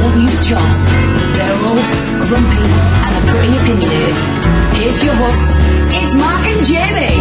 all-use chance. They're old, grumpy, and are pretty opinionated. Here's your hosts, it's Mark and Jamie.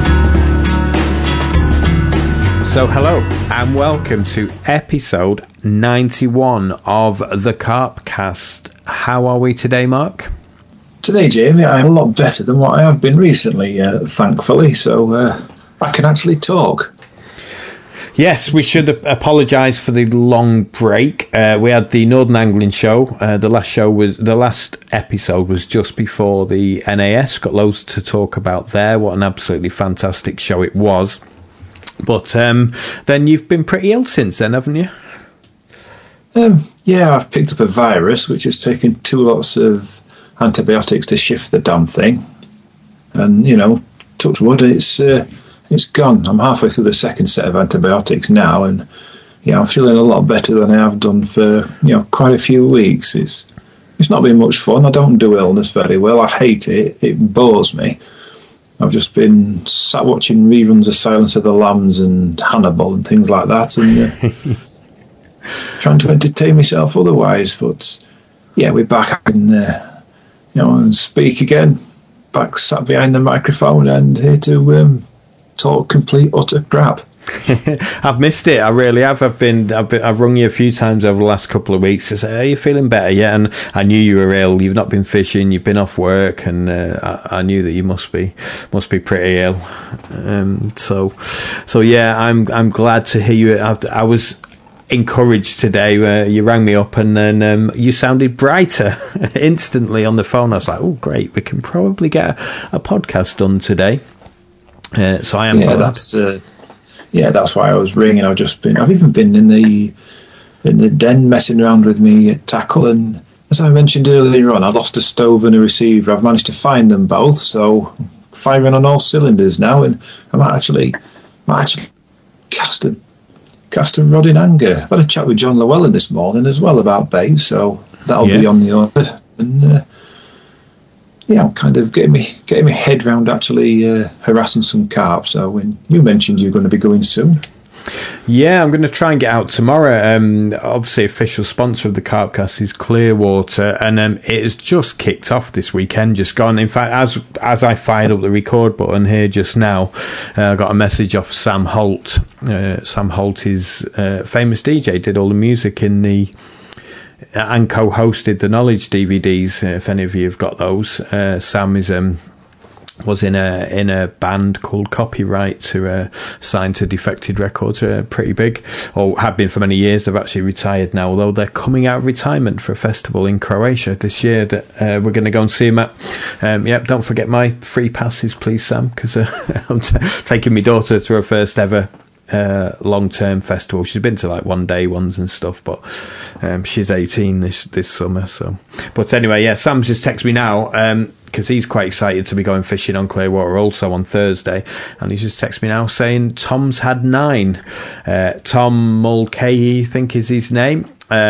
So hello and welcome to episode 91 of the Carpcast. How are we today, Mark? Today, Jamie, I'm a lot better than what I have been recently, thankfully, so I can actually talk. Yes, we should apologise for the long break. We had the Northern Angling show. The last episode was just before the NAS. Got loads to talk about there. What an absolutely fantastic show it was. But then you've been pretty ill since then, haven't you? Yeah, I've picked up a virus, which has taken 2 lots of antibiotics to shift the damn thing. And, you know, touch wood, it's gone. I'm halfway through the second set of antibiotics now, and yeah, I'm feeling a lot better than I have done for quite a few weeks. It's not been much fun. I don't do illness very well. I hate it. It bores me. I've just been sat watching reruns of Silence of the Lambs and Hannibal and things like that, and trying to entertain myself otherwise. But yeah, we're back and speak again. Back sat behind the microphone and here to talk complete utter crap. I've missed it. I really have. I've rung you a few times over the last couple of weeks to say, "Are you feeling better yet?" And I knew you were ill. You've not been fishing. You've been off work, and I knew that you must be pretty ill. So yeah, I'm glad to hear you. I was encouraged today. You rang me up, and then you sounded brighter instantly on the phone. I was like, "Oh, great! We can probably get a podcast done today." So I am glad. That's why I was ringing. I've even been in the den messing around with me tackle, and as I mentioned earlier on, I lost a stove and a receiver. I've managed to find them both, so firing on all cylinders now, and I might actually cast a rod in anger. I've had a chat with John Llewellyn this morning as well about bait, so that'll be on the order. And I'm kind of getting my head round actually harassing some carp. So when you mentioned you're going to be going soon. Yeah, I'm going to try and get out tomorrow. Obviously, official sponsor of the Carpcast is Clearwater, and it has just kicked off this weekend, just gone. In fact, as I fired up the record button here just now, I got a message off Sam Holt. Sam Holt is famous DJ, did all the music in the... and co-hosted the Knowledge DVDs. If any of you have got those, Sam was in a band called Copyright, who signed to Defected Records, pretty big, or have been for many years. They've actually retired now, although they're coming out of retirement for a festival in Croatia this year that we're going to go and see them at. Don't forget my free passes, please, Sam, because I'm taking my daughter to her first ever long-term festival. She's been to like one-day ones and stuff, but she's 18 this summer. So, but anyway, yeah, Sam's just texted me now because he's quite excited to be going fishing on Clearwater also on Thursday, and he's just texted me now saying Tom's had 9. Tom Mulcahy, I think is his name.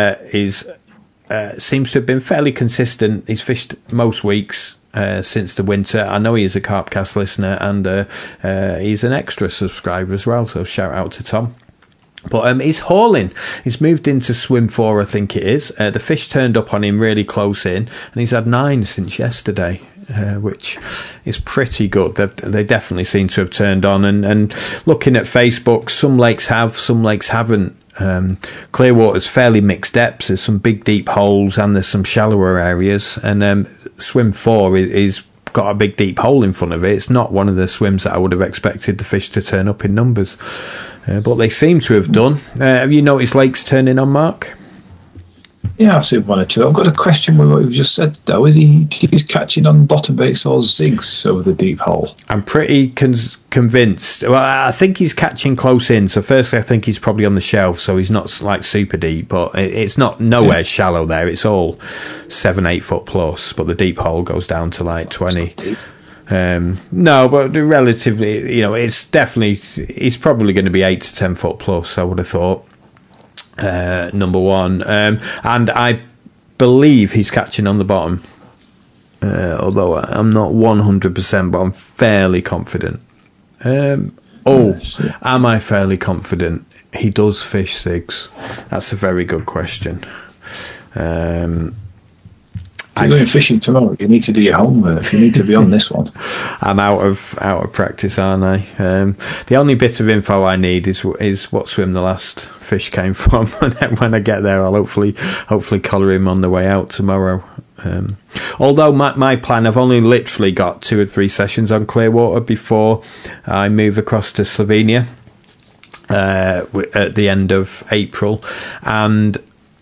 Seems to have been fairly consistent. He's fished most weeks since the winter. I know he is a Carpcast listener, and he's an extra subscriber as well, so shout out to Tom. But he's hauling. He's moved into swim 4, I think it is. The fish turned up on him really close in, and he's had 9 since yesterday, which is pretty good. They definitely seem to have turned on. And looking at Facebook, some lakes have, some lakes haven't. Clearwater's fairly mixed depths. There's some big deep holes and there's some shallower areas, and swim 4 is got a big deep hole in front of it. It's not one of the swims that I would have expected the fish to turn up in numbers, but they seem to have done. Have you noticed lakes turning on, Mark? Yeah, I've seen 1 or 2. I've got a question with what you've just said, though. Is he's catching on bottom baits or zigs over the deep hole? I'm pretty convinced. Well, I think he's catching close in. So firstly, I think he's probably on the shelf, so he's not like super deep, but it's not nowhere shallow there. It's all 7-8 foot plus, but the deep hole goes down to like 20. No, but relatively, it's definitely, he's probably going to be 8 to 10 foot plus, I would have thought. Number one, and I believe he's catching on the bottom, although I'm not 100%, but I'm fairly confident. Am I fairly confident he does fish zigs? That's a very good question. If you're going fishing tomorrow, you need to do your homework. You need to be on this one. I'm out of practice, aren't I? The only bit of info I need is what swim the last fish came from. And then when I get there, I'll hopefully collar him on the way out tomorrow. Although my plan, I've only literally got 2 or 3 sessions on Clearwater before I move across to Slovenia at the end of April, and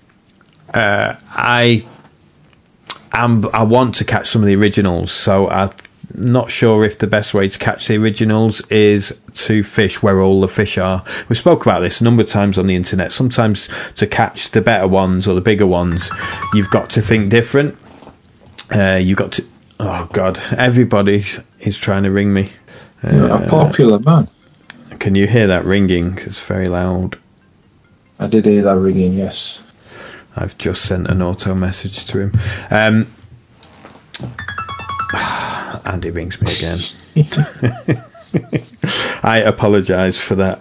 I want to catch some of the originals, so I'm not sure if the best way to catch the originals is to fish where all the fish are. We spoke about this a number of times on the internet. Sometimes to catch the better ones or the bigger ones, you've got to think different. You've got to... Oh, God. Everybody is trying to ring me. You're a popular man. Can you hear that ringing? It's very loud. I did hear that ringing, yes. I've just sent an auto message to him. Andy rings me again. I apologise for that.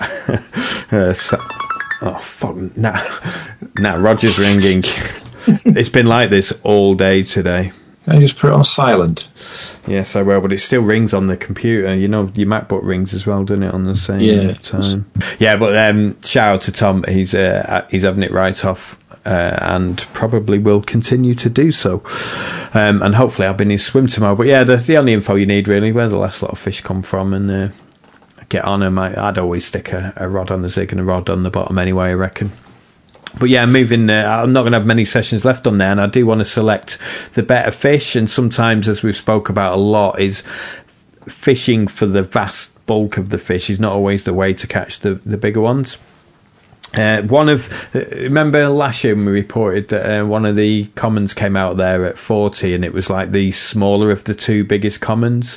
Fuck. Nah, Roger's ringing. It's been like this all day today. Can I just put it on silent? Yes, I will, but it still rings on the computer. You know, your MacBook rings as well, doesn't it, on the same time? Yeah, but shout out to Tom. He's having it right off, and probably will continue to do so. And hopefully I'll be in his swim tomorrow. But yeah, the only info you need, really, where the last lot of fish come from, and get on them. I'd always stick a rod on the zig and a rod on the bottom anyway, I reckon. But yeah, moving. I'm not going to have many sessions left on there, and I do want to select the better fish. And sometimes, as we've spoke about a lot, is fishing for the vast bulk of the fish is not always the way to catch the bigger ones. Remember last year when we reported that one of the commons came out there at 40, and it was like the smaller of the 2 biggest commons.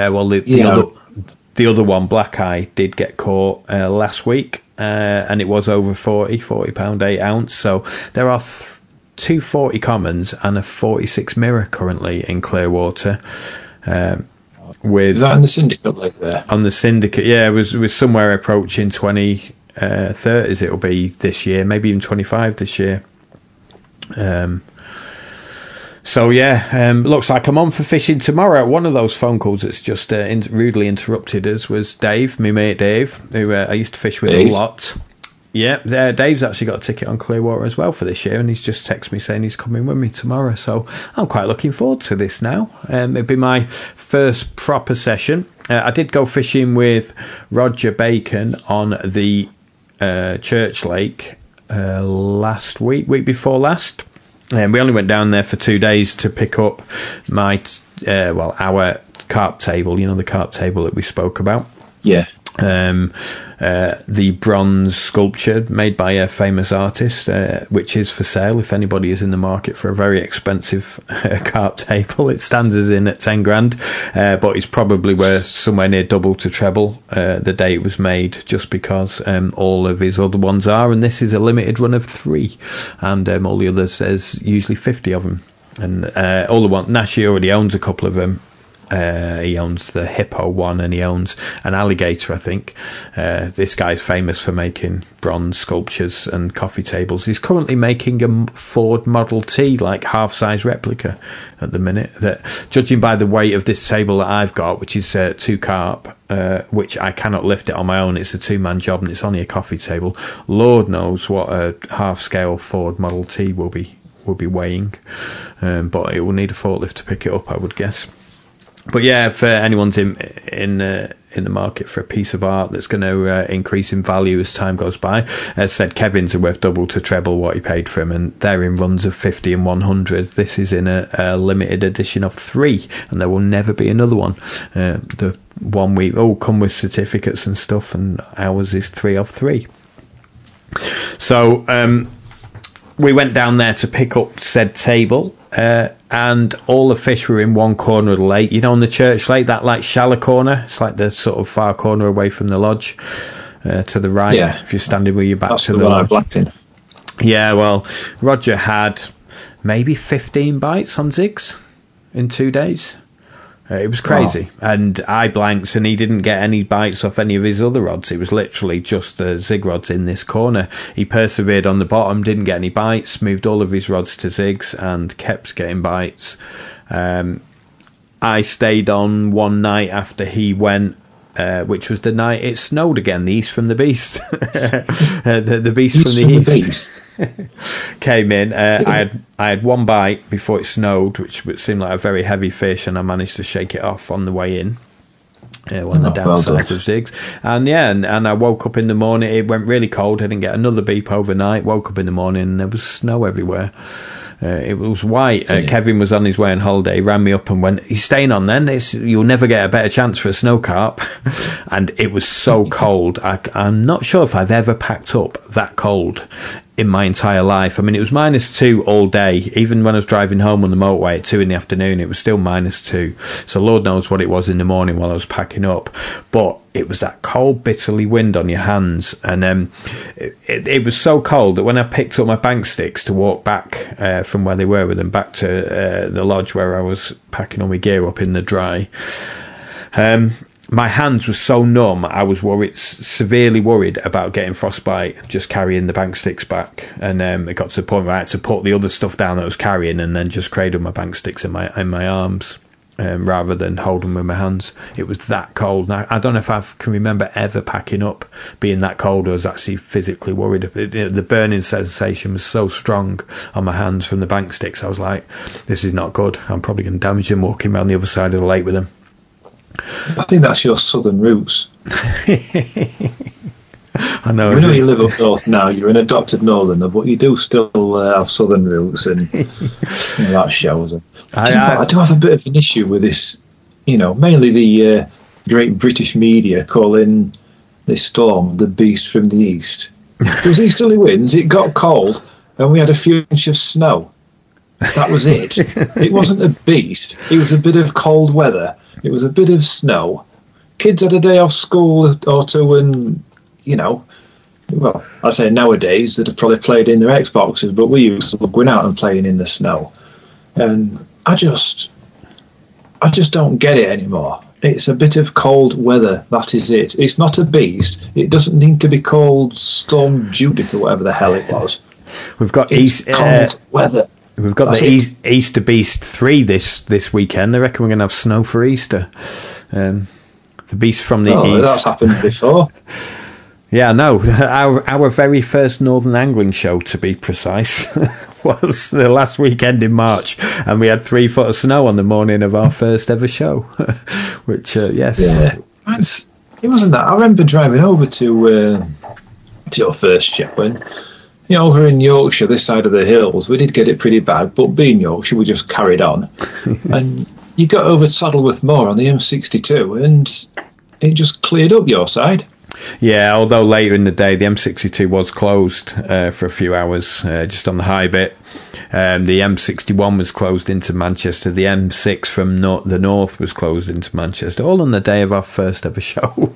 The other one, Black Eye, did get caught last week. And it was over £40 8 ounce. So there are 2 40 commons and a 46 mirror currently in Clearwater. With is that in the syndicate like there? On the syndicate, yeah, it was somewhere approaching 20-30s. It'll be this year, maybe even 25 this year. So yeah, looks like I'm on for fishing tomorrow. One of those phone calls that's just rudely interrupted us was Dave, my mate Dave, who I used to fish with a lot. Yeah, Dave's actually got a ticket on Clearwater as well for this year, and he's just texted me saying he's coming with me tomorrow. So I'm quite looking forward to this now. It'll be my first proper session. I did go fishing with Roger Bacon on the Church Lake week before last. And we only went down there for 2 days to pick up our carp table, you know, the carp table that we spoke about. Yeah. The bronze sculpture made by a famous artist, which is for sale if anybody is in the market for a very expensive carp table. It stands us in at 10 grand, but it's probably worth somewhere near double to treble the day it was made, just because all of his other ones are, and this is a limited run of 3, and all the others, there's usually 50 of them. And all the one, Nashi already owns a couple of them. He owns the hippo one, and he owns an alligator, I think. This guy's famous for making bronze sculptures and coffee tables. He's currently making a Ford Model T, like half-size replica at the minute. That, judging by the weight of this table that I've got, which is 2 carp, which I cannot lift it on my own. It's a 2-man job, and it's only a coffee table. Lord knows what a half-scale Ford Model T will be weighing. But it will need a forklift to pick it up, I would guess. But yeah, if anyone's in the market for a piece of art that's going to increase in value as time goes by, as said, Kevin's are worth double to treble what he paid for him, and they're in runs of 50 and 100. This is in a limited edition of 3, and there will never be another one. The one we all come with certificates and stuff, and ours is 3 of 3. So we went down there to pick up said table. And all the fish were in one corner of the lake. You know, on the Church Lake, that like shallow corner. It's like the sort of far corner away from the lodge to the right. Yeah. If you're standing with your back to the lodge. Yeah, well, Roger had maybe 15 bites on zigs in 2 days. It was crazy. And I blanked, and he didn't get any bites off any of his other rods. It was literally just the zig rods in this corner. He persevered on the bottom, didn't get any bites, moved all of his rods to zigs and kept getting bites. I stayed on one night after he went, which was the night it snowed again, the East from the Beast. the Beast from the East. Came in. I had one bite before it snowed, which seemed like a very heavy fish, and I managed to shake it off on the way in. One of the downsides of zigs. And I woke up in the morning. It went really cold. I didn't get another beep overnight. Woke up in the morning and there was snow everywhere. It was white. Kevin was on his way on holiday. He ran me up and went, "He's staying on then. You'll never get a better chance for a snow carp." And it was so cold. I'm not sure if I've ever packed up that cold in my entire life. I mean, it was -2 all day. Even when I was driving home on the motorway at 2 in, it was still -2. So Lord knows what it was in the morning while I was packing up. But it was that cold, bitterly wind on your hands. And it was so cold that when I picked up my bank sticks to walk back from where they were with them back to the lodge where I was packing all my gear up in the dry, my hands were so numb, I was severely worried about getting frostbite just carrying the bank sticks back. And it got to the point where I had to put the other stuff down that I was carrying and then just cradle my bank sticks in my arms rather than hold them with my hands. It was that cold. Now, I don't know if I can remember ever packing up being that cold. I was actually physically worried. The burning sensation was so strong on my hands from the bank sticks. I was like, this is not good. I'm probably going to damage them walking around the other side of the lake with them. I think that's your southern roots. I know. I know you live up north now. You're an adopted northerner, but you do still have southern roots, and that shows. I do have a bit of an issue with this. Mainly the great British media calling this storm the Beast from the East. It was easterly winds. It got cold, and we had a few inches of snow. That was it. It wasn't a beast. It was a bit of cold weather. It was a bit of snow. Kids had a day off school or two, and well, I say nowadays they'd have probably played in their Xboxes, but we used to love going out and playing in the snow. And I just don't get it anymore. It's a bit of cold weather. That is it. It's not a beast. It doesn't need to be called Storm Judith or whatever the hell it was. We've got cold weather. We've got Easter Beast 3 this weekend. I reckon we're going to have snow for Easter. The Beast from the East. That's happened before. Yeah, no. Our very first Northern Angling show, to be precise, was the last weekend in March, and we had 3 foot of snow on the morning of our first ever show. Which, yes. Yeah. It wasn't that. I remember driving over to your first show, and over in Yorkshire, this side of the hills, we did get it pretty bad, but being Yorkshire, we just carried on. And you got over Saddleworth Moor on the M62, and it just cleared up your side. Yeah, although later in the day, the M62 was closed for a few hours, just on the high bit. The M61 was closed into Manchester. The M6 from the north was closed into Manchester, all on the day of our first ever show.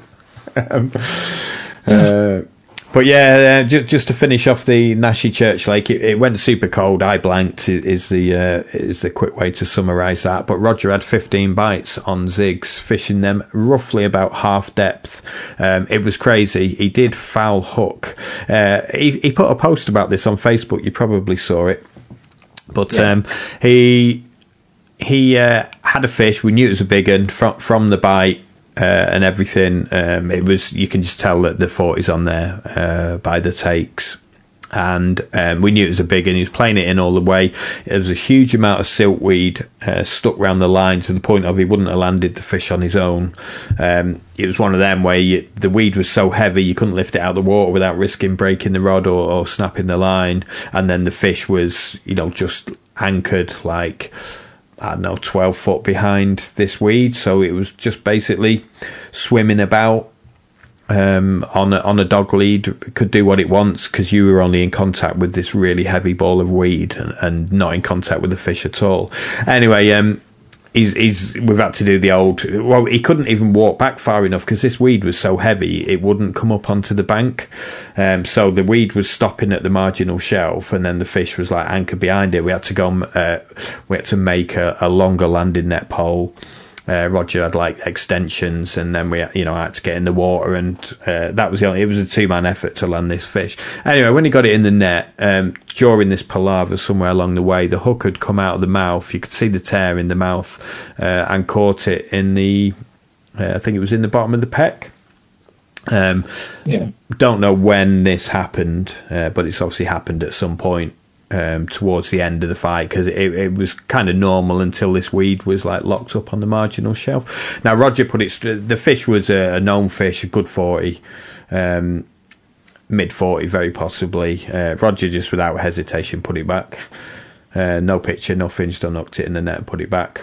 But yeah, just to finish off the Nashi Church Lake, it went super cold. I blanked is the quick way to summarise that. But Roger had 15 bites on zigs, fishing them roughly about half depth. It was crazy. He did foul hook. He put a post about this on Facebook. You probably saw it. But yeah. He had a fish. We knew it was a big one from the bite. And everything, it was, you can just tell that the 40's on there by the takes, and we knew it was a big one. He was playing it in all the way. There was a huge amount of siltweed stuck round the line to the point of he wouldn't have landed the fish on his own. It was one of them where the weed was so heavy you couldn't lift it out of the water without risking breaking the rod or snapping the line, and then the fish was just anchored like, I don't know, 12 foot behind this weed, so it was just basically swimming about on a dog lead. Could do what it wants because you were only in contact with this really heavy ball of weed and not in contact with the fish at all. Anyway, we've had to do the old. Well, he couldn't even walk back far enough because this weed was so heavy it wouldn't come up onto the bank. So the weed was stopping at the marginal shelf, and then the fish was like anchored behind it. We had to go. We had to make a longer landing net pole Roger had like extensions, and then we, had to get in the water, and that was it was a 2-man effort to land this fish. Anyway, when he got it in the net, during this palaver somewhere along the way, the hook had come out of the mouth. You could see the tear in the mouth, and caught it in the, I think it was in the bottom of the peck. Don't know when this happened, but it's obviously happened at some point. Towards the end of the fight, because it was kind of normal until this weed was like locked up on the marginal shelf. Now Roger put it, the fish was a known fish, a good 40, mid 40 very possibly. Roger just without hesitation put it back, no picture, nothing, just unhooked it in the net and put it back,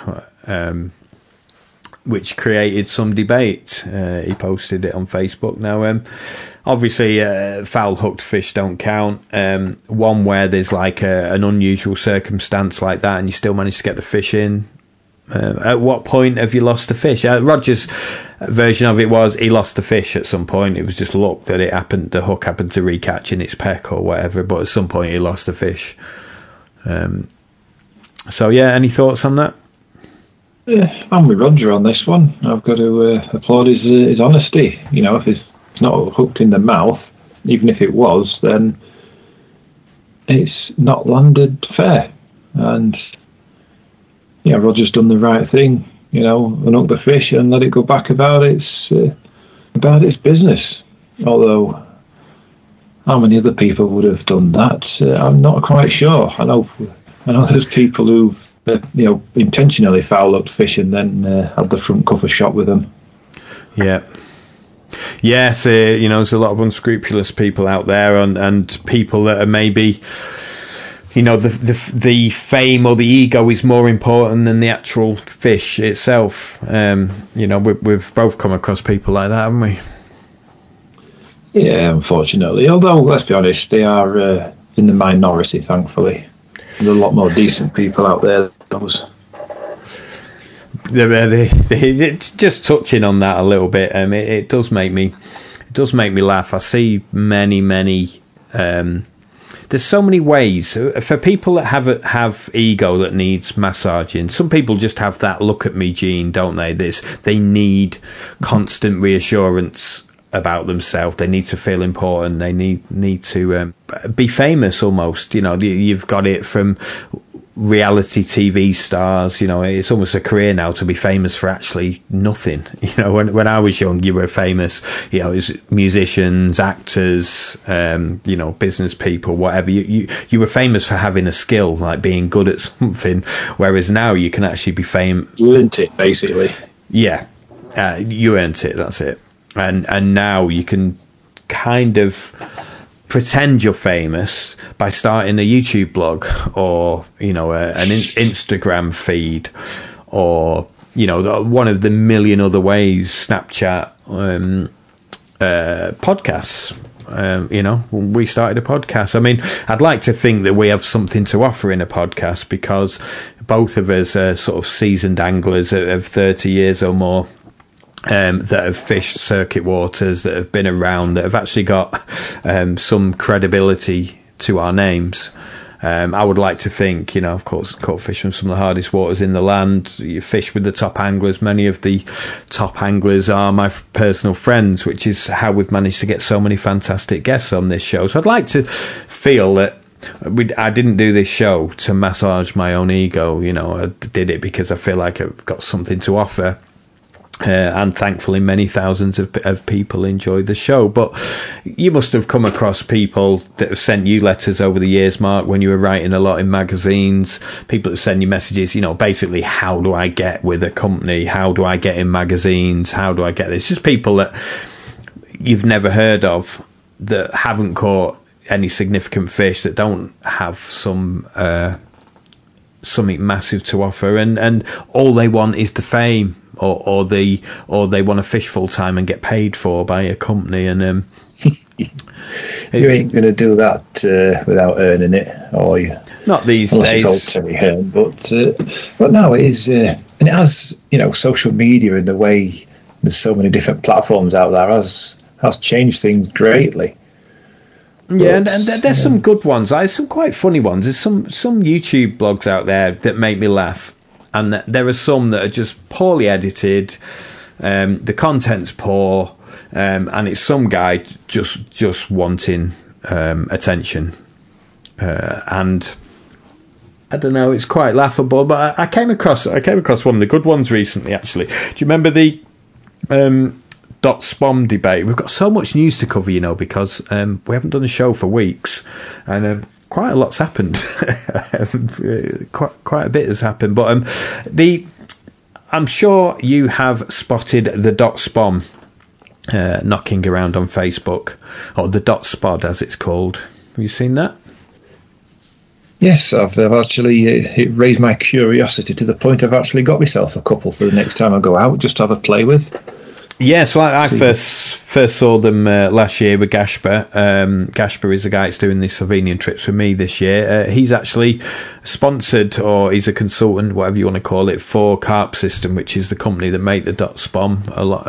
which created some debate. He posted it on Facebook. Now obviously, foul hooked fish don't count. One where there's like an unusual circumstance like that and you still manage to get the fish in. At what point have you lost the fish? Roger's version of it was he lost the fish at some point. It was just luck that the hook happened to recatch in its peck or whatever, but at some point he lost the fish. So yeah, any thoughts on that? Yeah, I'm with Roger on this one. I've got to applaud his honesty. If it's not hooked in the mouth, even if it was, then it's not landed fair. And Roger's done the right thing. Unhook the fish and let it go back about its business. Although, how many other people would have done that? I'm not quite sure. I know there's people who've intentionally foul-hooked fish and then had the front cover shot with them. Yeah. Yes, there's a lot of unscrupulous people out there, and people that are maybe, the fame or the ego is more important than the actual fish itself. We've both come across people like that, haven't we? Yeah, unfortunately. Although, let's be honest, they are in the minority, thankfully. There's a lot more decent people out there than those. Just touching on that a little bit, it does make me laugh. I see many. There's so many ways for people that have ego that needs massaging. Some people just have that look at me gene, don't they? They need constant reassurance about themselves. They need to feel important. They need to be famous almost. You've got it from reality TV stars. It's almost a career now to be famous for actually nothing. When I was young, you were famous. It was musicians, actors, business people, whatever. You were famous for having a skill, like being good at something. Whereas now you can actually be famous. You earned it, basically. Yeah, you earned it. That's it. And now you can kind of pretend you're famous by starting a YouTube blog or an Instagram feed or one of the million other ways, Snapchat, podcasts. We started a podcast. I mean, I'd like to think that we have something to offer in a podcast because both of us are sort of seasoned anglers of 30 years or more. That have fished circuit waters, that have been around, that have actually got some credibility to our names. I would like to think, of course, caught fish from some of the hardest waters in the land. You fish with the top anglers. Many of the top anglers are my personal friends, which is how we've managed to get so many fantastic guests on this show. So I'd like to feel that I didn't do this show to massage my own ego. I did it because I feel like I've got something to offer. And thankfully many thousands of people enjoyed the show. But you must have come across people that have sent you letters over the years, Mark, when you were writing a lot in magazines. People that send you messages, basically, how do I get with a company? How do I get in magazines? How do I get this? Just people that you've never heard of, that haven't caught any significant fish, that don't have something massive to offer, and all they want is the fame. Or they want to fish full time and get paid for by a company, and you ain't going to do that without earning it, or you not these days. But no, it is, and it has social media and the way there's so many different platforms out there has changed things greatly. Yeah, and there's some good ones. There's some quite funny ones. There's some YouTube blogs out there that make me laugh. and there are some that are just poorly edited. The content's poor, and it's some guy just wanting attention, and I don't know, it's quite laughable. But I came across one of the good ones recently. Actually, do you remember the .spom debate? We've got so much news to cover, because we haven't done a show for weeks, and quite a lot's happened. quite a bit has happened, but I'm sure you have spotted the .spom knocking around on Facebook, or the .spod as it's called. Have you seen that? Yes, I've actually it raised my curiosity to the point I've actually got myself a couple for the next time I go out, just to have a play with. Yeah, so I first saw them last year with Gasper. Gasper is the guy that's doing the Slovenian trips with me this year. He's actually sponsored, or he's a consultant, whatever you want to call it, for Carp System, which is the company that make the .spom.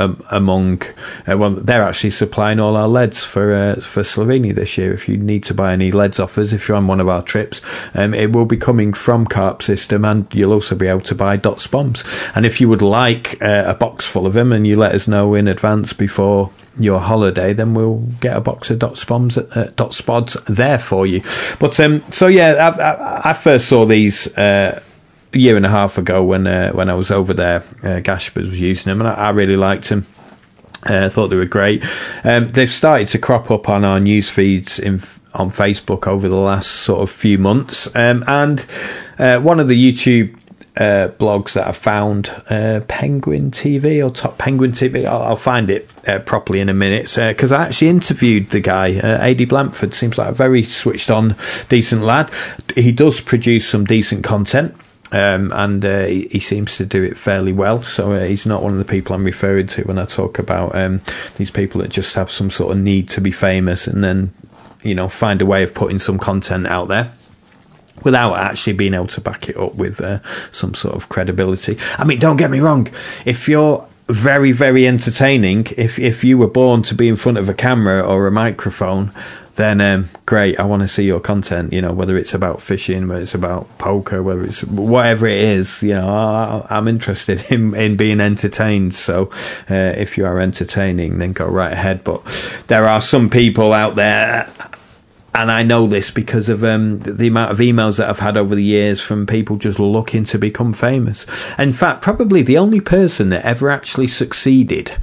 They're actually supplying all our leads for Slovenia this year. If you need to buy any leads offers, if you're on one of our trips, it will be coming from Carp System, and you'll also be able to buy .spoms. And if you would like a box full of them, and you let us know in advance before your holiday, then we'll get a box of .spods there for you. But so yeah, I first saw these a year and a half ago when I was over there. Gasper was using them, and I really liked them. I thought they were great. They've started to crop up on our news feeds on Facebook over the last sort of few months, and one of the YouTube blogs that I found, Penguin TV or Top Penguin TV, I'll find it properly in a minute, because I actually interviewed the guy. AD Blanford seems like a very switched on, decent lad. He does produce some decent content, and he seems to do it fairly well, so he's not one of the people I'm referring to when I talk about these people that just have some sort of need to be famous and then find a way of putting some content out there without actually being able to back it up with some sort of credibility. I mean, don't get me wrong. If you're very, very entertaining, if you were born to be in front of a camera or a microphone, then great, I want to see your content, whether it's about fishing, whether it's about poker, whether it's whatever it is, I'm interested in being entertained. So if you are entertaining, then go right ahead. But there are some people out there, and I know this because of the amount of emails that I've had over the years from people just looking to become famous. In fact, probably the only person that ever actually succeeded,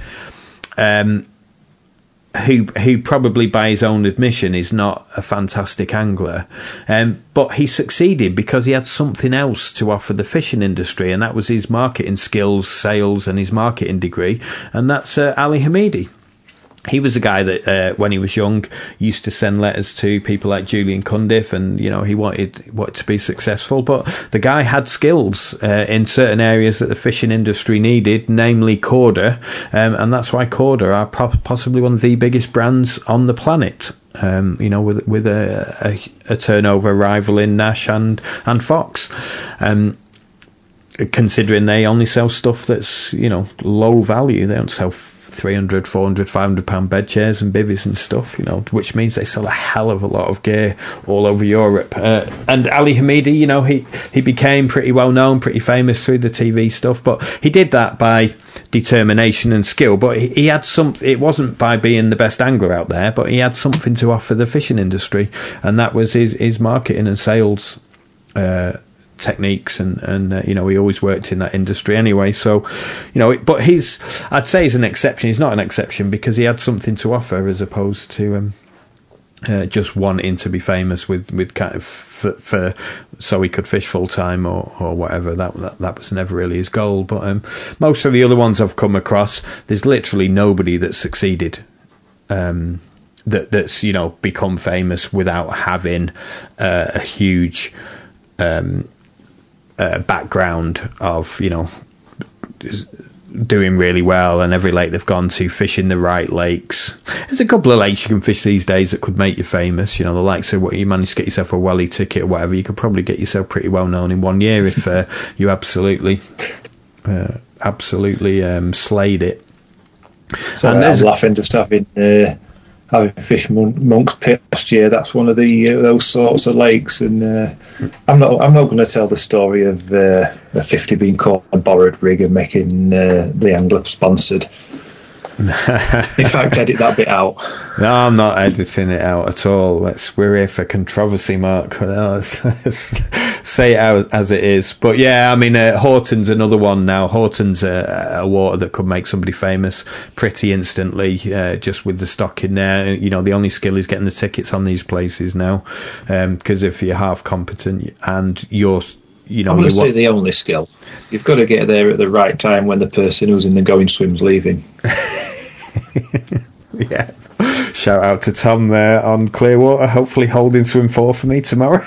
who probably by his own admission is not a fantastic angler, but he succeeded because he had something else to offer the fishing industry, and that was his marketing skills, sales, and his marketing degree, and that's Ali Hamidi. He was a guy that, when he was young, used to send letters to people like Julian Cundiff, and he wanted to be successful. But the guy had skills in certain areas that the fishing industry needed, namely Korda, and that's why Korda are possibly one of the biggest brands on the planet. With a turnover rivaling Nash and Fox. Considering they only sell stuff that's low value, they don't sell 300, 400, 500 pound bed chairs and bivvies and stuff, which means they sell a hell of a lot of gear all over Europe. And Ali Hamidi, he became pretty well known, pretty famous through the TV stuff, but he did that by determination and skill. But he had it wasn't by being the best angler out there, but he had something to offer the fishing industry, and that was his marketing and sales techniques, and he always worked in that industry anyway, so but I'd say he's an exception. He's not an exception because he had something to offer as opposed to just wanting to be famous with kind of for so he could fish full time or whatever. That was never really his goal. But most of the other ones I've come across, there's literally nobody that's succeeded that's become famous without having a huge background of doing really well, and every lake they've gone to, fishing the right lakes. There's a couple of lakes you can fish these days that could make you famous, the likes of what you manage to get yourself a Welly ticket or whatever. You could probably get yourself pretty well known in 1 year if you absolutely slayed it. So I was laughing just having having fished Monk's Pit last year. That's one of those sorts of lakes, and I'm not going to tell the story of a 50 being caught on a borrowed rig and making the angler sponsored. In fact, edit that bit out. No, I'm not editing it out at all. We're here for controversy, Mark. Let's say it out as it is. But yeah, I mean, Horton's another one now. Horton's a water that could make somebody famous pretty instantly, just with the stock in there. You know, the only skill is getting the tickets on these places now, because if you're half competent and you're, you know, I'm going to say the only skill. You've got to get there at the right time when the person who's in the going swim's leaving. Yeah. Shout out to Tom there on Clearwater, hopefully holding swim 4 for me tomorrow.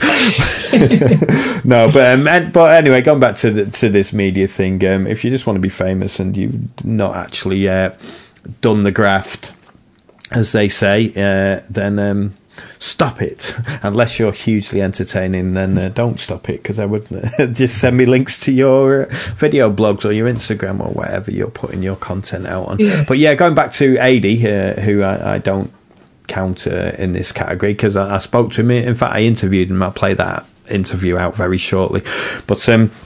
No, but anyway, going back to this media thing, if you just want to be famous and you've not actually done the graft, as they say, then stop it. Unless you're hugely entertaining, then don't stop it, because I would just send me links to your video blogs or your Instagram or whatever you're putting your content out on. Yeah. But yeah, going back to Adi, who I don't count in this category, because I spoke to him. In fact, I interviewed him. I'll play that interview out very shortly. But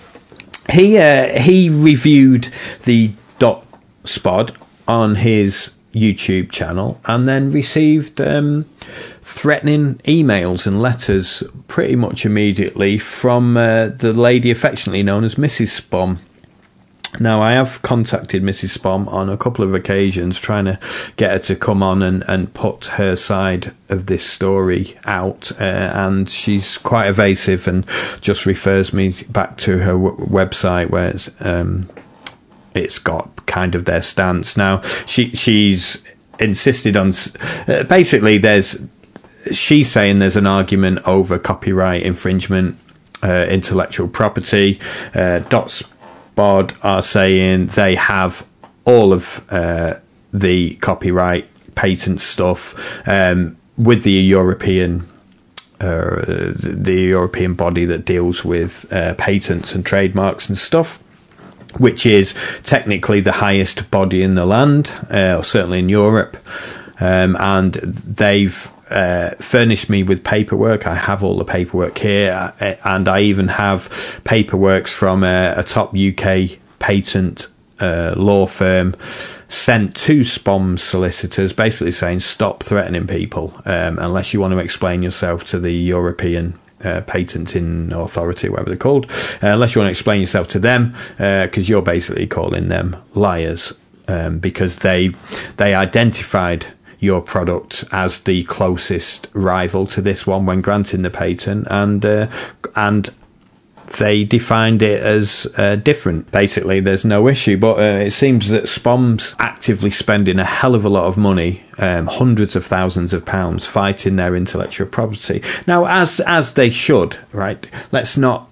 he reviewed the Dot Spod on his YouTube channel, and then received threatening emails and letters pretty much immediately from the lady affectionately known as Mrs. Spom. Now, I have contacted Mrs. Spom on a couple of occasions, trying to get her to come on and put her side of this story out, and she's quite evasive and just refers me back to her website, where it's got kind of their stance. Now, she's insisted on basically she's saying there's an argument over copyright infringement, intellectual property. Dot Spod are saying they have all of the copyright patent stuff with the European body that deals with patents and trademarks and stuff, which is technically the highest body in the land, or certainly in Europe. And they've furnished me with paperwork. I have all the paperwork here, and I even have paperwork from a top UK patent law firm sent to Spom solicitors, basically saying, stop threatening people unless you want to explain yourself to the European patenting authority, whatever they're called, unless you want to explain yourself to them, because you're basically calling them liars, because they identified your product as the closest rival to this one when granting the patent, and they defined it as different. Basically, there's no issue, but it seems that Spom's actively spending a hell of a lot of money, hundreds of thousands of pounds, fighting their intellectual property. Now, as they should, right? Let's not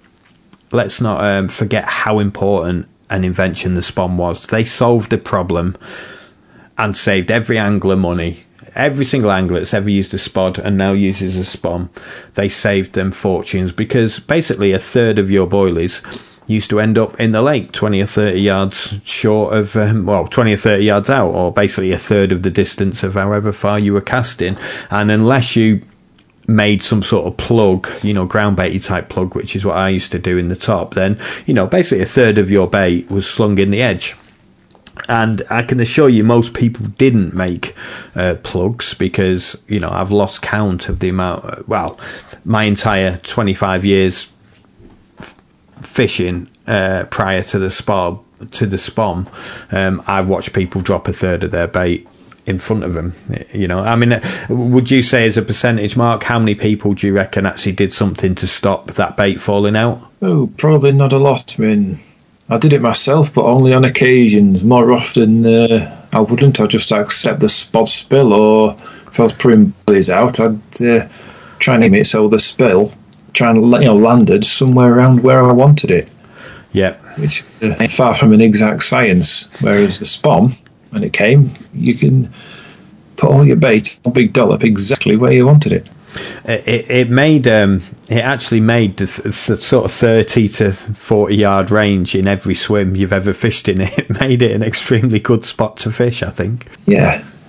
forget how important an invention the Spom was. They solved a problem and saved every angler money. Every single angler that's ever used a spod and now uses a Spom, they saved them fortunes, because basically a third of your boilies used to end up in the lake 20 or 30 yards short of, 20 or 30 yards out, or basically a third of the distance of however far you were casting. And unless you made some sort of plug, ground baity type plug, which is what I used to do in the top, then, basically a third of your bait was slung in the edge. And I can assure you most people didn't make plugs, because, I've lost count of the amount, my entire 25 years fishing prior to the Spom, I've watched people drop a third of their bait in front of them. I mean, would you say as a percentage, Mark, how many people do you reckon actually did something to stop that bait falling out? Oh, probably not a lot. I mean, I did it myself, but only on occasions. More often, I wouldn't. I'd just accept the spot spill, or if I was putting bullies out, I'd try and aim it so the spill landed somewhere around where I wanted it. Yeah, which is far from an exact science. Whereas the Spom, when it came, you can put all your bait, a big dollop, exactly where you wanted it. It actually made the sort of 30 to 40 yard range in every swim you've ever fished in. It made it an extremely good spot to fish, I think. Yeah,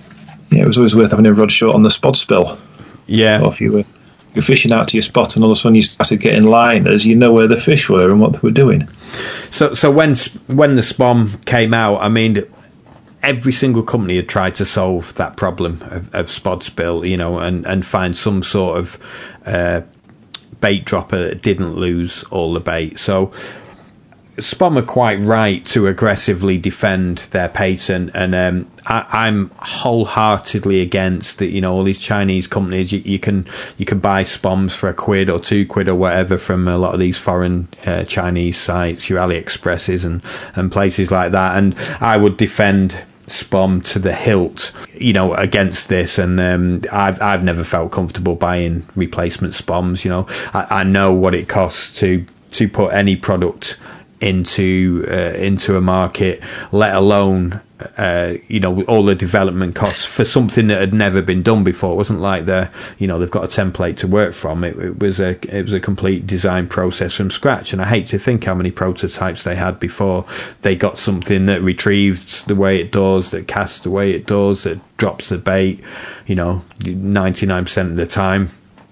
it was always worth having a rod short on the spod spill. Yeah. Or if you're fishing out to your spot and all of a sudden you started getting liners, you know where the fish were and what they were doing. So when the SPOM came out, I mean, every single company had tried to solve that problem of spod spill, and find some sort of bait dropper that didn't lose all the bait. So SPOM are quite right to aggressively defend their patent, and I'm wholeheartedly against that. All these Chinese companies, you can buy SPOMs for £1 or £2 or whatever from a lot of these foreign Chinese sites, your AliExpresses and places like that. And I would defend SPOM to the hilt, against this, and I've never felt comfortable buying replacement SPOMs. I know what it costs to put any product into a market, let alone all the development costs for something that had never been done before. It wasn't like they've got a template to work from. It was a complete design process from scratch, and I hate to think how many prototypes they had before they got something that retrieves the way it does, that casts the way it does, that drops the bait 99% of the time.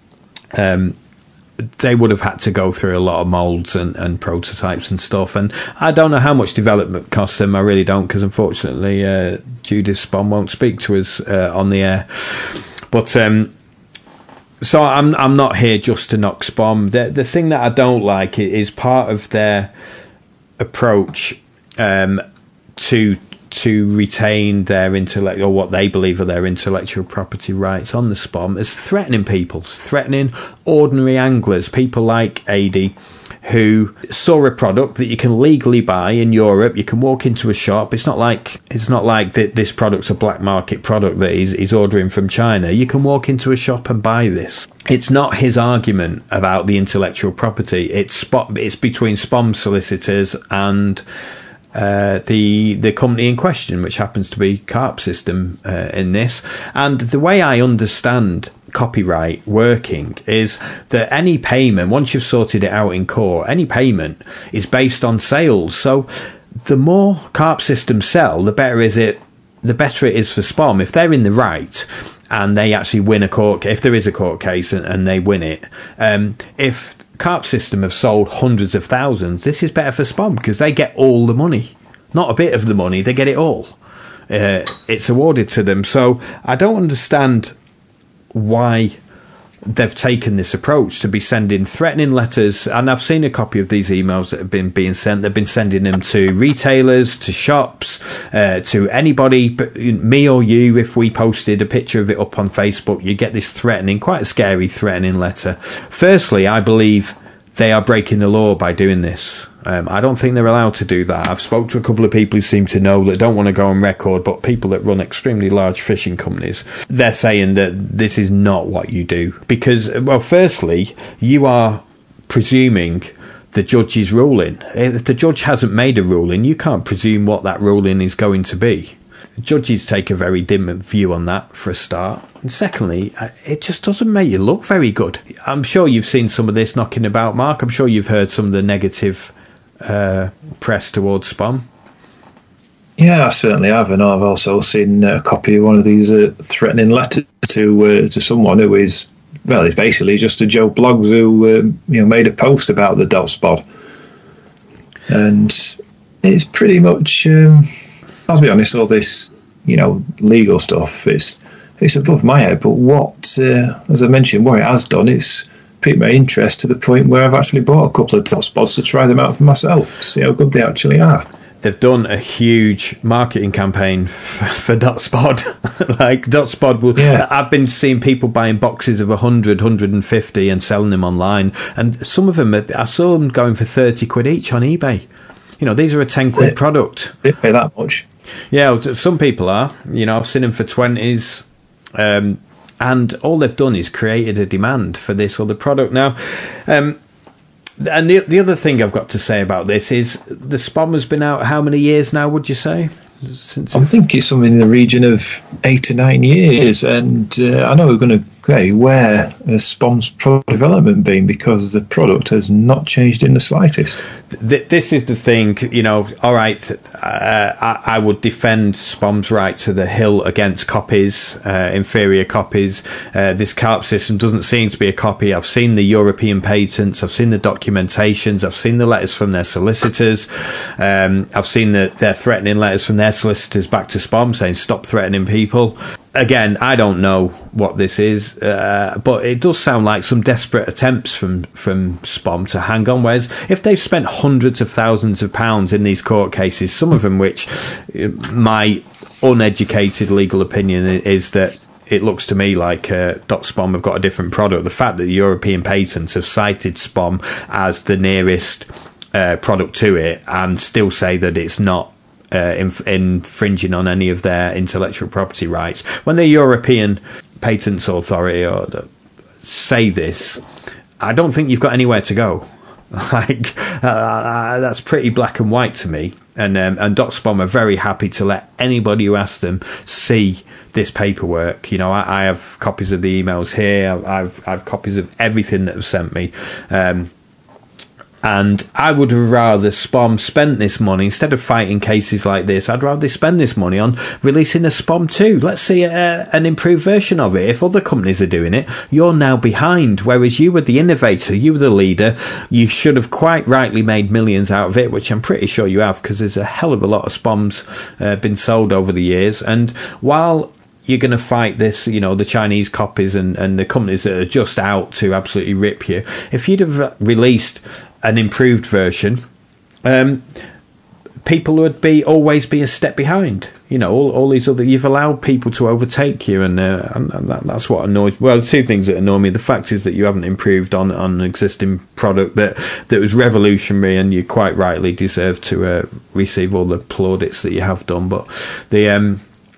They would have had to go through a lot of molds and prototypes and stuff, and I don't know how much development costs them. I really don't, because unfortunately Judith SPOM won't speak to us on the air. But so I'm not here just to knock SPOM. The thing that I don't like is part of their approach to retain their intellectual, or what they believe are their intellectual property rights on the SPOM, is threatening people, threatening ordinary anglers, people like Adi, who saw a product that you can legally buy in Europe. You can walk into a shop. It's not like that this product's a black market product that he's ordering from China. You can walk into a shop and buy this. It's not his argument about the intellectual property. It's between SPOM solicitors and the company in question, which happens to be Carp System in this. And the way I understand copyright working is that any payment, once you've sorted it out in court, any payment is based on sales. So the more Carp Systems sell, the better it is for SPOM. If they're in the right and they actually win if there is a court case and they win it, if Carp System have sold hundreds of thousands, this is better for SPOM because they get all the money, not a bit of the money, they get it all. It's awarded to them. So I don't understand why they've taken this approach to be sending threatening letters, and I've seen a copy of these emails that have been being sent. They've been sending them to retailers, to shops, to anybody, me or you. If we posted a picture of it up on Facebook, you get this quite a scary threatening letter. Firstly, I believe they are breaking the law by doing this. I don't think they're allowed to do that. I've spoke to a couple of people who seem to know, that don't want to go on record, but people that run extremely large fishing companies, they're saying that this is not what you do. Because, well, firstly, you are presuming the judge's ruling. If the judge hasn't made a ruling, you can't presume what that ruling is going to be. Judges take a very dim view on that, for a start. And secondly, it just doesn't make you look very good. I'm sure you've seen some of this knocking about, Mark. I'm sure you've heard some of the negative press towards SPOM. Yeah, I certainly have, and I've also seen a copy of one of these threatening letters to someone who is, well, it's basically just a Joe Bloggs who made a post about the dot spot, and it's pretty much. I'll be honest, all this, legal stuff, it's above my head. But what, as I mentioned, what it has done, it's piqued my interest to the point where I've actually bought a couple of dot spots to try them out for myself to see how good they actually are. They've done a huge marketing campaign for Dotspod. Like Dotspod, yeah. I've been seeing people buying boxes of 100, 150 and selling them online, and some of them, I saw them going for £30 each on eBay. These are a £10 product. They pay that much. Yeah, some people are. I've seen them for 20s. And all they've done is created a demand for this other product. Now, and the other thing I've got to say about this is the SPOM has been out how many years now, would you say? I think it's something in the region of 8 to 9 years. And I know we're going to okay, where has SPOM's product development been? Because the product has not changed in the slightest. This is the thing, all right, I would defend SPOM's right to the hill against copies, inferior copies. This CARP system doesn't seem to be a copy. I've seen the European patents, I've seen the documentations, I've seen the letters from their solicitors, I've seen their threatening letters from their solicitors back to SPOM saying stop threatening people. Again, I don't know what this is, but it does sound like some desperate attempts from SPOM to hang on. Whereas if they've spent hundreds of thousands of pounds in these court cases, some of them which my uneducated legal opinion is that it looks to me like .SPOM have got a different product. The fact that the European patents have cited SPOM as the nearest product to it and still say that it's not infringing on any of their intellectual property rights. When the European Patents Authority say this, I don't think you've got anywhere to go. That's pretty black and white to me. And .SPOM are very happy to let anybody who asks them see this paperwork. I have copies of the emails here. I've copies of everything that was sent me. And I would rather SPOM spent this money, instead of fighting cases like this, I'd rather spend this money on releasing a SPOM 2. Let's see an improved version of it. If other companies are doing it, you're now behind. Whereas you were the innovator, you were the leader. You should have quite rightly made millions out of it, which I'm pretty sure you have, because there's a hell of a lot of SPOMs been sold over the years. And while you're going to fight this, the Chinese copies and the companies that are just out to absolutely rip you, if you'd have released an improved version, people would always be a step behind. All these other, you've allowed people to overtake you, and that's what annoys. Well, there's two things that annoy me. The fact is that you haven't improved on an existing product that was revolutionary, and you quite rightly deserve to receive all the plaudits that you have done. But the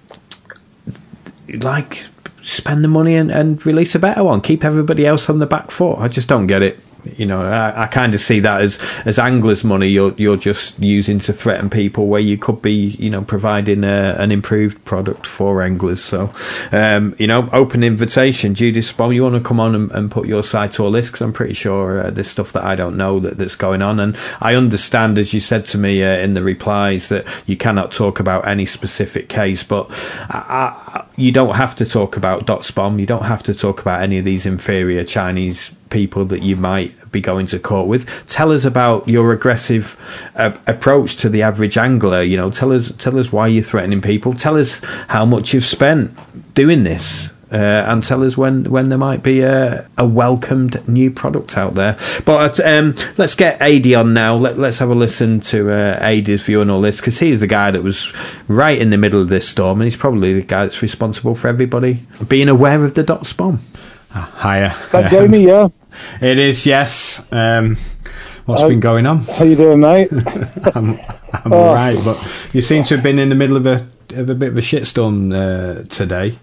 spend the money and release a better one. Keep everybody else on the back foot. I just don't get it. I kind of see that as anglers' money you're just using to threaten people, where you could be, providing an improved product for anglers. So, open invitation. Judith SPOM, you want to come on and put your side to a list? Because I'm pretty sure there's stuff that I don't know that's going on. And I understand, as you said to me in the replies, that you cannot talk about any specific case, but you don't have to talk about .SPOM. You don't have to talk about any of these inferior Chinese people that you might be going to court with. Tell us about your aggressive approach to the average angler. Tell us why you're threatening people. Tell us how much you've spent doing this, and tell us when there might be a welcomed new product out there. But let's get Adi on now. Let's have a listen to Adi's view on all this, because he's the guy that was right in the middle of this storm, and he's probably the guy that's responsible for everybody being aware of the .SPOM. Hiya. That Jamie, yeah? It is, yes. What's been going on? How you doing, mate? I'm all right, but you seem to have been in the middle of a bit of a shitstorm today.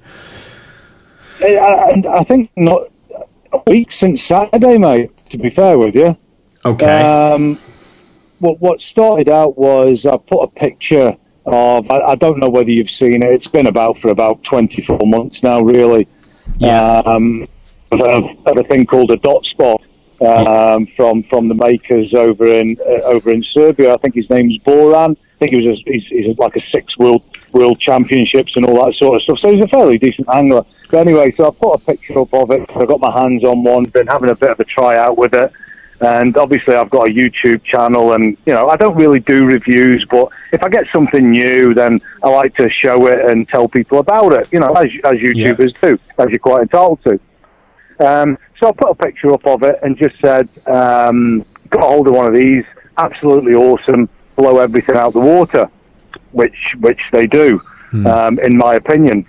I think not a week since Saturday, mate, to be fair with you. Okay. What started out was I put a picture of, I don't know whether you've seen it, it's been for about 24 months now, really. Yeah. Of a thing called a .SPOM from the makers over in Serbia. I think his name's Boran. I think he's like a 6 world championships and all that sort of stuff. So he's a fairly decent angler. But anyway, so I put a picture up of it. I got my hands on one. Been having a bit of a try out with it. And obviously I've got a YouTube channel, and I don't really do reviews, but if I get something new, then I like to show it and tell people about it. As YouTubers do, as you're quite entitled to. So I put a picture up of it and just said, got a hold of one of these, absolutely awesome, blow everything out the water, which they do, in my opinion.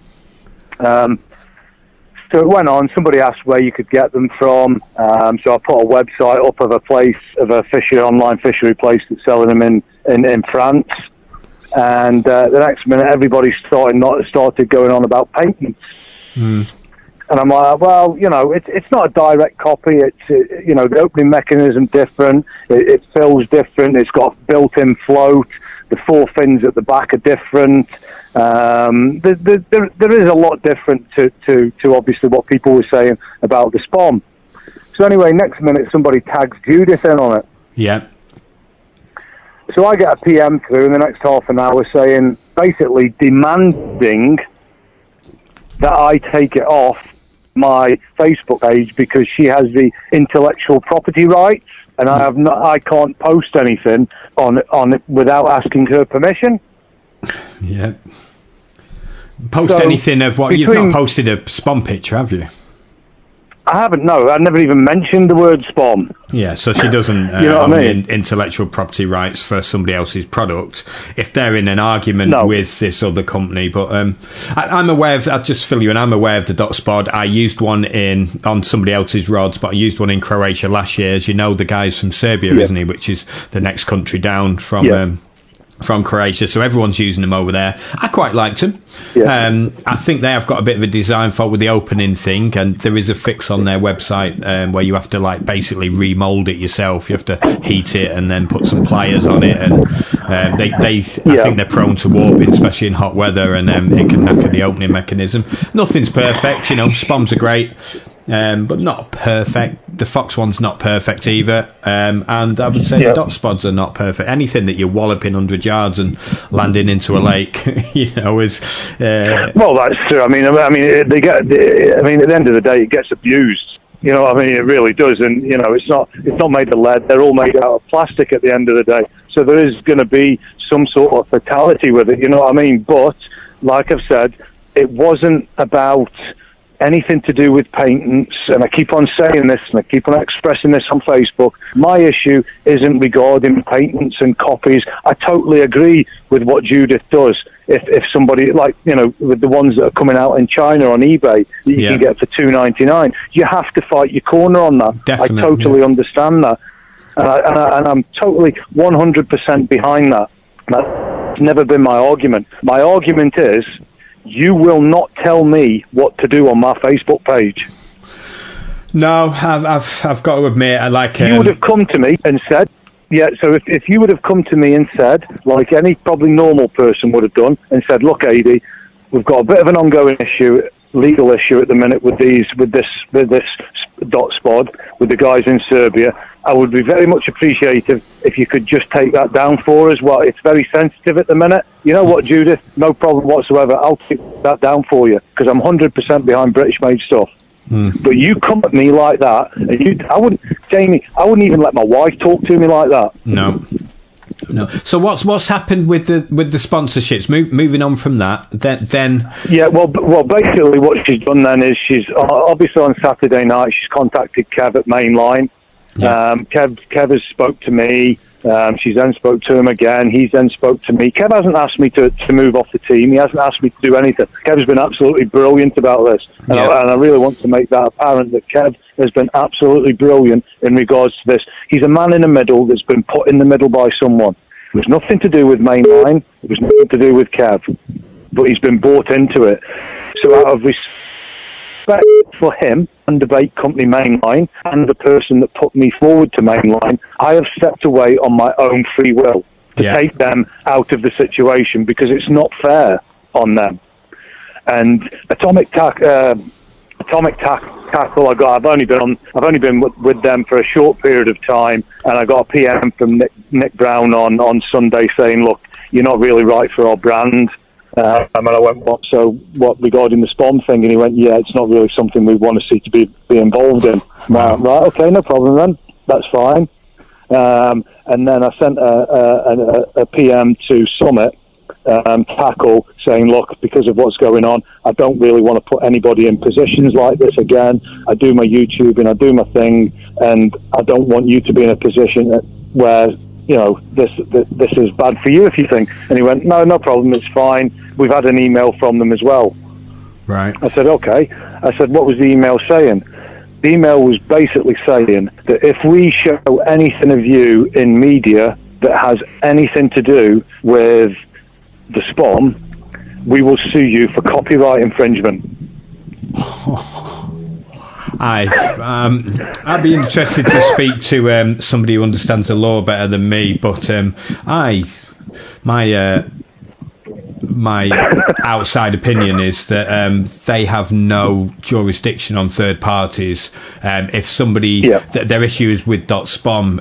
So it went on, somebody asked where you could get them from, so I put a website up of a online fishery place that's selling them in France, and the next minute everybody started going on about patents. And I'm like, well, it's not a direct copy. It's, the opening mechanism different. It fills different. It's got built-in float. The 4 fins at the back are different. There is a lot different to obviously what people were saying about the Spawn. So anyway, next minute somebody tags Judith in on it. Yeah. So I get a PM through in the next half an hour saying, basically demanding that I take it off my Facebook page because she has the intellectual property rights, and I can't post anything on it without asking her permission. Yeah. Anything of what you've not posted a Spawn picture, have you? I haven't. No, I never even mentioned the word Spawn. Yeah, so she doesn't you know own what I mean? Intellectual property rights for somebody else's product if they're in an argument with this other company. But I'm aware of. I'll just fill you in. I'm aware of the DotSpod. I used one on somebody else's rods, but I used one in Croatia last year. As you know, the guy's from Serbia, isn't he? Which is the next country down from Croatia, so everyone's using them over there. I quite liked them. Yeah. I think they have got a bit of a design fault with the opening thing, and there is a fix on their website where you have to basically remold it yourself. You have to heat it and then put some pliers on it, and I think they're prone to warping, especially in hot weather, and it can knacker the opening mechanism. Nothing's perfect, Spawns are great. But not perfect. The Fox one's not perfect either, and I would say the DotSpods are not perfect. Anything that you're walloping 100 yards and landing into a lake, is. Well, that's true. I mean, at the end of the day, it gets abused. It really does, and it's not made of lead. They're all made out of plastic at the end of the day. So there is going to be some sort of fatality with it. You know what I mean? But like I've said, it wasn't about anything to do with patents, and I keep on saying this and I keep on expressing this on Facebook. My issue isn't regarding patents and copies. I totally agree with what Judith does. If somebody, with the ones that are coming out in China on eBay that you can get for $2.99, you have to fight your corner on that. Definitely, I totally understand that, and I'm totally 100% behind that. That's never been my argument. My argument is, you will not tell me what to do on my Facebook page. No, I've got to admit, I like. You would have come to me and said, So if you would have come to me and said, like any probably normal person would have done, and said, "Look, Adi, we've got a bit of an ongoing legal issue at the minute with this DotSpod with the guys in Serbia. I would be very much appreciative if you could just take that down for us. Well, it's very sensitive at the minute. You know what, Judith? No problem whatsoever. I'll take that down for you because I'm 100% behind British-made stuff. But you come at me like that, and I wouldn't even let my wife talk to me like that. No. So what's happened with the sponsorships? Moving on from that, then. Yeah, well, basically what she's done then is she's obviously on Saturday night she's contacted Kev at Mainline. Yeah. Kev has spoke to me. She's then spoke to him again. He's then spoke to me. Kev hasn't asked me to move off the team. He hasn't asked me to do anything. Kev's been absolutely brilliant about this. And I really want to make that apparent that Kev has been absolutely brilliant in regards to this. He's a man in the middle that's been put in the middle by someone. It was nothing to do with Mainline. It was nothing to do with Kev. But he's been bought into it. So out of respect for him and the bait company Mainline and the person that put me forward to Mainline, I have stepped away on my own free will to take them out of the situation because it's not fair on them. And Atomic Tackle, I've only been with them for a short period of time, and I got a PM from Nick Brown on Sunday saying, "Look, you're not really right for our brand." And I went, what regarding the Spawn thing? And he went, "Yeah, it's not really something we want to see to be involved in." Wow. Right, okay, no problem then. That's fine. And then I sent a PM to Summit Tackle saying, "Look, because of what's going on, I don't really want to put anybody in positions like this again. I do my YouTubing, I do my thing, and I don't want you to be in a position where this is bad for you if you think." And he went, no problem, it's fine. We've had an email from them as well. Right. I said, okay. I said, what was the email saying? The email was basically saying that if we show anything of you in media that has anything to do with the Spawn, we will sue you for copyright infringement. I'd be interested to speak to somebody who understands the law better than me, but my outside opinion is that they have no jurisdiction on third parties. If somebody, their issue is with .spom,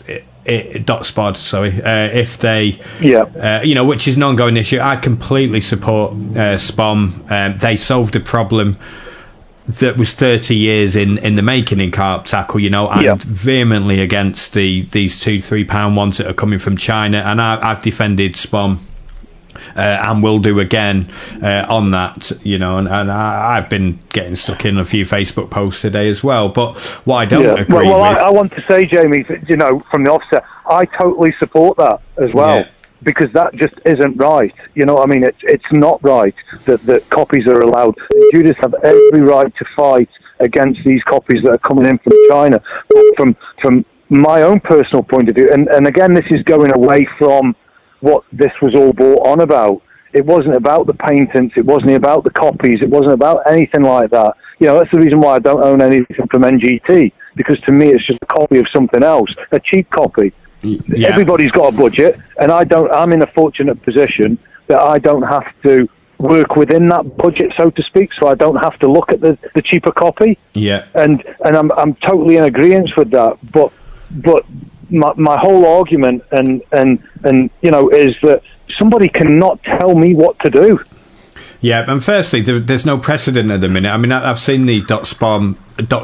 if they, which is an ongoing issue. I completely support Spom. They solved a problem that was 30 years in the making in carp tackle, and vehemently against these £2-3 ones that are coming from China. And I've defended Spom. And will do again on that, and I've been getting stuck in a few Facebook posts today as well. But what I don't agree with... I want to say, Jamie, from the offset, I totally support that as well, because that just isn't right. It's not right that copies are allowed. Judas have every right to fight against these copies that are coming in from China. But from my own personal point of view, and again, this is going away from what this was all brought on about. It wasn't about the patents, it wasn't about the copies, it wasn't about anything like that. That's the reason why I don't own anything from NGT, because to me it's just a copy of something else, a cheap copy. Everybody's got a budget, and I'm in a fortunate position that I don't have to work within that budget, so to speak, so I don't have to look at the cheaper copy. And I'm totally in agreement with that, but my whole argument and is that somebody cannot tell me what to do. Yeah, and firstly, there's no precedent at the minute. I mean, I've seen the .spod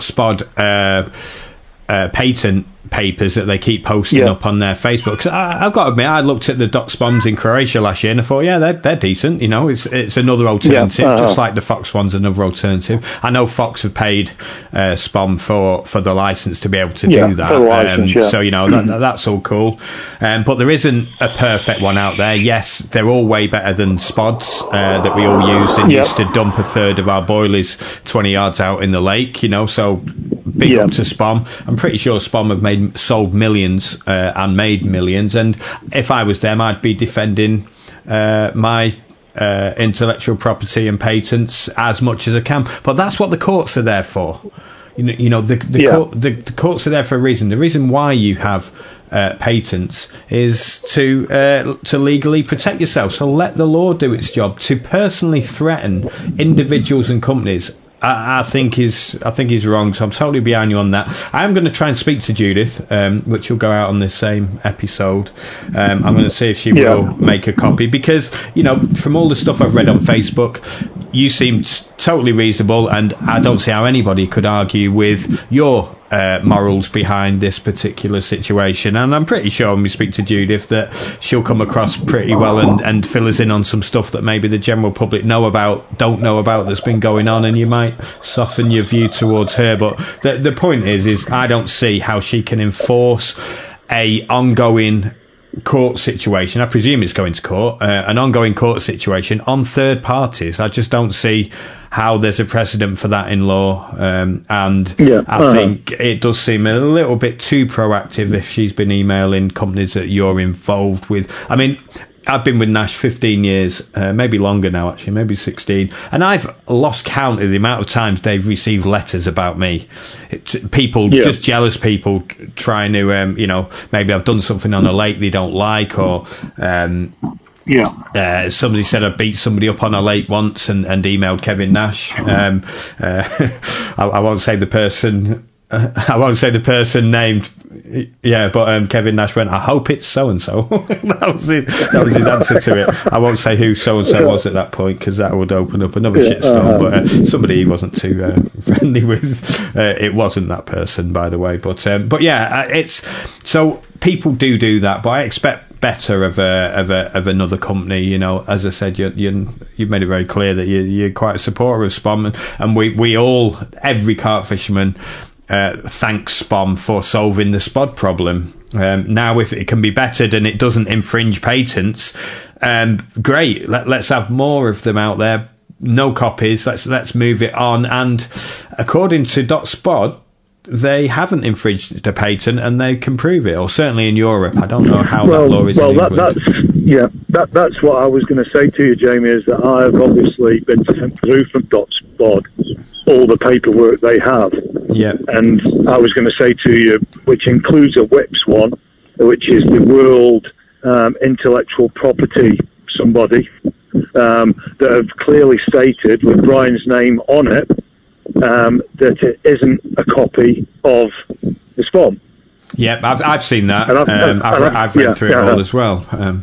patent papers that they keep posting up on their Facebook. 'Cause I've got to admit, I looked at the .spoms in Croatia last year and I thought, they're decent. It's another alternative, just like the Fox one's another alternative. I know Fox have paid Spom for the license to be able to do that. So that's all cool. But there isn't a perfect one out there. Yes, they're all way better than Spods that we all used and used to dump a third of our boilies 20 yards out in the lake. So big up to Spom. I'm pretty sure Spom have sold millions and made millions, and if I was them, I'd be defending my intellectual property and patents as much as I can. But that's what the courts are there for. The courts are there for a reason. The reason why you have patents is to legally protect yourself. So let the law do its job. To personally threaten individuals and companies, I think he's wrong, so I'm totally behind you on that. I'm going to try and speak to Judith, which will go out on this same episode. I'm going to see if she will make a copy, because from all the stuff I've read on Facebook, you seem totally reasonable, and I don't see how anybody could argue with your morals behind this particular situation. And I'm pretty sure when we speak to Judith that she'll come across pretty well and fill us in on some stuff that maybe the general public don't know about that's been going on, and you might soften your view towards her. But the point is I don't see how she can enforce a ongoing court situation. I presume it's going to court, an ongoing court situation on third parties. I just don't see how there's a precedent for that in law, I think it does seem a little bit too proactive if she's been emailing companies that you're involved with. I mean, I've been with Nash 15 years, maybe longer now, actually, maybe 16, and I've lost count of the amount of times they've received letters about me. Just jealous people trying to, maybe I've done something on a lake they don't like, or somebody said I beat somebody up on a lake once and emailed Kevin Nash. I won't say the person. I won't say the person named. But Kevin Nash went, I hope it's so and so. That was his answer to it. I won't say who so and so was at that point, because that would open up another shitstorm. But somebody he wasn't too friendly with. It wasn't that person, by the way. But it's so people do that. But I expect better of another company. As I said, you've made it very clear that you're quite a supporter of Spom, and we all, every carp fisherman, thanks Spom for solving the spod problem. Now, if it can be bettered and it doesn't infringe patents, great. Let's have more of them out there. No copies. Let's move it on. And according to .spod, they haven't infringed a patent, and they can prove it. Or certainly in Europe, I don't know how that law is in England. That's what I was going to say to you, Jamie. Is that I've obviously been sent through from .spod all the paperwork they have. Yeah. And I was going to say to you, which includes a WIPS one, which is the World Intellectual Property somebody, that have clearly stated, with Brian's name on it, that it isn't a copy of the Spawn. Yep, I've seen that. And I've read through it all as well. And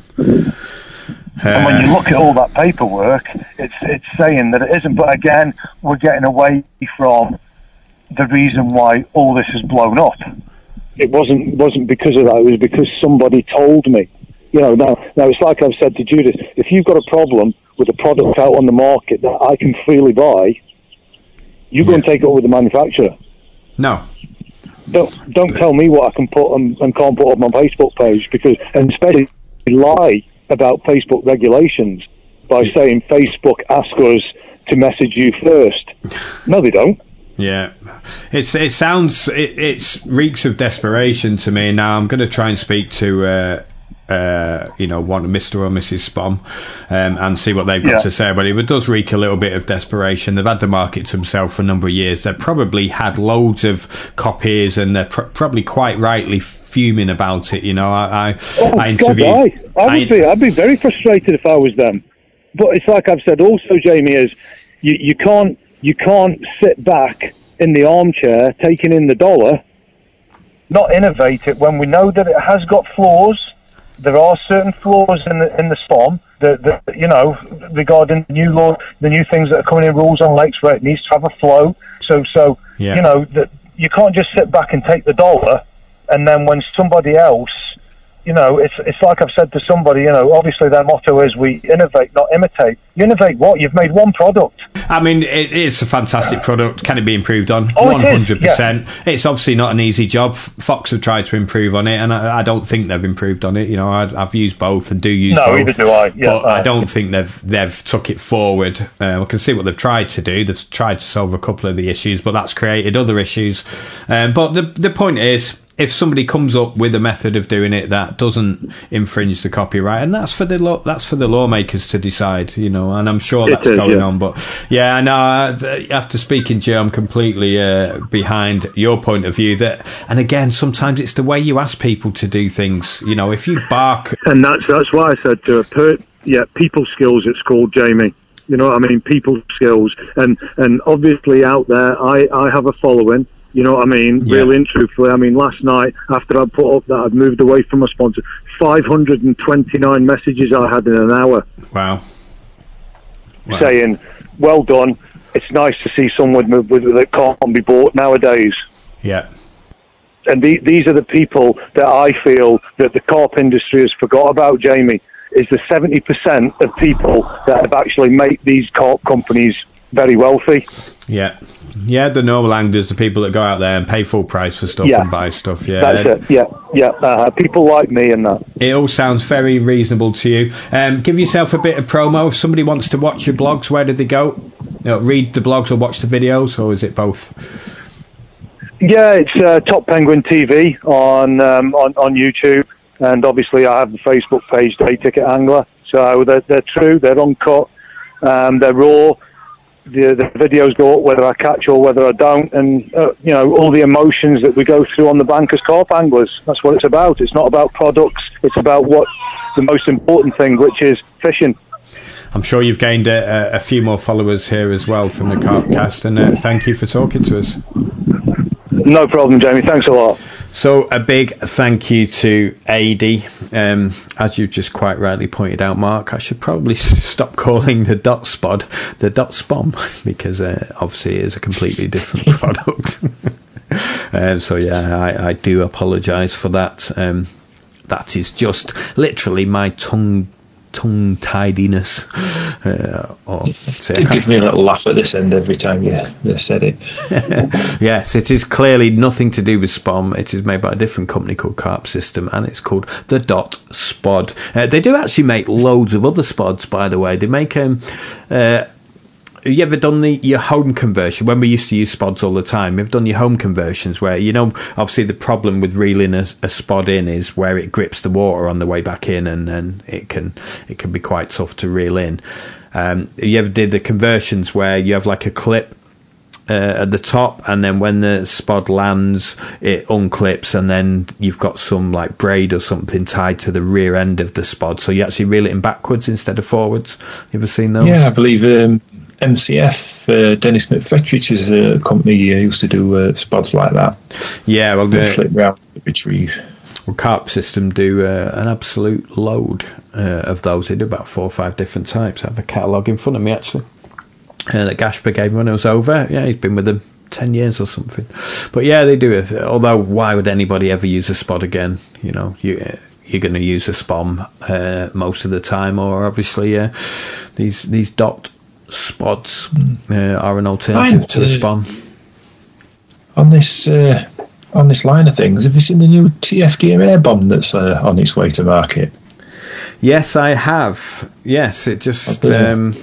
when you look at all that paperwork, it's saying that it isn't. But again, we're getting away from the reason why all this has blown up. It wasn't because of that. It was because somebody told me. Now it's like I've said to Judith. If you've got a problem with a product out on the market that I can freely buy, you go and take it up with the manufacturer. No. Don't tell me what I can put and can't put up on my Facebook page, and especially lie about Facebook regulations by saying Facebook ask us to message you first. No, they don't. Yeah, it sounds it reeks of desperation to me. Now I'm going to try and speak to one Mr. or Mrs. Spom and see what they've got to say. But it does reek a little bit of desperation. They've had the market to themselves for a number of years. They've probably had loads of copies, and they're probably quite rightly fuming about it. I interviewed. I'd be very frustrated if I was them. But it's like I've said also, Jamie, is you can't sit back in the armchair taking in the dollar, not innovate it when we know that it has got flaws. There are certain flaws in the Spawn that regarding the new law, the new things that are coming in, rules on lakes where it needs to have a flow. So that you can't just sit back and take the dollar, and then when somebody else, it's like I've said to somebody, obviously their motto is we innovate, not imitate. You innovate what? You've made one product. I mean, it is a fantastic product. Can it be improved on? 100%. Yeah. It's obviously not an easy job. Fox have tried to improve on it, and I don't think they've improved on it. I've used both and do use both. No, either do I. Yeah, but I don't think they've took it forward. I can see what they've tried to do. They've tried to solve a couple of the issues, but that's created other issues. But the point is, if somebody comes up with a method of doing it that doesn't infringe the copyright, and that's for the lawmakers to decide, and I'm sure that's going on. But yeah, no, after speaking to you, I'm completely behind your point of view. And again, sometimes it's the way you ask people to do things. If you bark, and that's why I said to her, people skills. It's called, Jamie. You know what I mean? People skills, and obviously out there, I have a following. You know what I mean? Yeah. Really and truthfully. I mean, last night, after I put up that I'd moved away from a sponsor, 529 messages I had in an hour. Wow. Saying, well done. It's nice to see someone that can't be bought nowadays. Yeah. And these are the people that I feel that the carp industry has forgot about, Jamie, is the 70% of people that have actually made these carp companies very wealthy. Yeah. Yeah, the normal anglers, the people that go out there and pay full price for stuff and buy stuff. Yeah, that's it. People like me and that. It all sounds very reasonable to you. Give yourself a bit of promo. If somebody wants to watch your blogs, where do they go? Read the blogs or watch the videos, or is it both? Yeah, it's Top Penguin TV on YouTube, and obviously I have the Facebook page, Day Ticket Angler. So they're true, they're uncut, they're raw. The videos go up whether I catch or whether I don't, and all the emotions that we go through on the bank as carp anglers. That's what it's about. It's not about products. It's about what the most important thing, which is fishing. I'm sure you've gained a few more followers here as well from the Carpcast, and thank you for talking to us. No problem, Jamie. Thanks a lot. So a big thank you to AD. As you've just quite rightly pointed out, Mark, I should probably stop calling the dot spod the dot spom, because obviously it is a completely different product. So yeah, I do apologise for that. That is just literally my tongue tidiness. Give me a little laugh at this end every time you said it. Yes, it is clearly nothing to do with Spom. It is made by a different company called Carp System, and it's called the Dot Spod. They do actually make loads of other spods, by the way. They make have you ever done your home conversion? When we used to use spods all the time, you've done your home conversions where, obviously the problem with reeling a spod in is where it grips the water on the way back in, and it can be quite tough to reel in. You ever did the conversions where you have like a clip at the top, and then when the spod lands, it unclips, and then you've got some like braid or something tied to the rear end of the spod, so you actually reel it in backwards instead of forwards. You ever seen those? Yeah, I believe MCF, Dennis McFetrich's company used to do spods like that. Yeah, well, flip round, retrieve. Well, Carp System do an absolute load of those. They do about 4 or 5 different types. I have a catalogue in front of me, actually, that Gashper gave me when I was over. Yeah, he's been with them 10 years or something. But yeah, they do it. Although, why would anybody ever use a spod again? You know, you're going to use a spom most of the time, or obviously these dot spods are an alternative to the spon. On this line of things, have you seen the new TF Gear Air Bomb that's on its way to market? Yes, I have. Yes, it just... this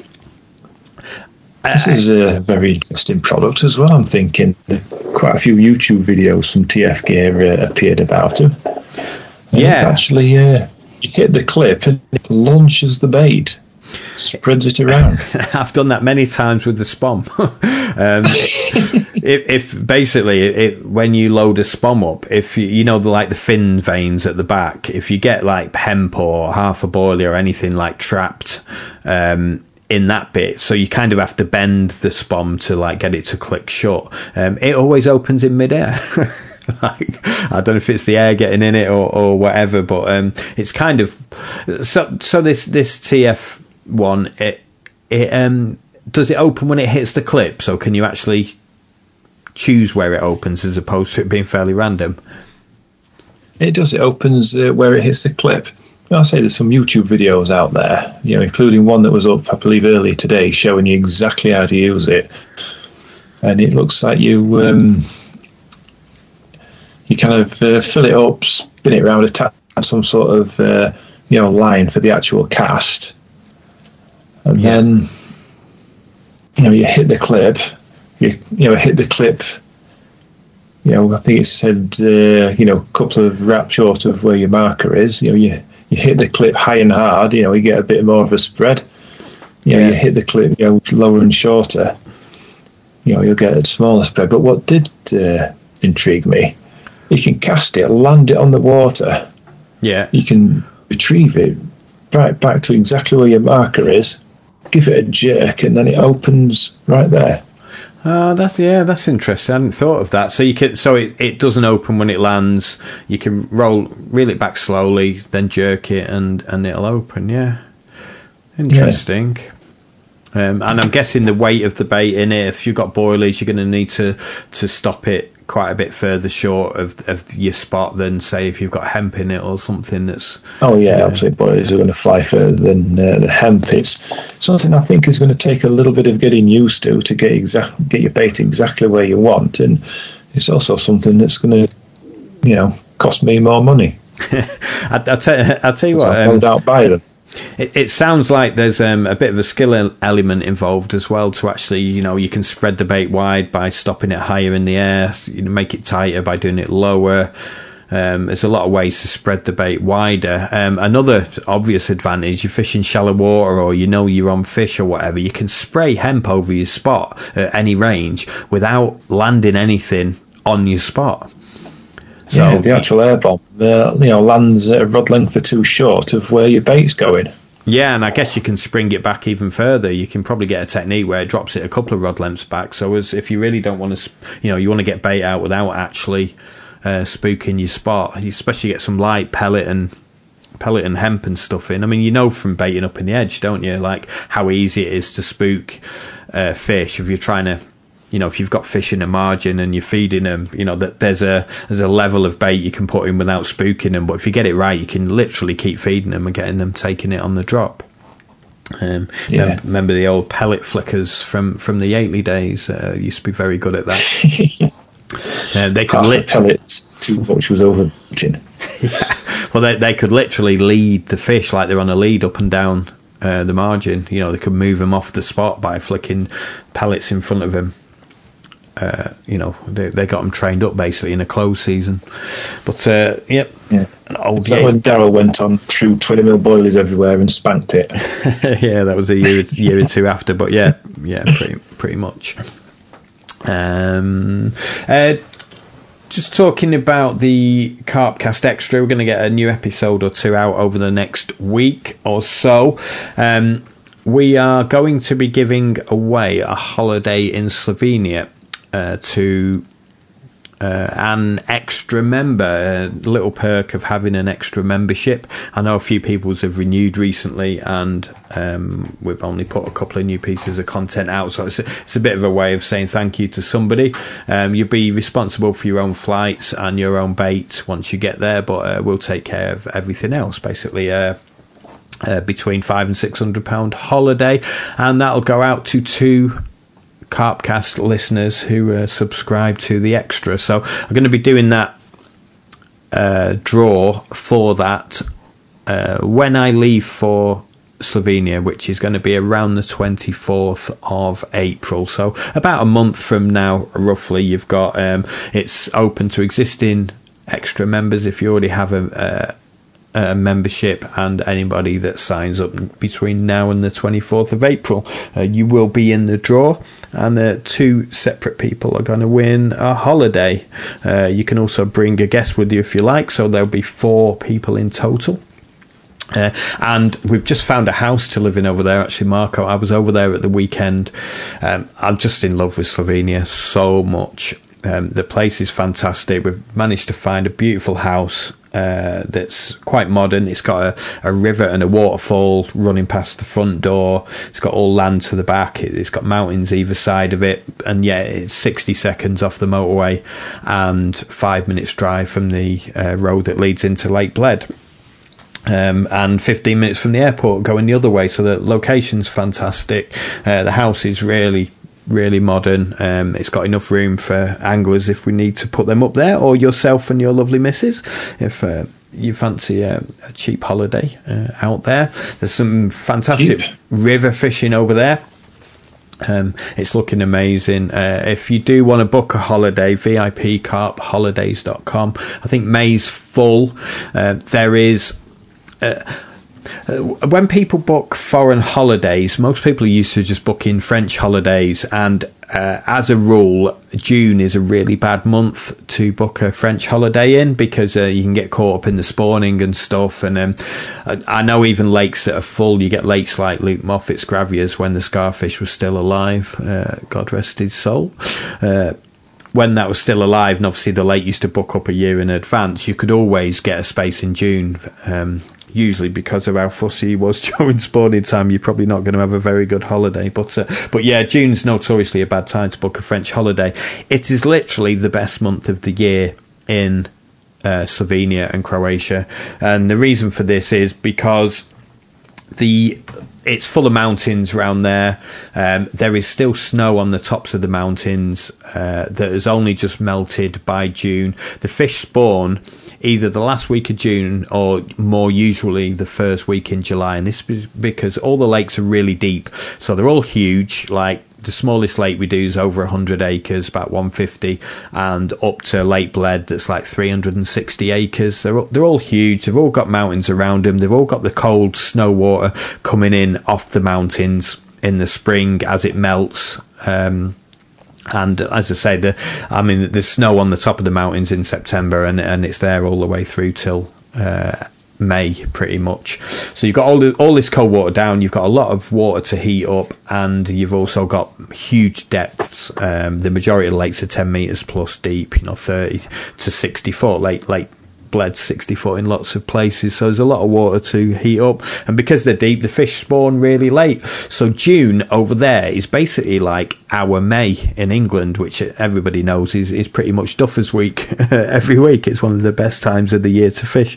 is a very interesting product as well. I'm thinking quite a few YouTube videos from TF Gear appeared about it. Yeah. Actually, you hit the clip and it launches the bait. Spreads it around. I've done that many times with the spom. if basically when you load a spom up, if you know the fin veins at the back, if you get like hemp or half a boilie or anything like trapped in that bit, so you kind of have to bend the spom to like get it to click shut. It always opens in midair. Like, I don't know if it's the air getting in it or whatever, but it's kind of so this TF one, it does it open when it hits the clip? So can you actually choose where it opens as opposed to it being fairly random? It does. It opens where it hits the clip. I'll say there's some YouTube videos out there, including one that was up, I believe, earlier today, showing you exactly how to use it. And it looks like you kind of fill it up, spin it around, attach some sort of line for the actual cast. And then, you hit the clip. You hit the clip. I think it said, a couple of wraps short of where your marker is. You hit the clip high and hard. You get a bit more of a spread. You hit the clip, lower and shorter. You'll get a smaller spread. But what did intrigue me, you can cast it, land it on the water. Yeah. You can retrieve it right back to exactly where your marker is. Give it a jerk, and then it opens right there. That's interesting. I hadn't thought of that. So it doesn't open when it lands. You can reel it back slowly, then jerk it, and it'll open. Yeah, interesting. Yeah. And I'm guessing the weight of the bait in it. If you've got boilies, you're going to need to stop it quite a bit further short of your spot than, say, if you've got hemp in it or something that's... Oh, yeah, obviously boilies are going to fly further than the hemp. It's something I think is going to take a little bit of getting used to get your bait exactly where you want, and it's also something that's going to, cost me more money. I'll tell you what... I'll no doubt buy them. It sounds like there's a bit of a skill element involved as well to actually, you can spread the bait wide by stopping it higher in the air, make it tighter by doing it lower. There's a lot of ways to spread the bait wider. Another obvious advantage, you fish in shallow water or you're on fish or whatever, you can spray hemp over your spot at any range without landing anything on your spot. So the actual air bomb, lands at a rod length or two short of where your bait's going. Yeah, and I guess you can spring it back even further. You can probably get a technique where it drops it a couple of rod lengths back. So if you really don't want to, you want to get bait out without actually spooking your spot, you especially get some light pellet and hemp and stuff in. I mean, from baiting up in the edge, don't you? Like how easy it is to spook fish if you're trying to. If you've got fish in a margin and you're feeding them, that there's a level of bait you can put in without spooking them. But if you get it right, you can literally keep feeding them and getting them taking it on the drop. Remember the old pellet flickers from the Yateley days? Used to be very good at that. They could literally too much was overeating. Yeah, well, they could literally lead the fish like they're on a lead up and down the margin. They could move them off the spot by flicking pellets in front of them. They got them trained up basically in a closed season. But yeah. When Darryl went on threw 20mm boilies everywhere and spanked it. Yeah, that was a year or two after. But yeah, pretty much. Just talking about the Carpcast Extra, we're going to get a new episode or two out over the next week or so. We are going to be giving away a holiday in Slovenia to an extra member, a little perk of having an extra membership. I know a few people have renewed recently, and we've only put a couple of new pieces of content out, so it's a bit of a way of saying thank you to somebody. You'll be responsible for your own flights and your own bait once you get there, but we'll take care of everything else, basically. Between £500 and £600 holiday, and that'll go out to 2 Carpcast listeners who subscribe to the Extra. So I'm going to be doing that draw for that when I leave for Slovenia, which is going to be around the 24th of April. So about a month from now, roughly. You've got it's open to existing Extra members if you already have a membership, and anybody that signs up between now and the 24th of April, you will be in the draw, and 2 separate people are going to win a holiday. You can also bring a guest with you if you like, so there'll be 4 people in total. And we've just found a house to live in over there, actually, Marco. I was over there at the weekend. I'm just in love with Slovenia so much. The place is fantastic. We've managed to find a beautiful house that's quite modern. It's got a river and a waterfall running past the front door. It's got all land to the back. It's got mountains either side of it, and yeah, it's 60 seconds off the motorway and 5 minutes drive from the road that leads into Lake Bled. And 15 minutes from the airport going the other way, so the location's fantastic. The house is really modern. It's got enough room for anglers if we need to put them up there, or yourself and your lovely missus if you fancy a cheap holiday out there. There's some fantastic river fishing over there. It's looking amazing. If you do want to book a holiday, VIPcarpholidays.com. I think May's full. There is when people book foreign holidays, most people are used to just booking French holidays, and as a rule, June is a really bad month to book a French holiday in, because you can get caught up in the spawning and stuff. And I know even lakes that are full, you get lakes like Luke Moffat's Graviers when the Scarfish was still alive, God rest his soul. When that was still alive, and obviously the lake used to book up a year in advance, you could always get a space in June. Usually, because of how fussy he was during spawning time, you're probably not going to have a very good holiday. But yeah, June's notoriously a bad time to book a French holiday. It is literally the best month of the year in Slovenia and Croatia, and the reason for this is because it's full of mountains around there. There is still snow on the tops of the mountains that has only just melted by June. The fish spawn either the last week of June or more usually the first week in July, and this is because all the lakes are really deep, so they're all huge. Like the smallest lake we do is over 100 acres, about 150, and up to Lake Bled that's like 360 acres. They're all huge. They've all got mountains around them. They've all got the cold snow water coming in off the mountains in the spring as it melts. And as I say, there's snow on the top of the mountains in September, and it's there all the way through till May, pretty much. So you've got all this cold water down. You've got a lot of water to heat up, and you've also got huge depths. The majority of the lakes are 10 meters plus deep. 30 to 60 foot. Lake Bled 60 foot in lots of places, so there's a lot of water to heat up, and because they're deep, the fish spawn really late. So June over there is basically like our May in England, which everybody knows is pretty much Duffers Week. Every week it's one of the best times of the year to fish.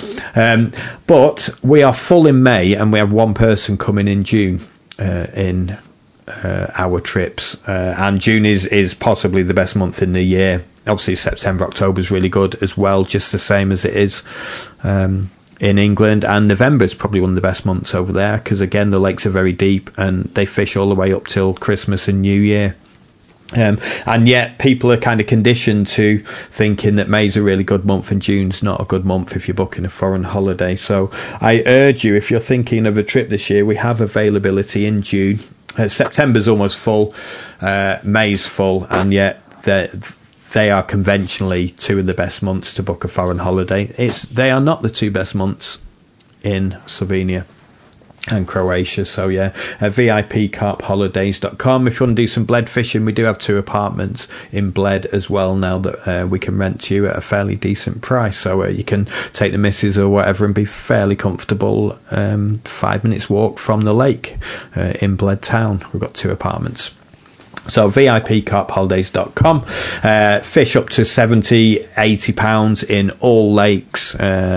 But we are full in May, and we have one person coming in June in our trips, and June is possibly the best month in the year. Obviously, September, October is really good as well, just the same as it is in England. And November is probably one of the best months over there, because, again, the lakes are very deep and they fish all the way up till Christmas and New Year. And yet people are kind of conditioned to thinking that May's a really good month and June's not a good month if you're booking a foreign holiday. So I urge you, if you're thinking of a trip this year, we have availability in June. September's almost full, May's full, and yet they are conventionally two of the best months to book a foreign holiday. They are not the two best months in Slovenia and Croatia. So yeah, VIPcarpholidays.com. If you want to do some bled fishing, we do have 2 apartments in Bled as well now that we can rent to you at a fairly decent price. So you can take the missus or whatever and be fairly comfortable. 5 minutes walk from the lake in Bled town. We've got 2 apartments. So VIPcarpholidays.com. Fish up to £70-80 in all lakes.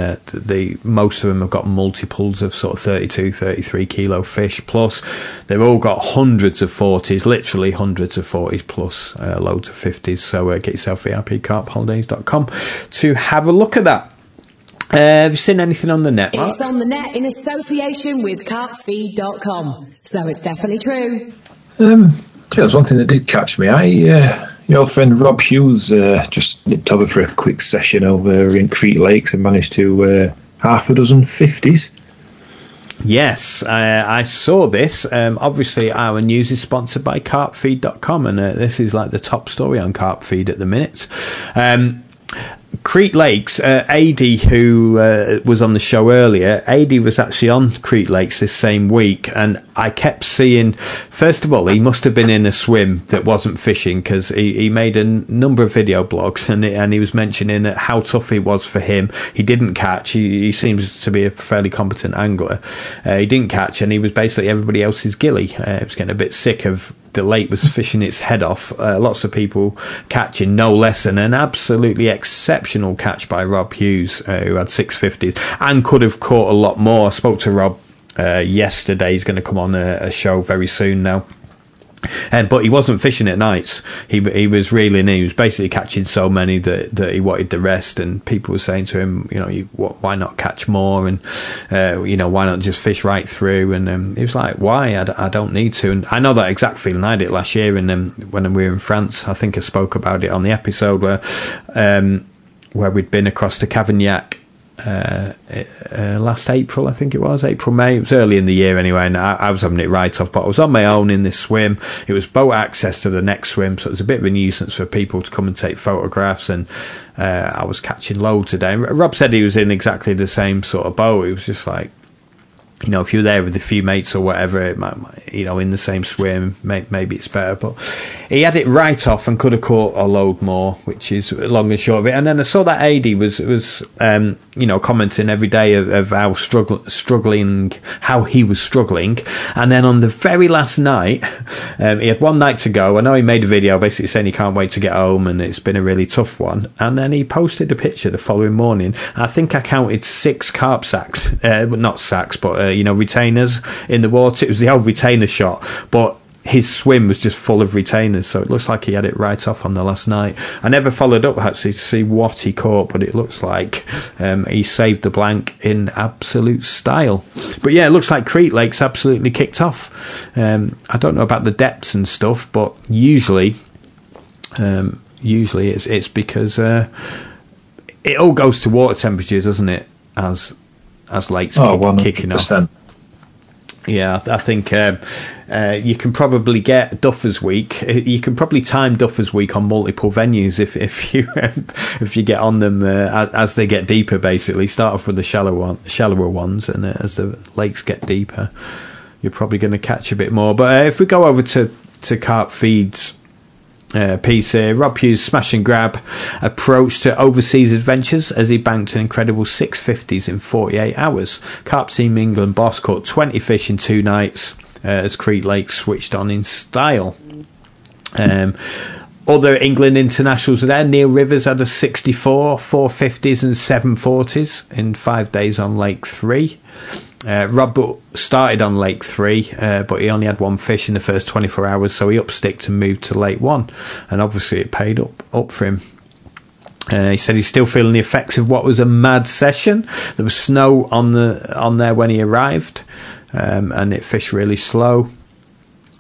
Most of them have got multiples of sort of 32-33 kilo fish plus. They've all got hundreds of 40s, literally hundreds of 40s plus loads of 50s. So get yourself VIPcarpholidays.com to have a look at that. Have you seen anything on the net, Mark? It's on the net in association with carpfeed.com. So it's definitely true. There's one thing that did catch me. Your friend Rob Hughes just nipped over for a quick session over in Crete Lakes and managed to half a dozen 50s. Yes, I saw this. Obviously, our news is sponsored by carpfeed.com, and this is like the top story on Carpfeed at the minute. Crete Lakes, Adi, who was on the show earlier, Adi was actually on Crete Lakes this same week, and I kept seeing, first of all, he must have been in a swim that wasn't fishing, because he made a number of video blogs, and he was mentioning how tough it was for him. He didn't catch. He seems to be a fairly competent angler. He didn't catch, and he was basically everybody else's gilly. He was getting a bit sick of the lake was fishing its head off. Lots of people catching no less than an absolutely exceptional catch by Rob Hughes, who had 650s and could have caught a lot more. I spoke to Rob yesterday. He's going to come on a show very soon now. But he wasn't fishing at nights. He was reeling in. He was basically catching so many that he wanted the rest. And people were saying to him, why not catch more? And why not just fish right through? And he was like, why? I don't need to. And I know that exact feeling. I had it last year, and when we were in France, I think I spoke about it on the episode where we'd been across to Cavagnac. Last April, I think it was April, May. It was early in the year anyway, and I was having it right off, but I was on my own in this swim. It was boat access to the next swim, so it was a bit of a nuisance for people to come and take photographs, and I was catching loads a day. Rob said he was in exactly the same sort of boat. It was just like, if you're there with a few mates or whatever, it might, in the same swim, maybe it's better. But he had it right off and could have caught a load more, which is long and short of it. And then I saw that Adi was commenting every day of how how he was struggling. And then on the very last night, he had one night to go. I know he made a video basically saying he can't wait to get home, and it's been a really tough one. And then he posted a picture the following morning. I think I counted 6 carp sacks, not sacks, but retainers in the water. It was the old retainer shot, but his swim was just full of retainers, so it looks like he had it right off on the last night. I never followed up actually to see what he caught, but it looks like he saved the blank in absolute style. But yeah, it looks like Crete Lakes absolutely kicked off. I don't know about the depths and stuff, but usually it's because it all goes to water temperature, doesn't it, as lakes kicking off. Yeah, I think you can probably get Duffers Week. You can probably time Duffers Week on multiple venues if you get on them as they get deeper. Basically, start off with the shallower ones, and as the lakes get deeper, you're probably going to catch a bit more. But if we go over to Carp Feed's piece here, Rob Hughes' smash and grab approach to overseas adventures as he banked an incredible 650s in 48 hours. Carp Team England boss caught 20 fish in 2 nights as Crete Lake switched on in style. Other England internationals were there. Neil Rivers had a 64, 450s and 740s in 5 days on Lake 3. Rob started on Lake 3, but he only had 1 fish in the first 24 hours, so he upsticked and moved to Lake 1, and obviously it paid up for him. He said he's still feeling the effects of what was a mad session. There was snow on there when he arrived, and it fished really slow.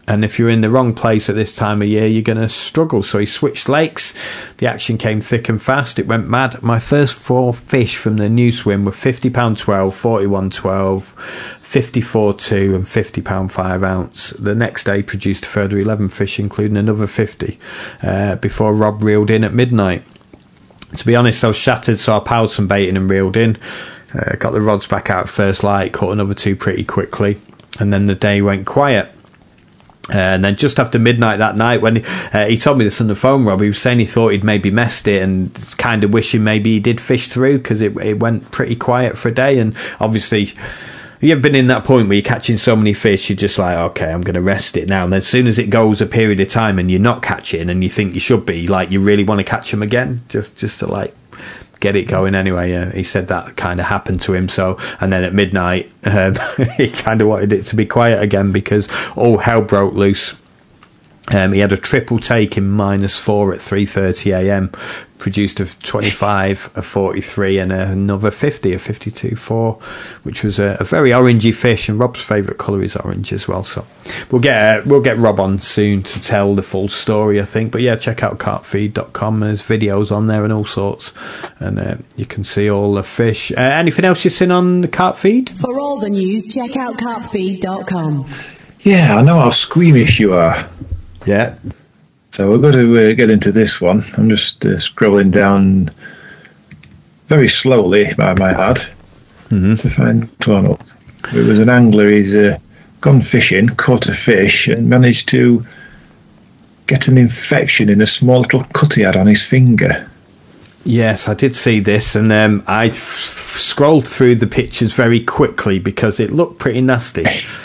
And if you're in the wrong place at this time of year, you're going to struggle. So he switched lakes. The action came thick and fast. It went mad. My first 4 fish from the new swim were £50.12, £41.12, £54.2 and £50 5 ounce. The next day produced a further 11 fish, including another 50, before Rob reeled in at midnight. To be honest, I was shattered, so I piled some bait in and reeled in. Got the rods back out at first light, caught another 2 pretty quickly, and then the day went quiet. And then just after midnight that night, when he told me this on the phone, Rob, he was saying he thought he'd maybe messed it and kind of wishing maybe he did fish through, because it went pretty quiet for a day. And obviously, you've been in that point where you're catching so many fish, you're just like, okay, I'm going to rest it now. And then as soon as it goes a period of time and you're not catching and you think you should be, like, you really want to catch them again, just to like get it going anyway. He said that kind of happened to him. So, and then at midnight, he kind of wanted it to be quiet again, because all hell broke loose. He had a triple take in -4 at 3:30 a.m. Produced a 25, a 43, and another 50, a 52.4, which was a very orangey fish. And Rob's favourite colour is orange as well. So we'll get Rob on soon to tell the full story, I think. But yeah, check out carpfeed.com. There's videos on there and all sorts, and you can see all the fish. Anything else you've seen on the Carp Feed? For all the news, check out carpfeed.com. Yeah, I know how squeamish you are. Yeah. So we're going to get into this one. I'm just scrolling down very slowly by my head to find one up. It was an angler, he's gone fishing, caught a fish, and managed to get an infection in a small little cut he had on his finger. Yes, I did see this, and I scrolled through the pictures very quickly because it looked pretty nasty.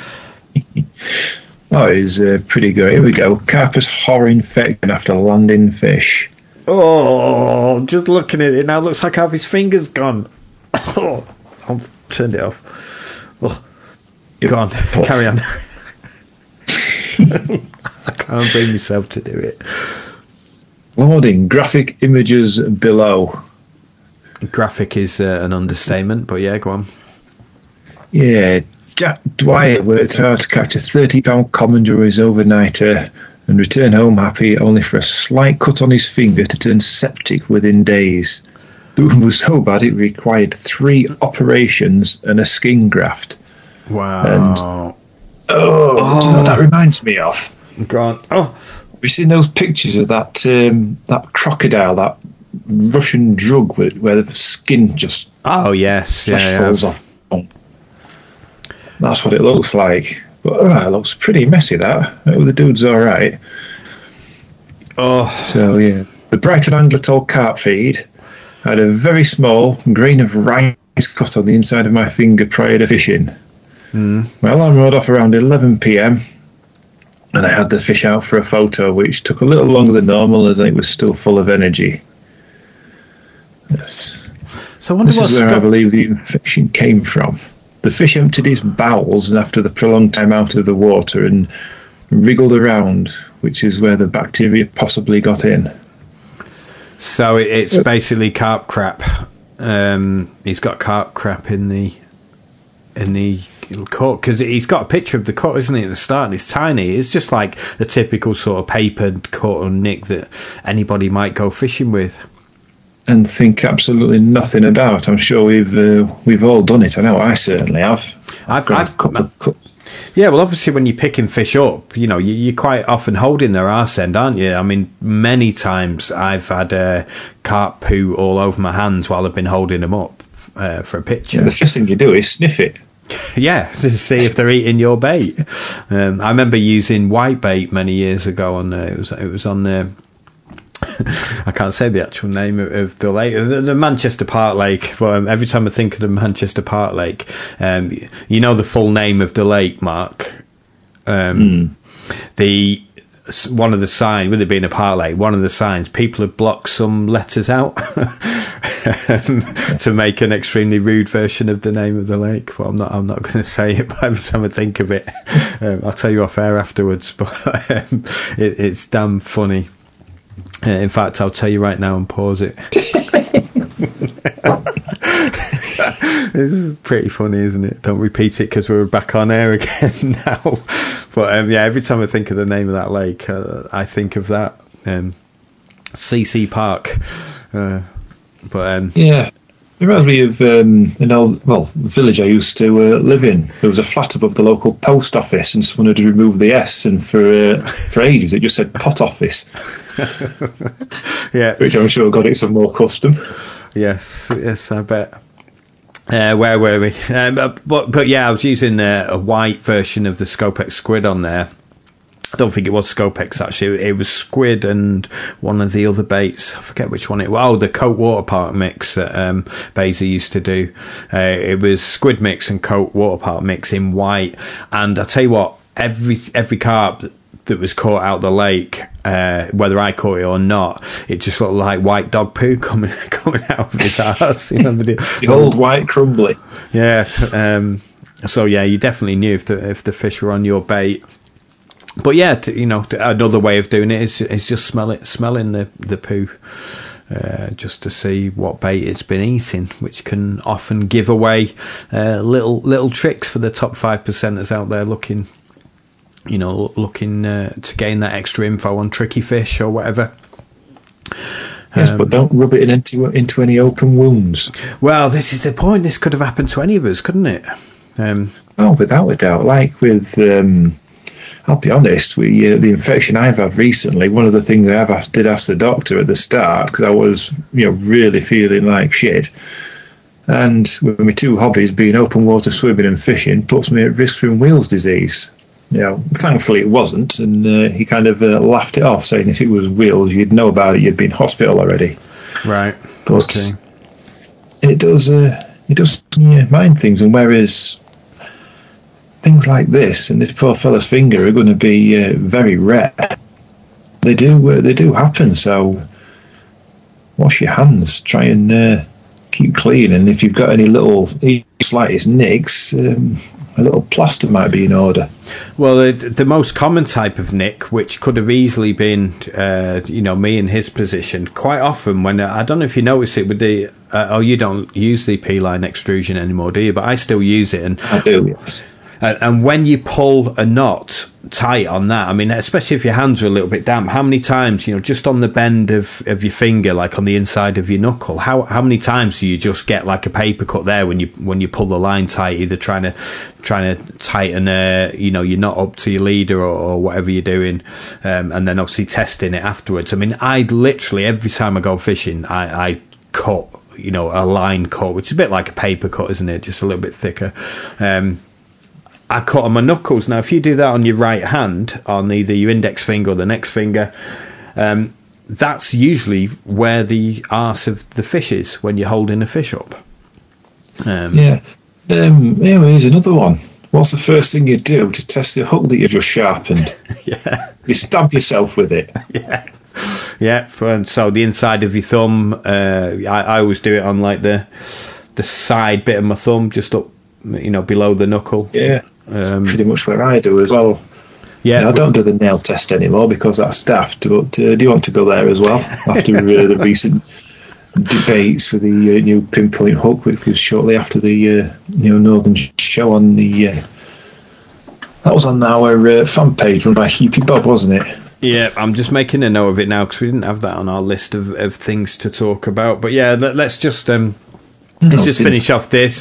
Oh, it's pretty good. Here we go. Carpus horror infection after landing fish. Oh, just looking at it now, it looks like half his finger's gone. Oh, I'll turn it off. Oh, go on, carry on. I can't bring myself to do it. Loading graphic images below. Graphic is an understatement, but yeah, go on. Yeah, Jack Dwyer worked hard to catch a £30 common during his overnighter and return home happy, only for a slight cut on his finger to turn septic within days. The wound was so bad it required 3 operations and a skin graft. Wow. And, do you know what that reminds me of? Go on. Oh, have you seen those pictures of that crocodile, that Russian drug where the skin just yes, falls off? That's what it looks like. But it looks pretty messy, that. The dude's alright. Oh. So, yeah. The Brighton Angler told Carp Feed, I had a very small grain of rice cut on the inside of my finger prior to fishing. My alarm went off around 11 p.m. and I had the fish out for a photo, which took a little longer than normal as it was still full of energy. Yes. So I wonder this is where I believe the infection came from. The fish emptied his bowels after the prolonged time out of the water and wriggled around, which is where the bacteria possibly got in. So it's basically carp crap. He's got carp crap in the cut, because he's got a picture of the cut, isn't he, at the start, and it's tiny. It's just like the typical sort of papered cut or nick that anybody might go fishing with and think absolutely nothing about. I'm sure we've all done it. I know I certainly have. I've yeah, well, obviously when you're picking fish up, you know, you're quite often holding their arse end, aren't you? I mean, many times I've had carp poo all over my hands while I've been holding them up for a picture. Yeah, the first thing you do is sniff it. Yeah, to see if they're eating your bait. I remember using white bait many years ago on it was on the I can't say the actual name of the lake. The Manchester Park Lake. But every time I think of the Manchester Park Lake, you know the full name of the lake, Mark. The one of the signs, with it being a park lake, one of the signs, people have blocked some letters out to make an extremely rude version of the name of the lake. Well, I'm not going to say it, but every time I think of it, I'll tell you off air afterwards. But it's damn funny. In fact, I'll tell you right now and pause it. It's pretty funny, isn't it? Don't repeat it because we're back on air again now. But yeah, every time I think of the name of that lake, I think of that CC Park. Yeah. It reminds me of an old village I used to live in. There was a flat above the local post office, and someone had removed the S, and for ages it just said pot office. Yeah, which I'm sure got it some more custom. Yes, I bet. Where were we? But yeah, I was using a white version of the Scopex squid on there. I don't think it was Scopex, actually. It was squid and one of the other baits. I forget which one it was. Oh, the Coat Water Park mix that Basie used to do. It was squid mix and Coat Water Park mix in white. And I tell you what, every carp that was caught out the lake, whether I caught it or not, it just looked like white dog poo coming out of his ass. You remember the old white crumbly? Yeah. So yeah, you definitely knew if the fish were on your bait. But yeah, another way of doing it is just smelling the poo, just to see what bait it's been eating, which can often give away little tricks for the top 5%ers out there looking to gain that extra info on tricky fish or whatever. Yes, but don't rub it into any open wounds. Well, this is the point. This could have happened to any of us, couldn't it? Without a doubt. Like with, I'll be honest, the infection I've had recently, one of the things I did ask the doctor at the start, because I was really feeling like shit. And with my two hobbies being open water swimming and fishing, puts me at risk from Weil's disease. Thankfully it wasn't, and he kind of laughed it off, saying if it was Weil's, you'd know about it, you'd be in hospital already. Right. But okay. It does mind things, and whereas things like this and this poor fella's finger are going to be very rare, they do happen. So wash your hands, try and keep clean, and if you've got any slightest nicks, a little plaster might be in order. Well, the most common type of nick, which could have easily been, me in his position, quite often when, I don't know if you notice it with the, you don't use the P-line extrusion anymore, do you? But I still use it. And I do, yes. And when you pull a knot tight on that, I mean, especially if your hands are a little bit damp, how many times, just on the bend of your finger, like on the inside of your knuckle, how many times do you just get like a paper cut there when you pull the line tight, either trying to tighten you're not up to your leader or whatever you're doing, and then obviously testing it afterwards. I mean, I literally every time I go fishing, I cut a line cut, which is a bit like a paper cut, isn't it? Just a little bit thicker. I cut on my knuckles. Now, if you do that on your right hand, on either your index finger or the next finger, that's usually where the arse of the fish is when you're holding a fish up. Here's another one. What's the first thing you do to test the hook that you've just sharpened? Yeah. You stab yourself with it. Yeah. Yeah, and so the inside of your thumb, I always do it on like the side bit of my thumb, just up, below the knuckle. Yeah. Pretty much where I do as well. Yeah, I don't do the nail test anymore because that's daft. But do you want to go there as well after the recent debates with the new pinpoint hook, which was shortly after the Northern show on the that was on our fan page run by Hupy Bob, wasn't it? Yeah, I'm just making a note of it now because we didn't have that on our list of things to talk about. But yeah, let's just finish off this.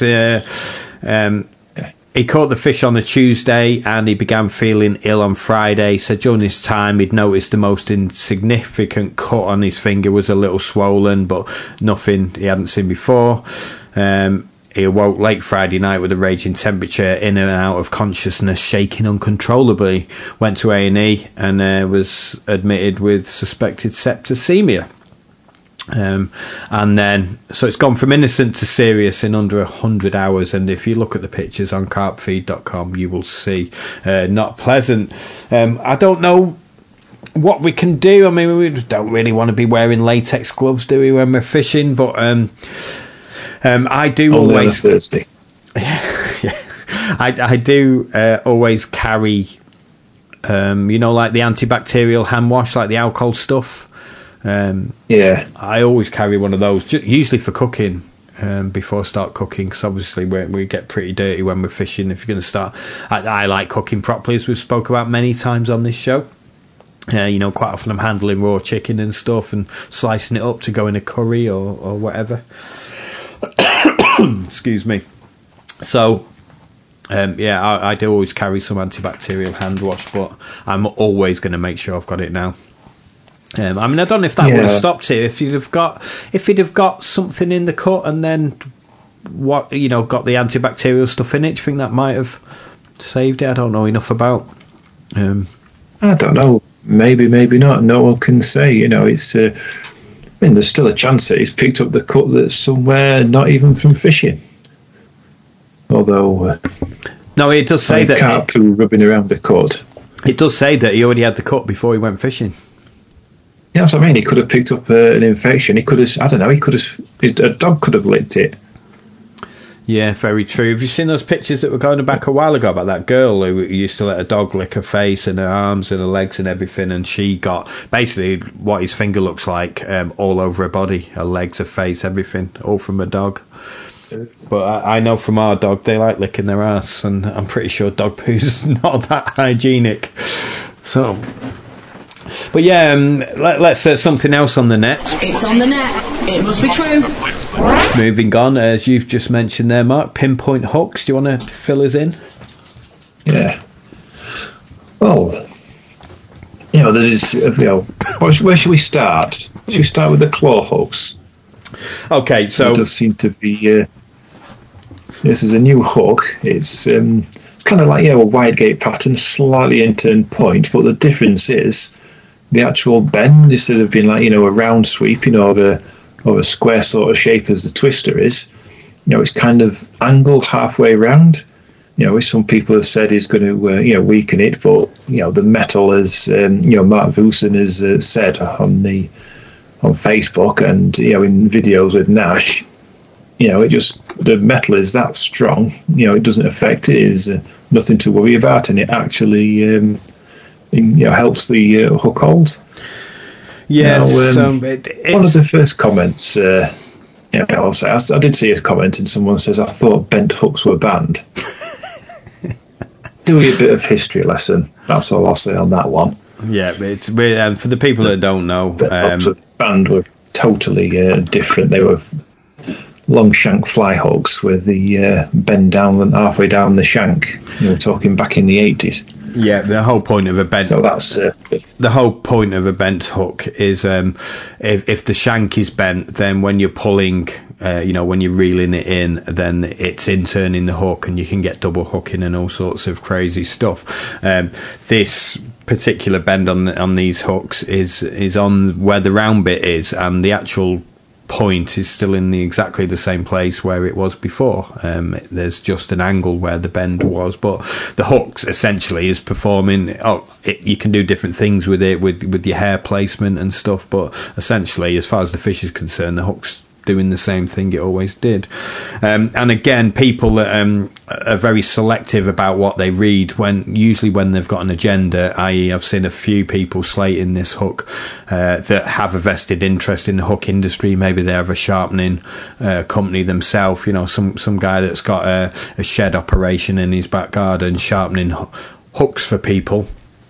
He caught the fish on a Tuesday and he began feeling ill on Friday. So during this time, he'd noticed the most insignificant cut on his finger was a little swollen, but nothing he hadn't seen before. He awoke late Friday night with a raging temperature, in and out of consciousness, shaking uncontrollably. Went to A&E and was admitted with suspected septicemia. And then, so it's gone from innocent to serious in under 100 hours. And if you look at the pictures on carpfeed.com, you will see not pleasant. I don't know what we can do. I mean, we don't really want to be wearing latex gloves, do we, when we're fishing? But I do only always. Thursday. I do always carry, like the antibacterial hand wash, like the alcohol stuff. I always carry one of those, usually for cooking. before I start cooking, because obviously we get pretty dirty when we're fishing. If you're going to start, I like cooking properly, as we've spoke about many times on this show. Quite often I'm handling raw chicken and stuff and slicing it up to go in a curry or whatever. Excuse me. So, I do always carry some antibacterial hand wash, but I'm always going to make sure I've got it now. I don't know if that would have stopped it. If you'd have got something in the cut and then got the antibacterial stuff in it, do you think that might have saved it? I don't know enough about. I don't know. Maybe not. No one can say. It's. There's still a chance that he's picked up the cut that's somewhere not even from fishing. Although, no, it does say that carp flew rubbing around the cut. It does say that he already had the cut before he went fishing. Yeah, that's what I mean. He could have picked up an infection. He could have. I don't know. A dog could have licked it. Yeah, very true. Have you seen those pictures that were going back a while ago about that girl who used to let a dog lick her face and her arms and her legs and everything, and she got basically what his finger looks like all over her body, her legs, her face, everything, all from a dog. But I know from our dog, they like licking their ass, and I'm pretty sure dog poo's not that hygienic. So, but yeah, let's something else on the net. It's on the net. It must be true. Moving on, as you've just mentioned there, Mark, pinpoint hooks. Do you want to fill us in? Yeah. Well, there is. Where should we start? Should we start with the claw hooks? Okay, so it does seem to be. This is a new hook. It's kind of like a wide gate pattern, slightly inturned point, but the difference is the actual bend, instead of being like a round sweep, or a square sort of shape as the twister is, it's kind of angled halfway round. Which some people have said is going to weaken it, but the metal, as Mark Vucin has said on Facebook and in videos with Nash, the metal is that strong. It doesn't affect it. It is nothing to worry about, and it actually helps the hook hold. Yes. One of the first comments, I did see a comment, and someone says, "I thought bent hooks were banned." Do a bit of history lesson. That's all I'll say on that one. Yeah, it's for the people that don't know, hooks were banned were totally different. They were long shank fly hooks with the bend down halfway down the shank. We're talking back in the 80s. Yeah, the whole point of a bent. So that's the whole point of a bent hook is if the shank is bent, then when you're pulling, when you're reeling it in, then it's in turning the hook, and you can get double hooking and all sorts of crazy stuff. This particular bend on these hooks is on where the round bit is, and the actual point is still in exactly the same place where it was before. There's just an angle where the bend was, but the hooks essentially is performing. You can do different things with it, with your hair placement and stuff, but essentially, as far as the fish is concerned, the hook's doing the same thing it always did. And again, people are very selective about what they read usually when they've got an agenda, i.e. I've seen a few people slating this hook that have a vested interest in the hook industry. Maybe they have a sharpening company themselves, some guy that's got a shed operation in his back garden sharpening hooks for people.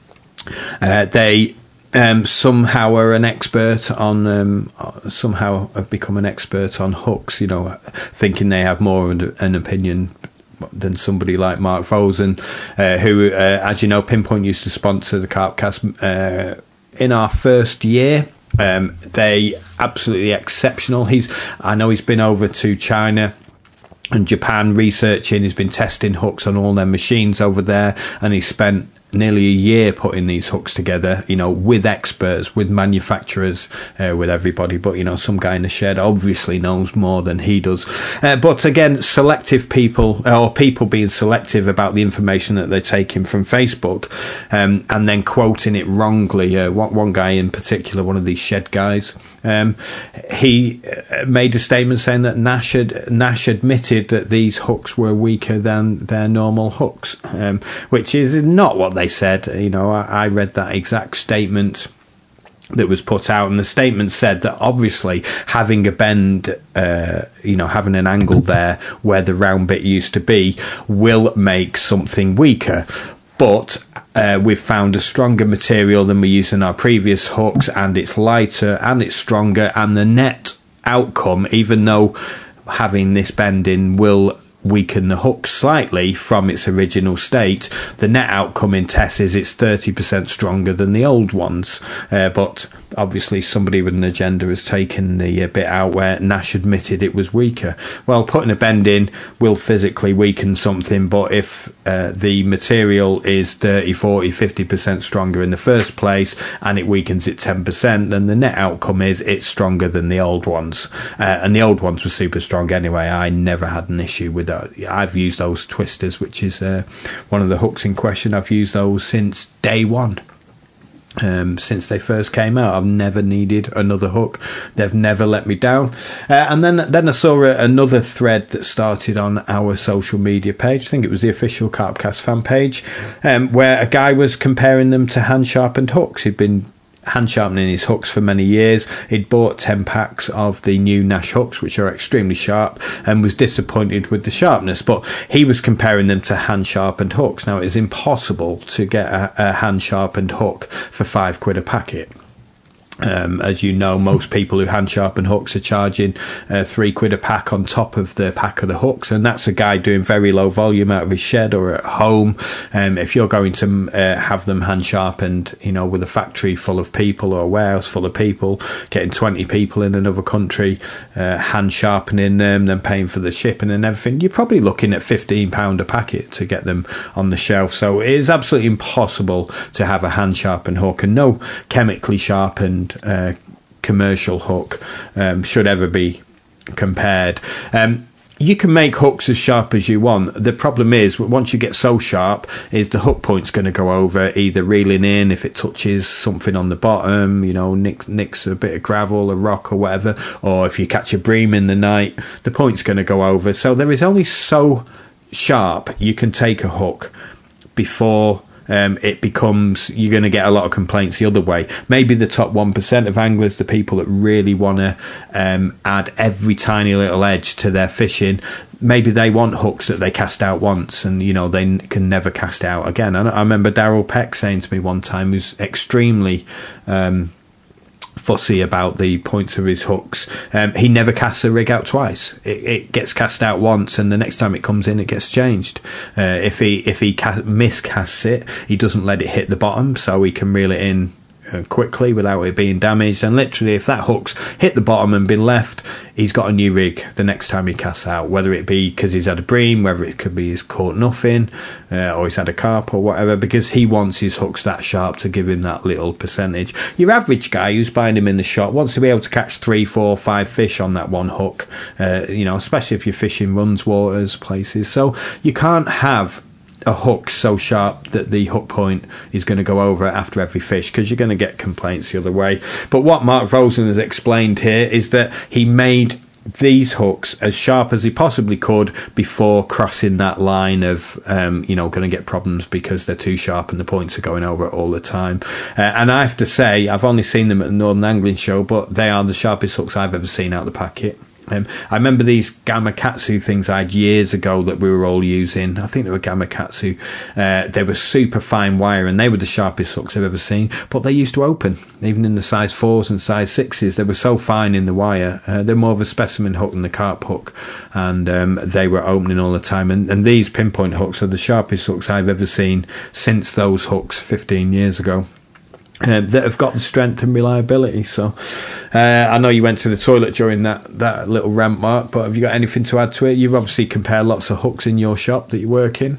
They somehow are an expert on somehow have become an expert on hooks, thinking they have more of an opinion than somebody like Mark Vosen, who as you know, Pinpoint used to sponsor the Carpcast in our first year. They absolutely exceptional. I know he's been over to China and Japan researching. He's been testing hooks on all their machines over there, and he spent nearly a year putting these hooks together, with experts, with manufacturers, with everybody. But, some guy in the shed obviously knows more than he does. But again, selective people, or people being selective about the information that they're taking from Facebook, and then quoting it wrongly. One guy in particular, one of these shed guys, he made a statement saying that Nash admitted that these hooks were weaker than their normal hooks, which is not what they said. I read that exact statement that was put out, and the statement said that obviously having a bend, having an angle there where the round bit used to be will make something weaker. But we've found a stronger material than we used in our previous hooks, and it's lighter and it's stronger, and the net outcome, even though having this bending will weaken the hook slightly from its original state, the net outcome in tests is it's 30% stronger than the old ones. But obviously somebody with an agenda has taken the bit out where Nash admitted it was weaker. Well, putting a bend in will physically weaken something, but if the material is 30, 40, 50% stronger in the first place and it weakens it 10%, then the net outcome is it's stronger than the old ones. And the old ones were super strong anyway. I never had an issue with that. I've used those twisters, which is one of the hooks in question. I've used those since day one. Since they first came out, I've never needed another hook. They've never let me down. And then I saw another thread that started on our social media page. I think it was the official Carpcast fan page, where a guy was comparing them to hand sharpened hooks. He'd been hand sharpening his hooks for many years. He'd bought 10 packs of the new Nash hooks, which are extremely sharp, and was disappointed with the sharpness, but he was comparing them to hand sharpened hooks. Now, it is impossible to get a hand sharpened hook for £5 a packet. As you know, most people who hand sharpen hooks are charging £3 a pack on top of the pack of the hooks, and that's a guy doing very low volume out of his shed or at home. If you're going to have them hand sharpened, with a factory full of people or a warehouse full of people, getting 20 people in another country hand sharpening them, then paying for the shipping and everything, you're probably looking at £15 a packet to get them on the shelf. So it is absolutely impossible to have a hand sharpened hook, and no chemically sharpened commercial hook should ever be compared. You can make hooks as sharp as you want. The problem is, once you get so sharp, is the hook point's going to go over, either reeling in if it touches something on the bottom, nicks a bit of gravel, a rock or whatever, or if you catch a bream in the night, the point's going to go over. So there is only so sharp you can take a hook before it becomes, you're going to get a lot of complaints the other way. Maybe the top 1% of anglers, the people that really want to add every tiny little edge to their fishing, maybe they want hooks that they cast out once and they can never cast out again. I remember Darryl Peck saying to me one time, who's extremely fussy about the points of his hooks, he never casts a rig out twice. It gets cast out once, and the next time it comes in, it gets changed. If he miscasts it, he doesn't let it hit the bottom, so he can reel it in quickly without it being damaged. And literally, if that hook's hit the bottom and been left, he's got a new rig the next time he casts out, whether it be because he's had a bream, whether it could be he's caught nothing, or he's had a carp or whatever, because he wants his hooks that sharp to give him that little percentage. Your average guy who's buying him in the shop wants to be able to catch 3, 4, 5 fish on that one hook, especially if you're fishing runs, waters, places. So you can't have a hook so sharp that the hook point is going to go over after every fish, because you're going to get complaints the other way. But what Mark Rosen has explained here is that he made these hooks as sharp as he possibly could before crossing that line of going to get problems because they're too sharp and the points are going over all the time. And I have to say, I've only seen them at the Northern Angling Show, but they are the sharpest hooks I've ever seen out of the packet. I remember these Gamakatsu things I had years ago that we were all using. I think they were Gamakatsu. They were super fine wire, and they were the sharpest hooks I've ever seen, but they used to open. Even in the size 4s and size 6s, they were so fine in the wire. They're more of a specimen hook than the carp hook, and they were opening all the time. And these pinpoint hooks are the sharpest hooks I've ever seen since those hooks 15 years ago. That have got the strength and reliability. So I know you went to the toilet during that little rant, Mark, but have you got anything to add to it? You've obviously compared lots of hooks in your shop that you work in.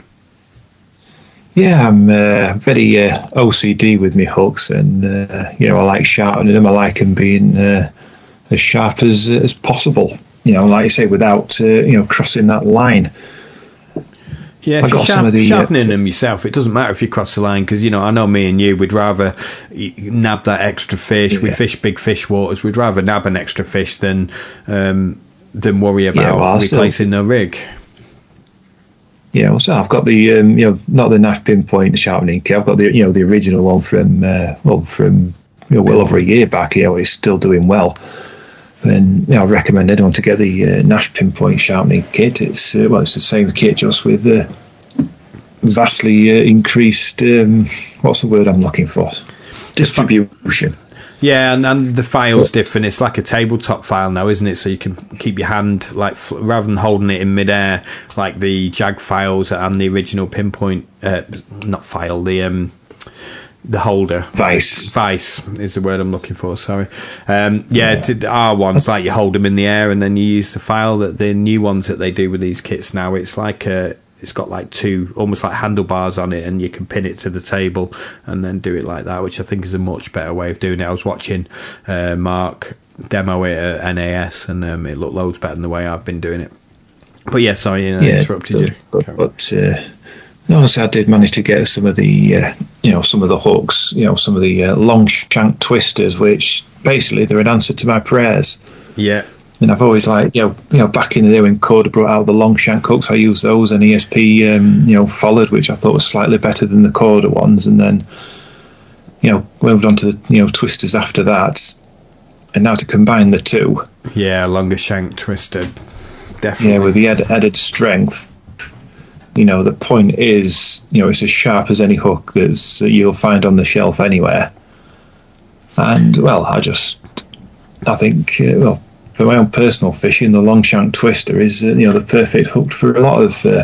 Yeah, I'm very OCD with my hooks, and I like sharpening them. I like them being as sharp as possible. Like you say, without crossing that line. Yeah, if you're sharpening them yourself, it doesn't matter if you cross the line, because, I know me and you, we'd rather nab that extra fish. Yeah. We fish big fish waters. We'd rather nab an extra fish than worry about replacing the rig. Yeah, so I've got the, not the Nash Pinpoint sharpening kit. I've got the, the original one from well over a year back. He's still doing well. And I recommend anyone to get the Nash Pinpoint sharpening kit. It's the same kit, just with vastly increased. What's the word I'm looking for? Distribution. Yeah, and the file's different. It's like a tabletop file now, isn't it? So you can keep your hand, like, rather than holding it in midair, like the Jag files and the original Pinpoint, not file, the holder. Vice is the word I'm looking for, sorry. Our ones, like, you hold them in the air and then you use the file. That the new ones that they do with these kits now, it's like it's got like two, almost like handlebars on it, and you can pin it to the table and then do it like that, which I think is a much better way of doing it. I was watching Mark demo it at NAS, and it looked loads better than the way I've been doing it. But yeah, sorry, interrupted you. But honestly, I did manage to get some of the, some of the hooks, some of the long shank twisters, which basically they're an answer to my prayers. Yeah. And I've always back in the day when Coda brought out the long shank hooks, I used those, and ESP, followed, which I thought was slightly better than the Coda ones, and then, moved on to the, twisters after that, and now to combine the two. Yeah, longer shank twister, definitely. Yeah, with the added strength. The point is, it's as sharp as any hook that you'll find on the shelf anywhere. And I think, for my own personal fishing, the long shank twister is the perfect hook for a lot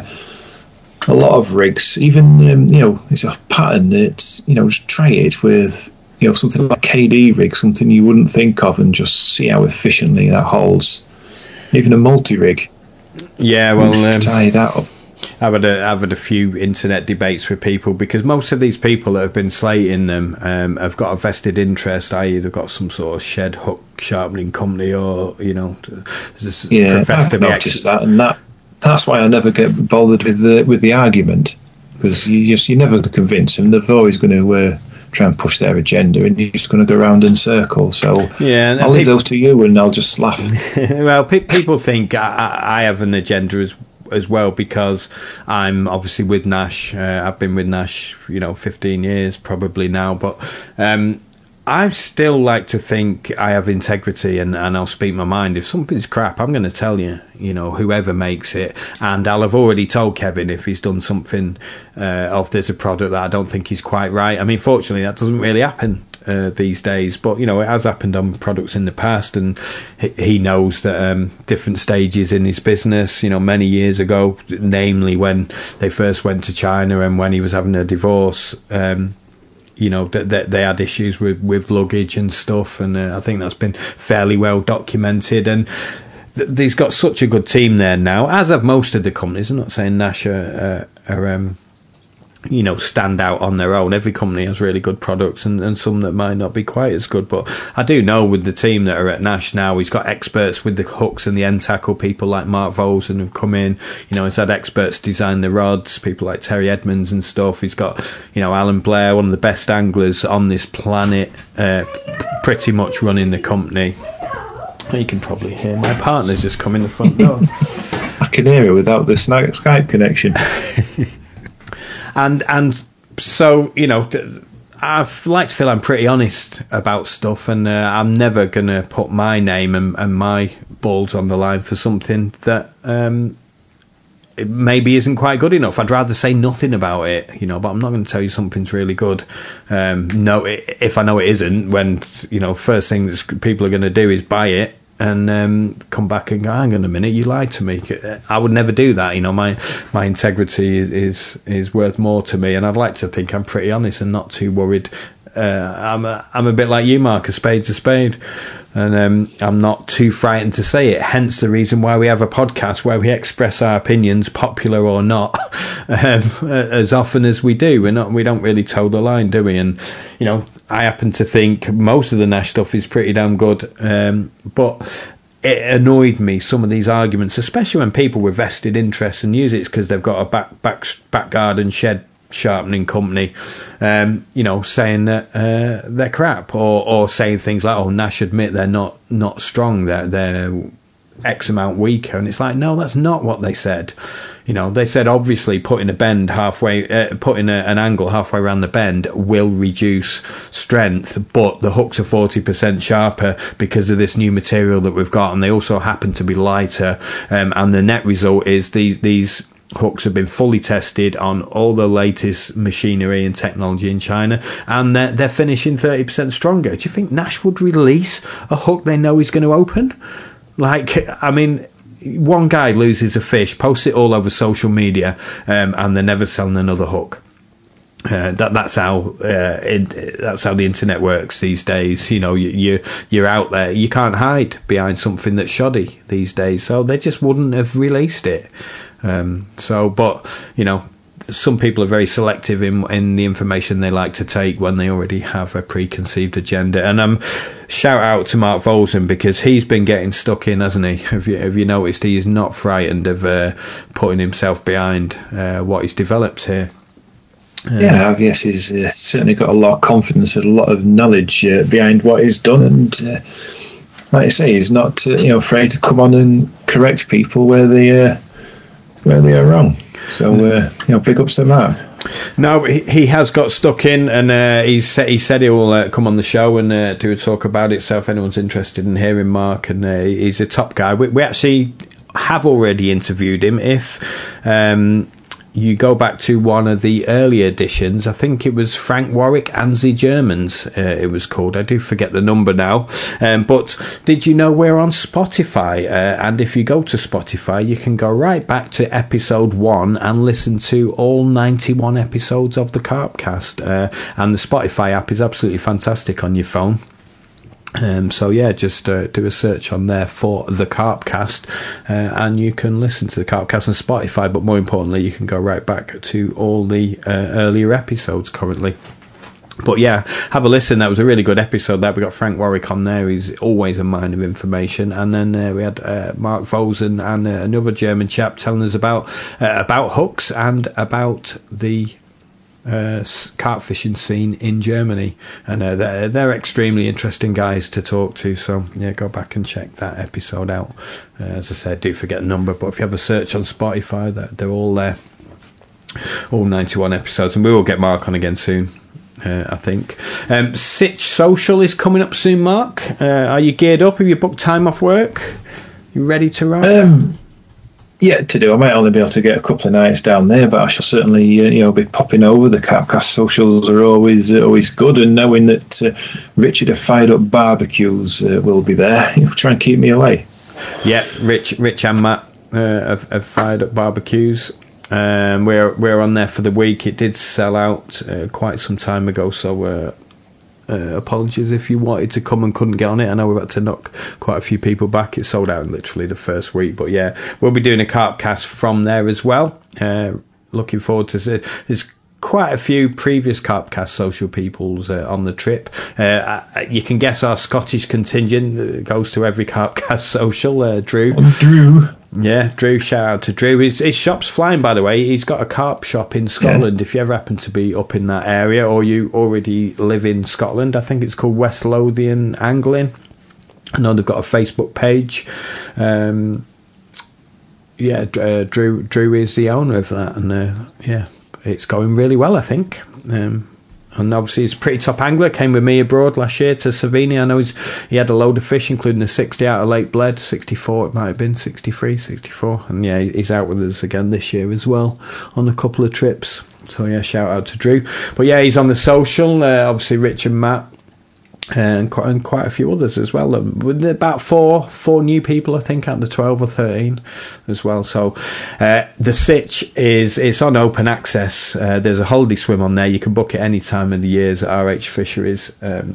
of rigs. Even it's a pattern that just try it with something like KD rig, something you wouldn't think of, and just see how efficiently that holds. Even a multi rig. Yeah, tie that up. I've had a few internet debates with people, because most of these people that have been slating them have got a vested interest, i.e. they've got some sort of shed hook sharpening company, or profess to be that, and that's why I never get bothered with the argument, because you're never convince them. They're always going to try and push their agenda, and you're just going to go round in circles. So I'll leave those to you, and I'll just laugh. Well, people think I have an agenda as well, because I'm obviously with Nash. I've been with Nash 15 years probably now, but I still like to think I have integrity, and I'll speak my mind. If something's crap, I'm going to tell you, whoever makes it, and I'll have already told Kevin if he's done something, or if there's a product that I don't think is quite right. I mean, fortunately that doesn't really happen these days, but it has happened on products in the past, and he knows that different stages in his business, many years ago, namely when they first went to China and when he was having a divorce, that they had issues with luggage and stuff, and I think that's been fairly well documented, and he's got such a good team there now, as have most of the companies. I'm not saying Nash are stand out on their own. Every company has really good products, and some that might not be quite as good. But I do know with the team that are at Nash now, he's got experts with the hooks and the end tackle, people like Mark Volson have come in. He's had experts design the rods, people like Terry Edmonds and stuff. He's got, Alan Blair, one of the best anglers on this planet, pretty much running the company. You can probably hear my partner's just come in the front door. I can hear it without the Skype connection. And so, I like to feel I'm pretty honest about stuff, and I'm never going to put my name and my balls on the line for something that it maybe isn't quite good enough. I'd rather say nothing about it, but I'm not going to tell you something's really good. If I know it isn't, when, first thing that people are going to do is buy it, and come back and go, hang on a minute, you lied to me. I would never do that. My integrity is worth more to me, and I'd like to think I'm pretty honest and not too worried. I'm a bit like you, Mark. A spade's a spade, and I'm not too frightened to say it. Hence the reason why we have a podcast where we express our opinions, popular or not, as often as we do. We don't really toe the line, do we? And I happen to think most of the Nash stuff is pretty damn good, but it annoyed me, some of these arguments, especially when people with vested interests and use it because they've got a back garden shed sharpening company, saying that they're crap, or saying things like, "Oh, Nash admit they're not strong. They're X amount weaker. And it's like, no, that's not what they said. You know, they said obviously putting a bend halfway, putting an angle halfway around the bend will reduce strength, but the hooks are 40% sharper because of this new material that we've got, and they also happen to be lighter. And the net result is these hooks have been fully tested on all the latest machinery and technology in China, and they're finishing 30% stronger. Do you think Nash would release a hook they know is going to open? Like, I mean, one guy loses a fish, posts it all over social media, and they're never selling another hook. That's how the internet works these days. You know, you're out there. You can't hide behind something that's shoddy these days. So they just wouldn't have released it. But you know, some people are very selective in the information they like to take when they already have a preconceived agenda. And shout out to Mark Volson, because he's been getting stuck in, hasn't he? Have you noticed he's not frightened of putting himself behind what he's developed here? Yeah, yes, he's certainly got a lot of confidence and a lot of knowledge behind what he's done, and like I say, he's not afraid to come on and correct people where they are wrong. So big ups to Mark. No, he has got stuck in, and he said he will come on the show and do a talk about it. So if anyone's interested in hearing Mark, and he's a top guy. We actually have already interviewed him. If you go back to one of the early editions, I think it was Frank Warwick, Anzi Germans, it was called. I do forget the number now. But did you know we're on Spotify? And if you go to Spotify, you can go right back to episode 1 and listen to all 91 episodes of the Carpcast. And the Spotify app is absolutely fantastic on your phone. So yeah, just do a search on there for the Carpcast, and you can listen to the Carpcast on Spotify, but more importantly, you can go right back to all the earlier episodes currently. But yeah, have a listen. That was a really good episode. That we got Frank Warwick on there. He's always a mine of information. And then we had Mark Volson and another German chap telling us about hooks and about the carp fishing scene in Germany, and they're extremely interesting guys to talk to. So yeah, go back and check that episode out. As I said, do forget the number, but if you have a search on Spotify, they're all there, all 91 episodes, and we will get Mark on again soon. I think Sitch Social is coming up soon. Mark, are you geared up? Have you booked time off work? You ready to ride? Yeah, to do. I might only be able to get a couple of nights down there, but I shall certainly, be popping over. The Carpcast socials are always good, and knowing that Richard have fired up barbecues will be there, try and keep me away. Yeah, Rich and Matt have fired up barbecues. We're on there for the week. It did sell out quite some time ago, so apologies if you wanted to come and couldn't get on it. I know we've had to knock quite a few people back. It sold out literally the first week, but yeah, we'll be doing a Carpcast from there as well. Looking forward to it. There's quite a few previous Carpcast social peoples on the trip. You can guess our Scottish contingent goes to every Carpcast social. Drew. Yeah, Drew, shout out to Drew. His shop's flying, by the way. He's got a carp shop in Scotland. Yeah. If you ever happen to be up in that area, or you already live in Scotland, I think it's called West Lothian Angling. I know they've got a Facebook page. Drew is the owner of that, and it's going really well, I think. And obviously he's a pretty top angler. Came with me abroad last year to Savini. I know he had a load of fish, including a 60 out of Lake Bled, 64 it might have been, 63, 64. And yeah, he's out with us again this year as well on a couple of trips. So yeah, shout out to Drew. But yeah, he's on the social. Obviously Rich and Matt. And quite a few others as well. About four new people, I think, out of the 12 or 13 as well. So the Sitch it's on open access. There's a holiday swim on there. You can book it any time of the years at RH Fisheries,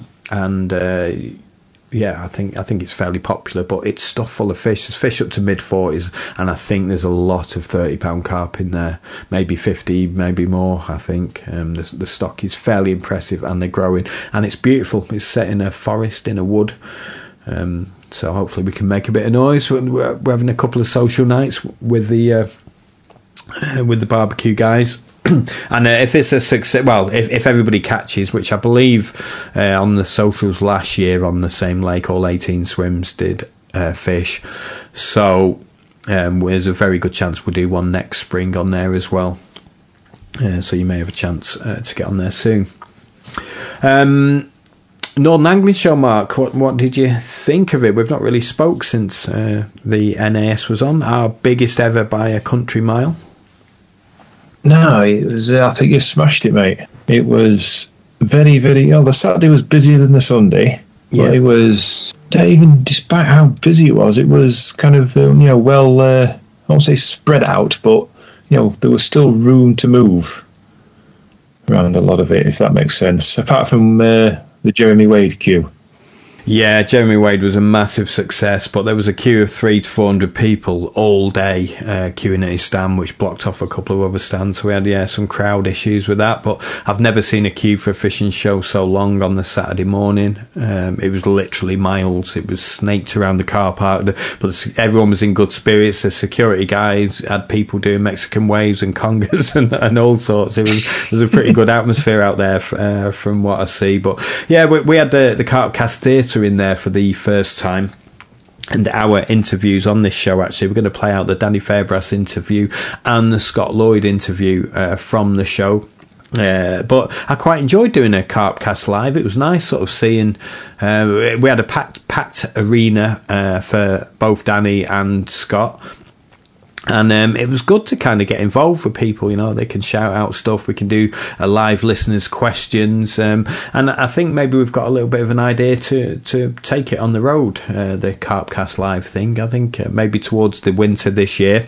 I think it's fairly popular, but it's stuffed full of fish. There's fish up to mid-40s, and I think there's a lot of 30-pound carp in there, maybe 50, maybe more, I think. The stock is fairly impressive, and they're growing, and it's beautiful. It's set in a forest, in a wood, so hopefully we can make a bit of noise. We're having a couple of social nights with the barbecue guys. And if it's a success, well, if everybody catches, which I believe on the socials last year on the same lake, all 18 swims did fish. So there's a very good chance we'll do one next spring on there as well. So you may have a chance to get on there soon. Northern Angling Show, Mark, what did you think of it? We've not really spoke since the NAS was on. Our biggest ever by a country mile. No, it was. I think you smashed it, mate. It was very, very. The Saturday was busier than the Sunday. Yeah. But it was, even despite how busy it was kind of well. I won't say spread out, but there was still room to move around a lot of it, if that makes sense. Apart from the Jeremy Wade queue. Yeah, Jeremy Wade was a massive success, but there was a queue of 300 to 400 people all day queuing at his stand, which blocked off a couple of other stands. So we had some crowd issues with that, but I've never seen a queue for a fishing show so long on the Saturday morning. It was literally miles. It was snaked around the car park, but everyone was in good spirits. The security guys had people doing Mexican waves and congas and all sorts. It was a pretty good atmosphere out there from what I see. But yeah, we had the Carpcast Theatre in there for the first time, and our interviews on this show, actually we're going to play out the Danny Fairbrass interview and the Scott Lloyd interview from the show. But I quite enjoyed doing a Carpcast live. It was nice sort of seeing we had a packed arena for both Danny and Scott. And it was good to kind of get involved with people, they can shout out stuff. We can do a live listeners' questions. And I think maybe we've got a little bit of an idea to take it on the road, the Carpcast Live thing. I think maybe towards the winter this year.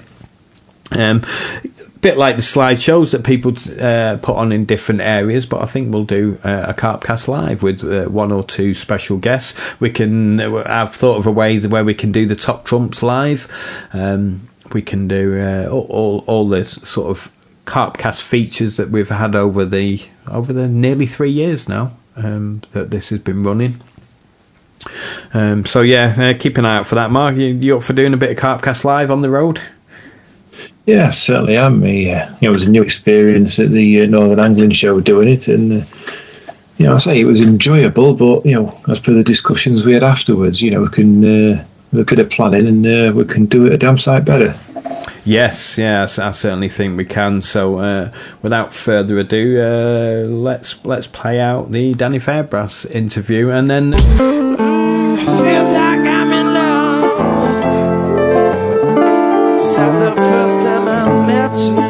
Bit like the slideshows that people put on in different areas, but I think we'll do a Carpcast Live with one or two special guests. I've thought of a way where we can do the Top Trumps live. We can do all the sort of Carpcast features that we've had over the nearly 3 years now that this has been running. So yeah, keep an eye out for that, Mark. You up for doing a bit of Carpcast Live on the road? Yeah, certainly am. It was a new experience at the Northern Angling Show doing it, and I say it was enjoyable. But as per the discussions we had afterwards, we can. A bit of planning and we can do it a damn sight better. Yes, I certainly think we can. So without further ado, let's play out the Danny Fairbrass interview, and then feels like I'm in love. Just like the first time I met you.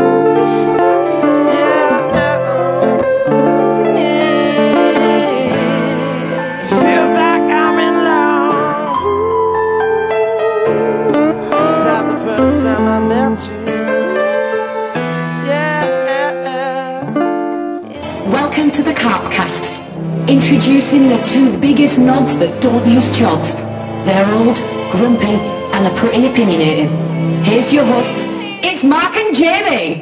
Welcome to the Carpcast. Introducing the two biggest nods that don't use chods. They're old, grumpy, and are pretty opinionated. Here's your hosts, it's Mark and Jamie.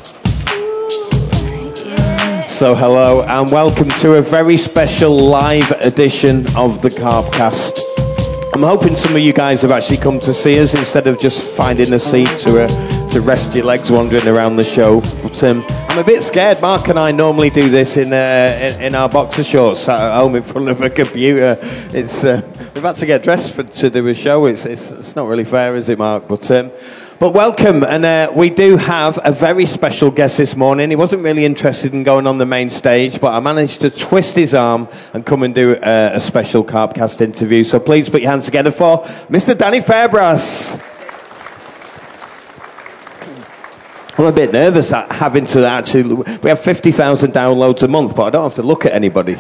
So hello and welcome to a very special live edition of the Carpcast. I'm hoping some of you guys have actually come to see us instead of just finding a seat to rest your legs wandering around the show. But I'm a bit scared. Mark and I normally do this in our boxer shorts sat at home in front of a computer. We've had to get dressed to do a show. It's not really fair, is it, Mark? But welcome, and we do have a very special guest this morning. He wasn't really interested in going on the main stage, but I managed to twist his arm and come and do a special Carpcast interview. So please put your hands together for Mr. Danny Fairbrass. I'm a bit nervous at having to actually... We have 50,000 downloads a month, but I don't have to look at anybody.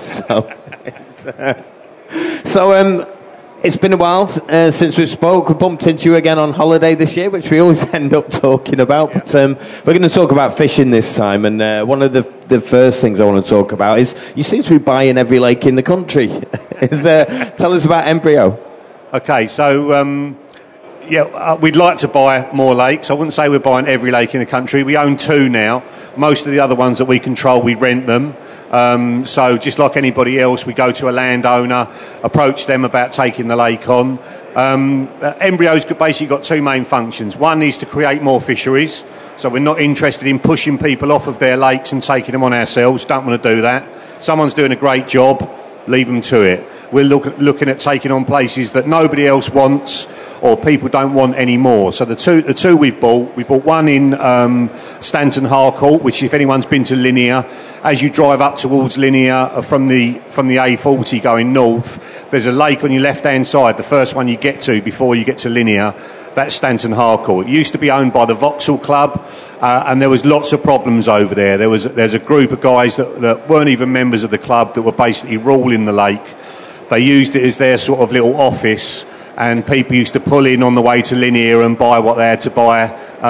It's been a while since we spoke. We bumped into you again on holiday this year, which we always end up talking about. But we're going to talk about fishing this time. And one of the first things I want to talk about is you seem to be buying every lake in the country. Tell us about Embryo. Okay, so... we'd like to buy more lakes. I wouldn't say we're buying every lake in the country. We own 2 now. Most of the other ones that we control, we rent them. So just like anybody else, we go to a landowner, approach them about taking the lake on. Embryo's basically got 2 main functions. One is to create more fisheries. So we're not interested in pushing people off of their lakes and taking them on ourselves. Don't want to do that. Someone's doing a great job, leave them to it. we're looking at taking on places that nobody else wants or people don't want anymore. So the two we bought one in Stanton Harcourt, which if anyone's been to Linear, as you drive up towards Linear from the A40 going north, there's a lake on your left-hand side, the first one you get to before you get to Linear. That's Stanton Harcourt. It used to be owned by the Vauxhall Club, and there was lots of problems over there. There's a group of guys that weren't even members of the club that were basically ruling the lake. They used it as their sort of little office, and people used to pull in on the way to Linear and buy what they had to buy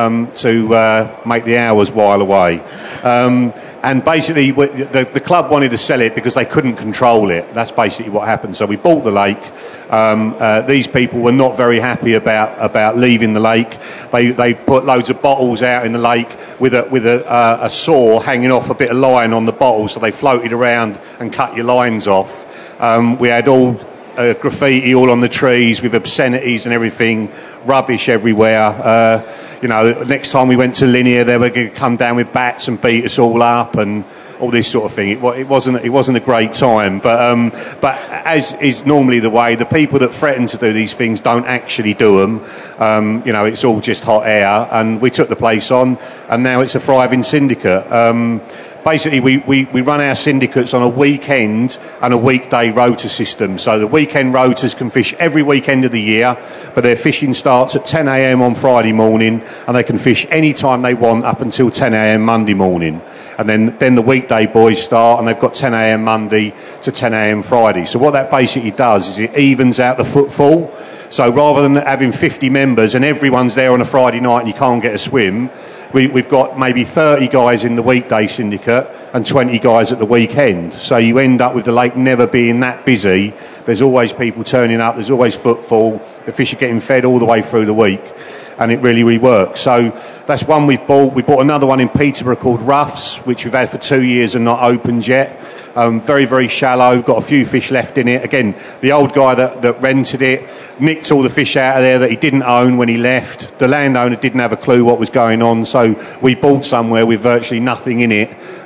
to make the hours while away. And basically, the club wanted to sell it because they couldn't control it. That's basically what happened. So we bought the lake. These people were not very happy about leaving the lake. They put loads of bottles out in the lake with a saw hanging off a bit of line on the bottle, so they floated around and cut your lines off. We had all graffiti all on the trees with obscenities and everything, rubbish everywhere. Next time we went to Linear, they were going to come down with bats and beat us all up and all this sort of thing. It wasn't a great time, but as is normally the way, the people that threaten to do these things don't actually do them. It's all just hot air, and we took the place on, and now it's a thriving syndicate. Basically, we run our syndicates on a weekend and a weekday rota system. So the weekend rotas can fish every weekend of the year, but their fishing starts at 10 a.m. on Friday morning, and they can fish any time they want up until 10 a.m. Monday morning. And then the weekday boys start, and they've got 10 a.m. Monday to 10 a.m. Friday. So what that basically does is it evens out the footfall. So rather than having 50 members and everyone's there on a Friday night and you can't get a swim, we've got maybe 30 guys in the weekday syndicate and 20 guys at the weekend. So you end up with the lake never being that busy. There's always people turning up. There's always footfall. The fish are getting fed all the way through the week. And it really, really works. So that's one we've bought. We bought another one in Peterborough called Ruffs, which we've had for 2 years and not opened yet. Very, very shallow. Got a few fish left in it. Again, the old guy that rented it nicked all the fish out of there that he didn't own when he left. The landowner didn't have a clue what was going on. So we bought somewhere with virtually nothing in it,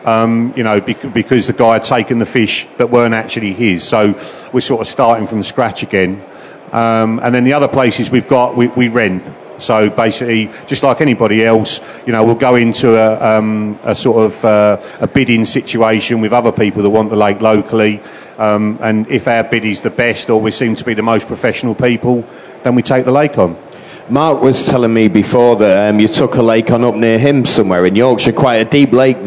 because the guy had taken the fish that weren't actually his. So we're sort of starting from scratch again. And then the other places we've got, we rent. So basically, just like anybody else, we'll go into a sort of a bidding situation with other people that want the lake locally. And if our bid is the best or we seem to be the most professional people, then we take the lake on. Mark was telling me before that you took a lake on up near him somewhere in Yorkshire, quite a deep lake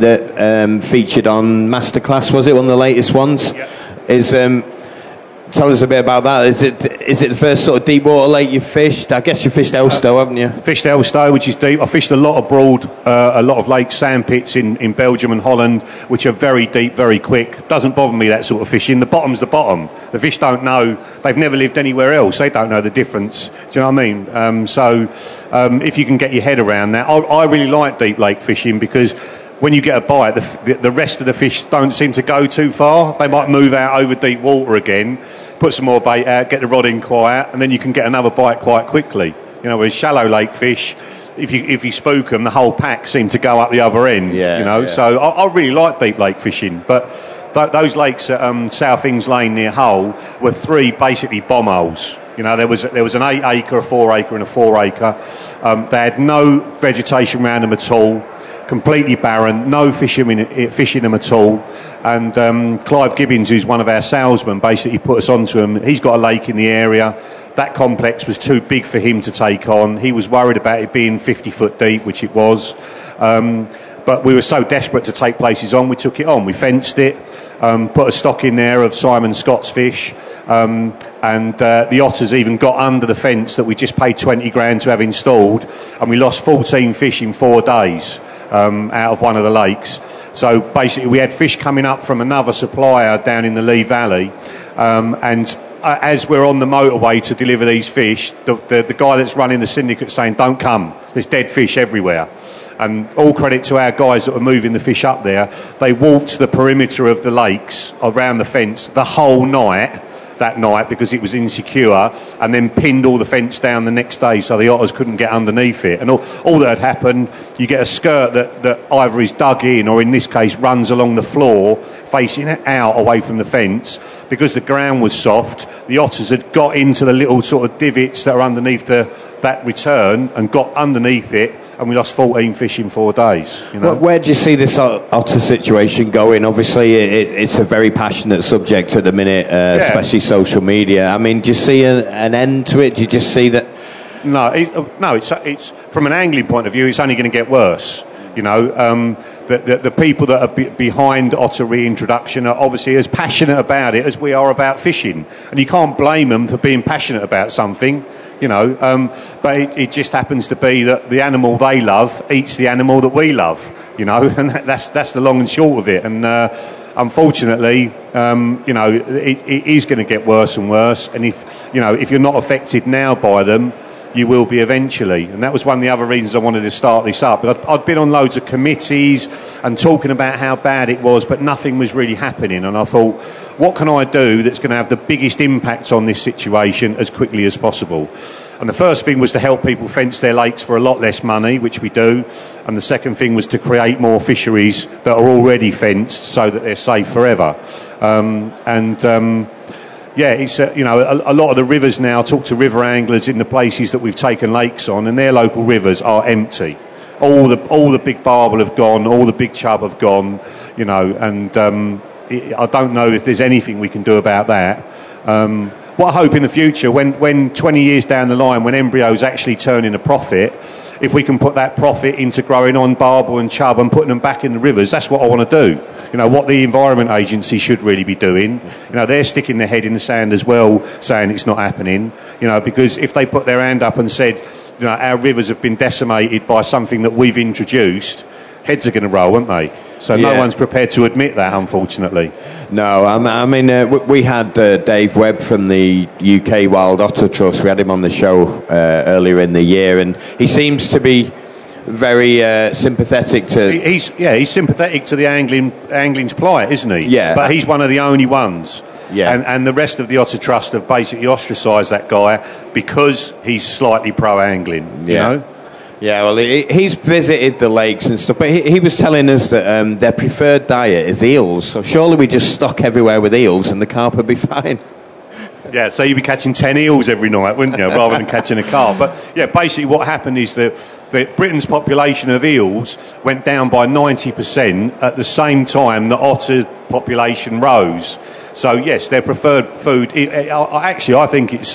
that featured on Masterclass, was it, one of the latest ones? Yeah. Tell us a bit about that. Is it the first sort of deep water lake you've fished? I guess you fished Elstow, haven't you? Fished Elstow, which is deep. I fished a lot abroad, a lot of lake sandpits in Belgium and Holland, which are very deep, very quick. Doesn't bother me, that sort of fishing. The bottom's the bottom. The fish don't know. They've never lived anywhere else. They don't know the difference. Do you know what I mean? If you can get your head around that. I really like deep lake fishing because when you get a bite, the rest of the fish don't seem to go too far. They might move out over deep water again, put some more bait out, get the rod in quiet, and then you can get another bite quite quickly. With shallow lake fish, if you spook them, the whole pack seem to go up the other end. Yeah. So I really like deep lake fishing, but those lakes at South Ings Lane near Hull were 3 basically bomb holes. There was an 8 acre, a 4 acre, and a 4 acre. They had no vegetation around them at all. Completely barren, no fish in them at all. And Clive Gibbons, who's one of our salesmen, basically put us onto him. He's got a lake in the area. That complex was too big for him to take on. He was worried about it being 50 foot deep, which it was. But we were so desperate to take places on, we took it on. We fenced it, put a stock in there of Simon Scott's fish, and the otters even got under the fence that we just paid 20 grand to have installed, and we lost 14 fish in 4 days. Out of one of the lakes. So basically we had fish coming up from another supplier down in the Lee Valley, and as we're on the motorway to deliver these fish, the guy that's running the syndicate saying, "Don't come, there's dead fish everywhere." And all credit to our guys that were moving the fish up there. They walked the perimeter of the lakes around the fence the whole night that night because it was insecure, and then pinned all the fence down the next day so the otters couldn't get underneath it. And all that had happened, you get a skirt that either is dug in or in this case runs along the floor facing out away from the fence. Because the ground was soft, the otters had got into the little sort of divots that are underneath that return and got underneath it, and we lost 14 fish in 4 days. You know? Where do you see this otter situation going? Obviously, it's a very passionate subject at the minute, especially social media. I mean, do you see an end to it? Do you just see that? No, it's from an angling point of view, it's only going to get worse. You know, the people that are behind otter reintroduction are obviously as passionate about it as we are about fishing, and you can't blame them for being passionate about something. You know, but it just happens to be that the animal they love eats the animal that we love. You know, and that's the long and short of it. And unfortunately, you know, it is going to get worse and worse. And if you're not affected now by them, you will be eventually. And that was one of the other reasons I wanted to start this up. I'd been on loads of committees and talking about how bad it was, but nothing was really happening. And I thought, what can I do that's going to have the biggest impact on this situation as quickly as possible? And the first thing was to help people fence their lakes for a lot less money, which we do. And the second thing was to create more fisheries that are already fenced so that they're safe forever. Yeah, it's a lot of the rivers now. Talk to river anglers in the places that we've taken lakes on, and their local rivers are empty. All the big barbel have gone, all the big chub have gone, you know, and I don't know if there's anything we can do about that. What I hope in the future, when 20 years down the line, when embryos actually turn in a profit, if we can put that profit into growing on barbel and chub and putting them back in the rivers, that's what I want to do. You know, what the Environment Agency should really be doing. You know, they're sticking their head in the sand as well, saying it's not happening. You know, because if they put their hand up and said, you know, our rivers have been decimated by something that we've introduced, heads are going to roll, aren't they? So no one's prepared to admit that, unfortunately. No, I mean, we had Dave Webb from the UK Wild Otter Trust. We had him on the show earlier in the year, and he seems to be very sympathetic to... He's sympathetic to the angling's plight, isn't he? Yeah. But he's one of the only ones. Yeah. And the rest of the Otter Trust have basically ostracised that guy because he's slightly pro-angling, you know? Yeah, well, he's visited the lakes and stuff, but he was telling us that their preferred diet is eels, so surely we just stock everywhere with eels and the carp would be fine. Yeah, so you'd be catching 10 eels every night, wouldn't you, rather than catching a carp. But, yeah, basically what happened is that Britain's population of eels went down by 90% at the same time the otter population rose. So, yes, their preferred food... Actually, I think it's...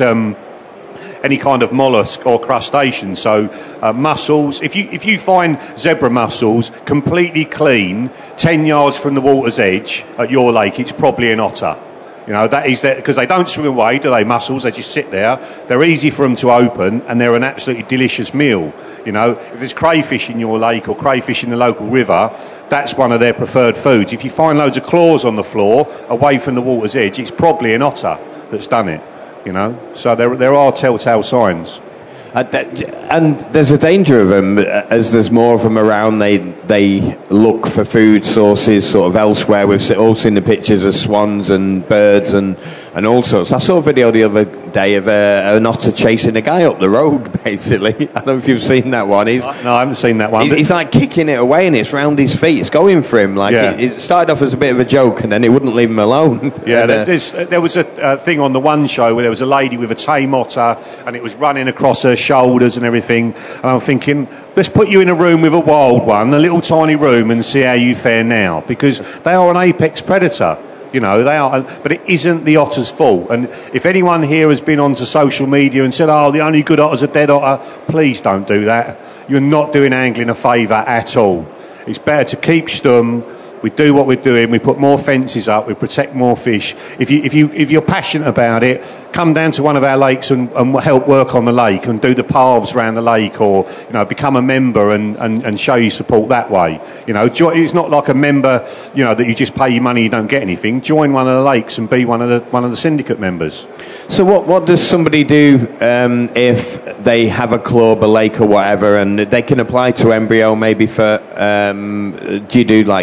any kind of mollusk or crustacean, so mussels. If you find zebra mussels completely clean 10 yards from the water's edge at your lake, it's probably an otter. You know, that is because they don't swim away, do they, mussels? They just sit there. They're easy for them to open, and they're an absolutely delicious meal. You know, if there's crayfish in your lake or crayfish in the local river, that's one of their preferred foods. If you find loads of claws on the floor away from the water's edge, it's probably an otter that's done it. You know, so there are telltale signs. And there's a danger of them, as there's more of them around, they look for food sources sort of elsewhere. We've all seen the pictures of swans and birds and all sorts. I saw a video the other day of an otter chasing a guy up the road, basically. I don't know if you've seen that one. No, I haven't seen that one. He's like kicking it away and it's round his feet. It's going for him. Like it started off as a bit of a joke and then it wouldn't leave him alone. Yeah, there was a thing on the one show where there was a lady with a tame otter and it was running across her shoulders and everything, and I'm thinking, let's put you in a room with a wild one, a little tiny room, and see how you fare now, because they are an apex predator. You know, they are, but it isn't the otter's fault. And if anyone here has been onto social media and said, oh, the only good otter's a dead otter, please don't do that. You're not doing angling a favour at all. It's better to keep stum. We do what we're doing. We put more fences up. We protect more fish. If you're passionate about it, come down to one of our lakes and help work on the lake and do the paths around the lake, or become a member and show your support that way. It's not like a member, that you just pay your money, you don't get anything. Join one of the lakes and be one of the syndicate members. So what does somebody do if they have a club, a lake or whatever, and they can apply to Embryo maybe for? Do you do like grants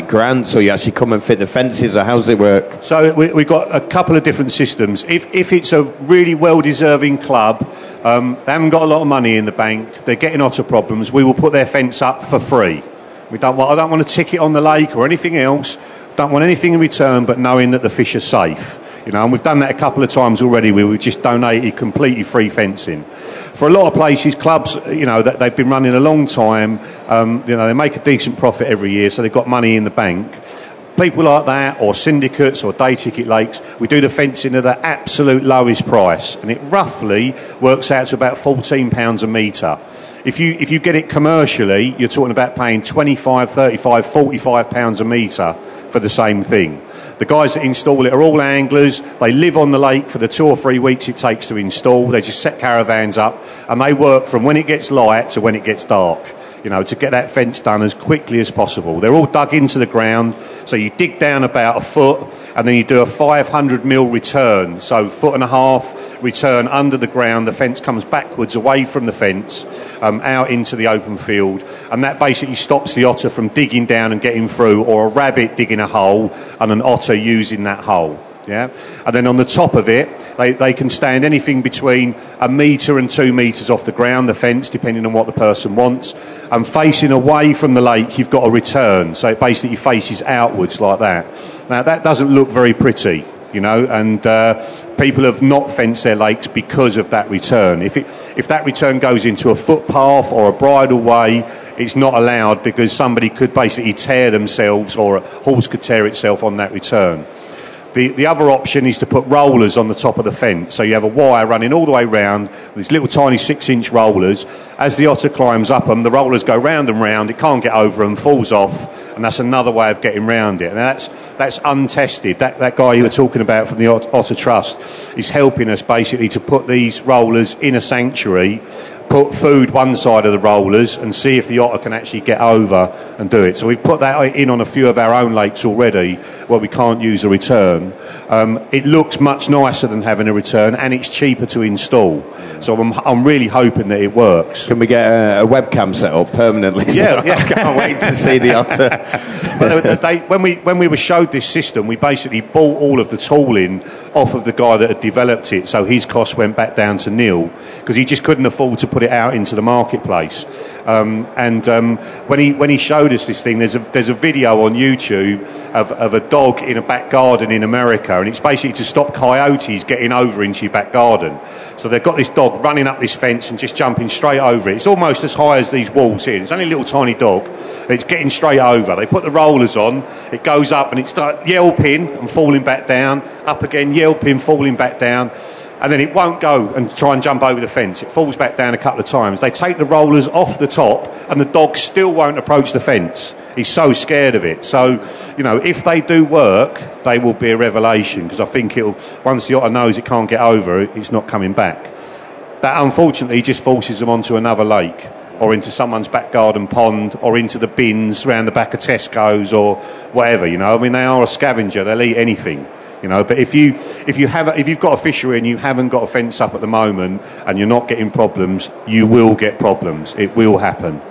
council? You actually come and fit the fences, or how's it work? So we've got a couple of different systems. If it's a really well-deserving club, they haven't got a lot of money in the bank, they're getting otter problems, we will put their fence up for free. I don't want a ticket on the lake or anything else. Don't want anything in return but knowing that the fish are safe. And we've done that a couple of times already where we've just donated completely free fencing. For a lot of places, clubs, that they've been running a long time, they make a decent profit every year, so they've got money in the bank. People like that, or syndicates or day ticket lakes, we do the fencing at the absolute lowest price, and it roughly works out to about £14 a metre. If you get it commercially, you're talking about paying £25, £35, £45 a metre for the same thing. The guys that install it are all anglers. They live on the lake for the 2 or 3 weeks it takes to install. They just set caravans up and they work from when it gets light to when it gets dark, to get that fence done as quickly as possible. They're all dug into the ground, so you dig down about a foot and then you do a 500mm return, so 1.5 foot return under the ground. The fence comes backwards away from the fence out into the open field, and that basically stops the otter from digging down and getting through, or a rabbit digging a hole and an otter using that hole. Yeah, and then on the top of it, they can stand anything between 1 metre and 2 metres off the ground, the fence, depending on what the person wants. And facing away from the lake, you've got a return, so it basically faces outwards like that. Now, that doesn't look very pretty, and people have not fenced their lakes because of that return. If that return goes into a footpath or a bridle way, it's not allowed because somebody could basically tear themselves, or a horse could tear itself on that return. The other option is to put rollers on the top of the fence. So you have a wire running all the way round, these little tiny 6-inch rollers. As the otter climbs up them, the rollers go round and round. It can't get over them, falls off, and that's another way of getting round it. And that's untested. That guy you were talking about from the Otter Trust is helping us basically to put these rollers in a sanctuary, put food one side of the rollers and see if the otter can actually get over and do it. So we've put that in on a few of our own lakes already where we can't use a return. It looks much nicer than having a return, and it's cheaper to install. So I'm really hoping that it works. Can we get a webcam set up permanently? Yeah, I can't wait to see the otter. When we were showed this system, we basically bought all of the tooling off of the guy that had developed it, so his cost went back down to nil because he just couldn't afford to put it out into the marketplace. When he showed us this thing, there's a video on YouTube of a dog in a back garden in America, and it's basically to stop coyotes getting over into your back garden. So they've got this dog running up this fence and just jumping straight over it. It's almost as high as these walls here. It's only a little tiny dog, and it's getting straight over. They put the rollers on, it goes up and it starts yelping and falling back down, up again, yelping, falling back down. And then it won't go and try and jump over the fence. It falls back down a couple of times. They take the rollers off the top and the dog still won't approach the fence. He's so scared of it. So, if they do work, they will be a revelation, because I think once the otter knows it can't get over, it's not coming back. That unfortunately just forces them onto another lake, or into someone's back garden pond, or into the bins around the back of Tesco's or whatever, they are a scavenger. They'll eat anything. But if you've got a fishery and you haven't got a fence up at the moment and you're not getting problems, you will get problems. It will happen.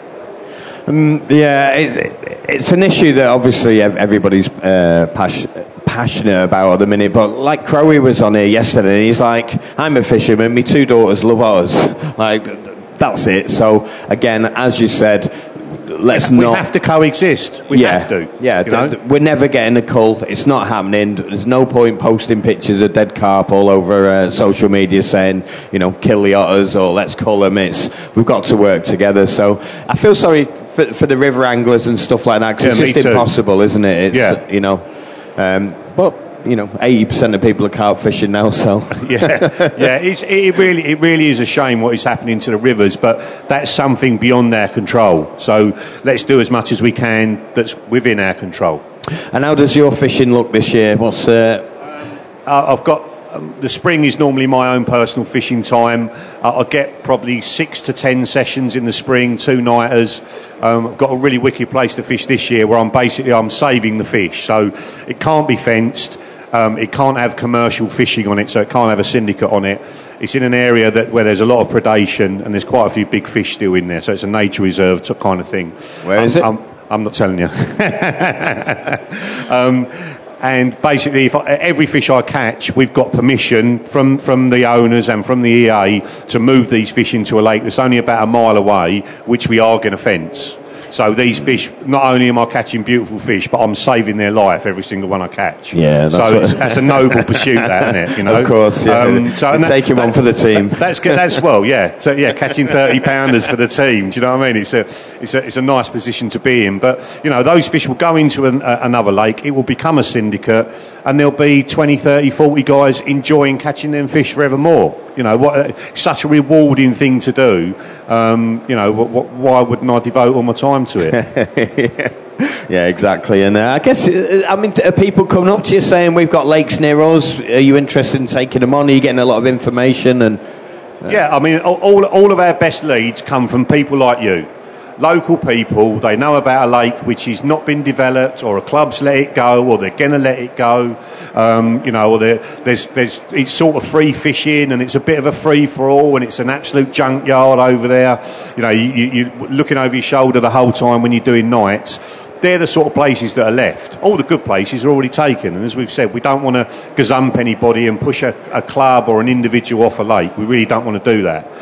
It's an issue that obviously everybody's passionate about at the minute. But like Crowe was on here yesterday, and he's like, "I'm a fisherman. My 2 daughters love otters." Like, that's it. So again, as you said, we have to coexist. We have to. Yeah, we're never getting a cull. It's not happening. There's no point posting pictures of dead carp all over social media saying, kill the otters or let's cull them. We've got to work together. So I feel sorry for the river anglers and stuff like that, because it's just impossible, isn't it? But 80% of people are carp fishing now, so it really is a shame what is happening to the rivers, but that's something beyond our control. So let's do as much as we can that's within our control. And how does your fishing look this year? What's I've got the spring is normally my own personal fishing time. I get probably 6 to 10 sessions in the spring, 2-nighters. I've got a really wicked place to fish this year where I'm saving the fish, so it can't be fenced. It can't have commercial fishing on it, so it can't have a syndicate on it. It's in an area where there's a lot of predation, and there's quite a few big fish still in there, so it's a nature reserve kind of thing. Where is it? I'm not telling you. And basically, every fish I catch, we've got permission from the owners and from the EA to move these fish into a lake that's only about a mile away, which we are going to fence. So these fish, not only am I catching beautiful fish, but I'm saving their life every single one I catch. Yeah, that's a noble pursuit, that, isn't it? You know? Of course, yeah. Taking one for the team. That's good. That's well, yeah. So yeah, catching 30-pounders for the team. Do you know what I mean? It's a nice position to be in. But you know, those fish will go into another lake. It will become a syndicate, and there'll be 20, 30, 40 guys enjoying catching them fish forevermore. You know, such a rewarding thing to do. You know, why wouldn't I devote all my time to it? Yeah, exactly. And I guess, I mean, are people coming up to you saying, we've got lakes near us, are you interested in taking them on? Are you getting a lot of information? And yeah, I mean, all of our best leads come from people like you. Local people, they know about a lake which has not been developed, or a club's let it go, or they're going to let it go. You know, or there's it's sort of free fishing, and it's a bit of a free for all, and it's an absolute junkyard over there. You know, you're looking over your shoulder the whole time when you're doing nights. They're the sort of places that are left. All the good places are already taken, and as we've said, we don't want to gazump anybody and push a club or an individual off a lake. We really don't want to do that.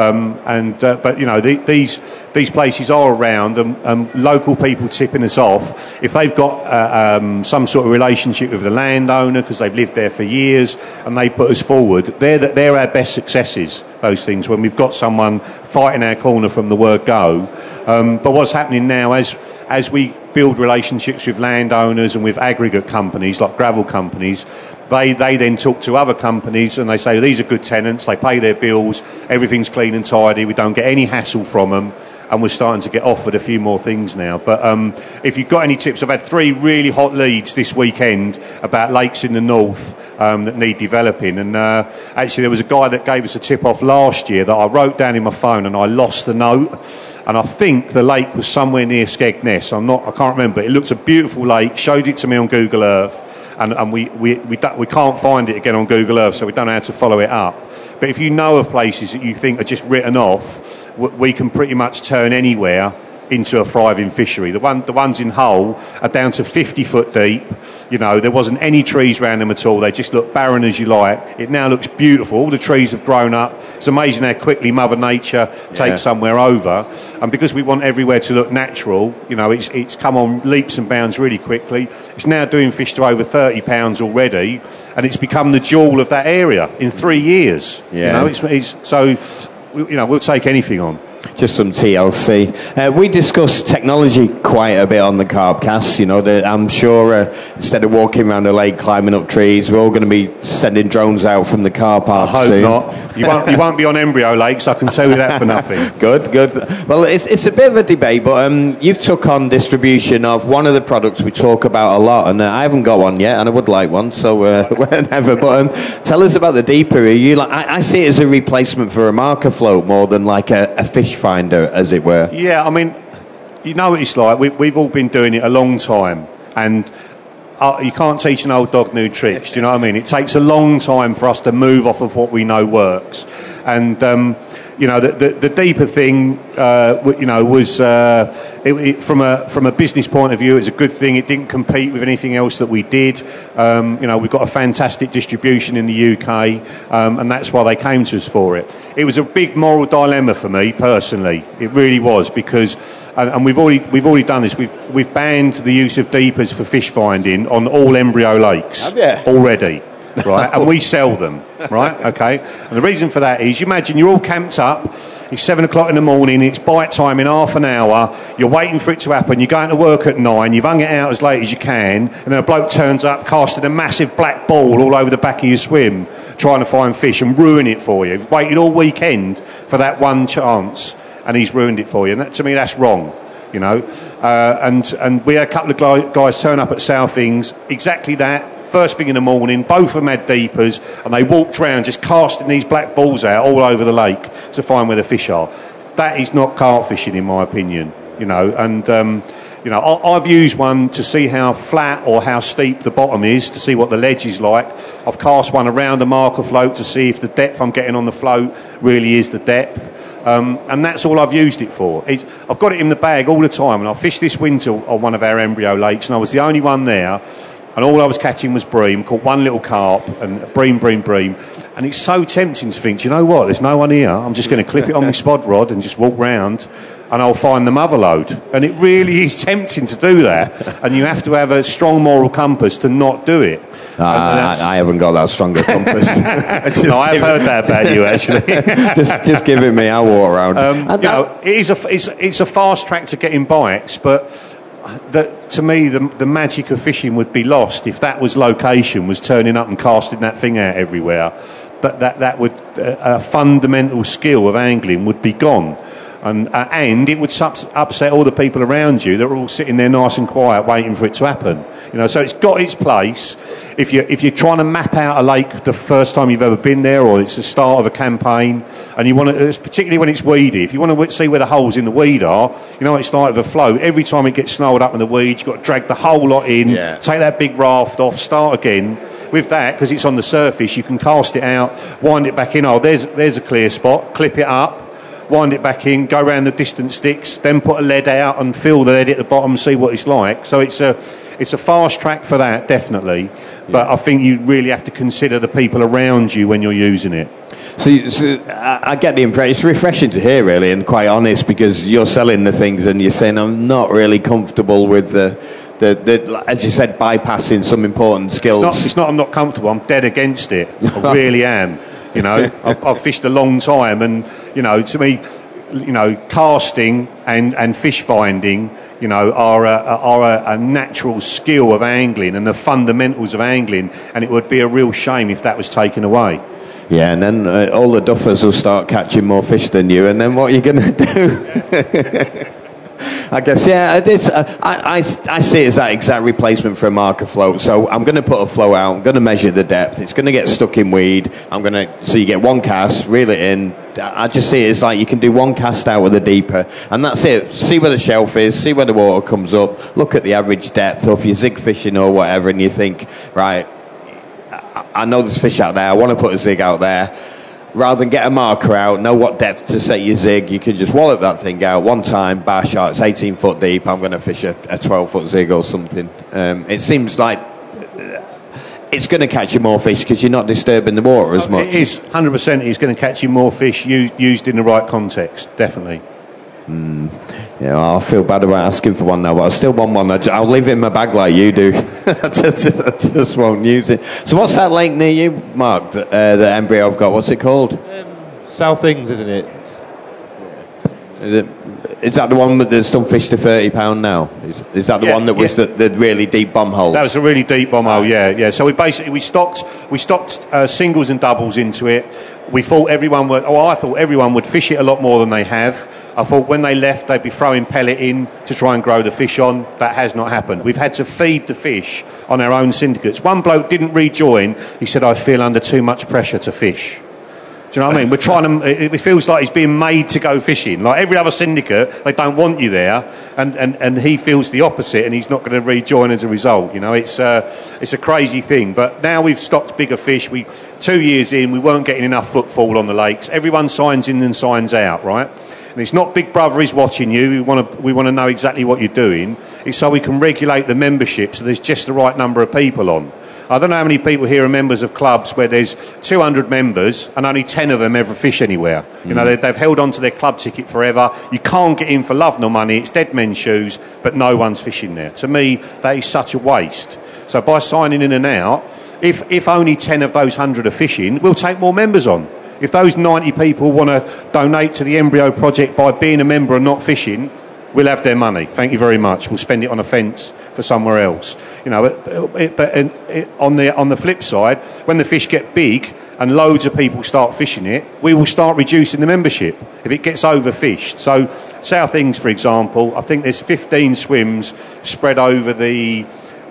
But you know, these places are around, and local people tipping us off. If they've got some sort of relationship with the landowner because they've lived there for years and they put us forward, they're our best successes. Those things, when we've got someone fighting our corner from the word go. But what's happening now, as we build relationships with landowners and with aggregate companies like gravel companies, they then talk to other companies and they say, these are good tenants, they pay their bills, everything's clean and tidy, we don't get any hassle from them, and we're starting to get offered a few more things now. But if you've got any tips, I've had 3 really hot leads this weekend about lakes in the north that need developing, and actually there was a guy that gave us a tip off last year that I wrote down in my phone and I lost the note. And I think the lake was somewhere near Skegness. I can't remember. It looks a beautiful lake. Showed it to me on Google Earth, and we can't find it again on Google Earth, so we don't know how to follow it up. But if you know of places that you think are just written off, we can pretty much turn anywhere into a thriving fishery. The ones in Hull are down to 50 foot deep. You know, there wasn't any trees around them at all. They just look barren as you like. It now looks beautiful. All the trees have grown up. It's amazing how quickly Mother Nature takes somewhere over. And because we want everywhere to look natural, you know, it's come on leaps and bounds really quickly. It's now doing fish to over 30 pounds already, and it's become the jewel of that area in 3 years. Yeah. You know, so, you know, we'll take anything on. Just some TLC. We discussed technology quite a bit on the Carpcast. You know, I'm sure instead of walking around the lake climbing up trees, we're all going to be sending drones out from the car park I hope soon. not. You won't be on embryo lakes, I can tell you that for nothing. Good. Well, it's a bit of a debate, but you've took on distribution of one of the products we talk about a lot, and I haven't got one yet, and I would like one, so whenever. But tell us about the Deeper. Are you I see it as a replacement for a marker float more than like a fish finder, as it were. Yeah, I mean, you know what it's like. We've all been doing it a long time, and you can't teach an old dog new tricks. Do you know what I mean? It takes a long time for us to move off of what we know works, and you know, the Deeper thing, you know, was from a business point of view, it's a good thing. It didn't compete with anything else that we did. You know, we've got a fantastic distribution in the UK, and that's why they came to us for it. It was a big moral dilemma for me personally. It really was, because, and we've already done this. We've banned the use of Deepers for fish finding on all embryo lakes already. Right, and we sell them, right? Okay, and the reason for that is, you imagine you're all camped up, it's 7 o'clock in the morning, it's bite time in half an hour, you're waiting for it to happen, you're going to work at 9, you've hung it out as late as you can, and then a bloke turns up casting a massive black ball all over the back of your swim, trying to find fish and ruin it for you. You've waited all weekend for that one chance, and he's ruined it for you, and that, to me, that's wrong. You know, and we had a couple of guys turn up at South Ings, exactly that. First thing in the morning, both of them had Deepers, and they walked around just casting these black balls out all over the lake to find where the fish are. That is not carp fishing, in my opinion. You know, and you know, I've used one to see how flat or how steep the bottom is, to see what the ledge is like. I've cast one around the marker float to see if the depth I'm getting on the float really is the depth. And that's all I've used it for. I've got it in the bag all the time, and I fished this winter on one of our embryo lakes, and I was the only one there, and all I was catching was bream. Caught one little carp, and bream. And it's so tempting to think, do you know what, there's no one here, I'm just going to clip it on my spod rod and just walk round, and I'll find the mother lode. And it really is tempting to do that, and you have to have a strong moral compass to not do it. I haven't got that strong a compass. No, I've heard that about you, actually. just give it me, I'll walk around. It's a fast track to getting bites, but to me, the magic of fishing would be lost if that location was turning up and casting that thing out everywhere. That would a fundamental skill of angling would be gone. And it would upset all the people around you that are all sitting there nice and quiet waiting for it to happen. So it's got its place. If you're trying to map out a lake the first time you've ever been there, or it's the start of a campaign, and you want to, particularly when it's weedy, if you want to see where the holes in the weed are, it's like with a float. Every time it gets snarled up in the weeds, you've got to drag the whole lot in, take that big raft off, start again. With that, because it's on the surface, you can cast it out, wind it back in. Oh, there's a clear spot, clip it up, wind it back in, go around the distant sticks, then put a lead out and fill the lead at the bottom and see what it's like. So it's a fast track for that, definitely. But I think you really have to consider the people around you when you're using it. So I get the impression, it's refreshing to hear, really, and quite honest, because you're selling the things and you're saying, I'm not really comfortable with the as you said, bypassing some important skills. It's not I'm not comfortable, I'm dead against it. I really am. I've fished a long time, and to me, casting and fish finding, are a natural skill of angling and the fundamentals of angling, and it would be a real shame if that was taken away. Yeah, and then all the duffers will start catching more fish than you, and then what are you going to do? I guess, I see it as that exact replacement for a marker float. So I'm going to put a float out, I'm going to measure the depth, it's going to get stuck in weed, so you get one cast, reel it in. I just see it as like you can do one cast out with a deeper, and that's it. See where the shelf is, see where the water comes up, look at the average depth, or if you're zig fishing or whatever, and you think, right, I know there's fish out there, I want to put a zig out there. Rather than get a marker out, know what depth to set your zig, you can just wallop that thing out one time, bar shot, it's 18 foot deep, I'm going to fish a 12 foot zig or something. It seems like it's going to catch you more fish because you're not disturbing the water as much. It is, 100%, it's going to catch you more fish used in the right context, definitely. Yeah, I feel bad about asking for one now, but I still want one. I'll leave it in my bag like you do. I just won't use it. So what's that lake near you, Mark, that embryo I've got? What's it called? South Ings, isn't it? Is that the one with the stunfish to £30 now? Is that the one that was the really deep bomb hole? That was a really deep bomb hole, yeah. So we stocked singles and doubles into it. I thought everyone would fish it a lot more than they have. I thought when they left they'd be throwing pellet in to try and grow the fish on. That has not happened. We've had to feed the fish on our own syndicates. One bloke didn't rejoin. He said, I feel under too much pressure to fish. Do you know what I mean? We're trying to. It feels like he's being made to go fishing. Like every other syndicate, they don't want you there, and he feels the opposite, and he's not going to rejoin as a result. It's a crazy thing. But now we've stocked bigger fish. 2 years in, we weren't getting enough footfall on the lakes. Everyone signs in and signs out, right? And it's not Big Brother is watching you. We want to know exactly what you're doing. It's so we can regulate the membership so there's just the right number of people on. I don't know how many people here are members of clubs where there's 200 members and only 10 of them ever fish anywhere. They've held on to their club ticket forever. You can't get in for love nor money. It's dead men's shoes, but no one's fishing there. To me, that is such a waste. So by signing in and out, if only 10 of those 100 are fishing, we'll take more members on. If those 90 people want to donate to the Embryo Project by being a member and not fishing, we'll have their money. Thank you very much. We'll spend it on a fence for somewhere else. But on the flip side, when the fish get big and loads of people start fishing it, we will start reducing the membership if it gets overfished. So South Ings, for example, I think there's 15 swims spread over the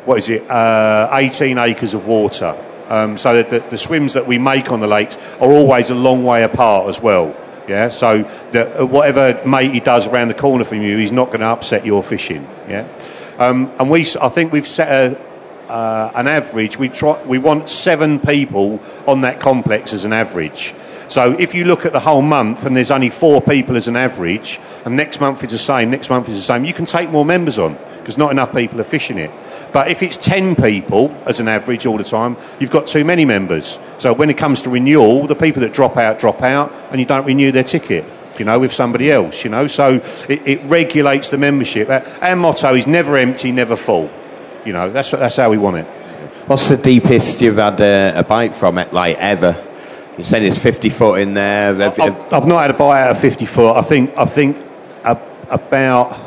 18 acres of water. So that the swims that we make on the lakes are always a long way apart as well. Yeah, so whatever mate he does around the corner from you, he's not going to upset your fishing. Yeah, and I think we've set an average. We want 7 people on that complex as an average. So if you look at the whole month and there's only 4 people as an average, and next month it's the same, you can take more members on because not enough people are fishing it. But if it's 10 people as an average all the time, you've got too many members. So when it comes to renewal, the people that drop out, and you don't renew their ticket, with somebody else, So it regulates the membership. Our motto is never empty, never full. That's how we want it. What's the deepest you've had a bite from it, like, ever? You said it's 50 foot in there. I've not had a bite out of 50 foot. I think about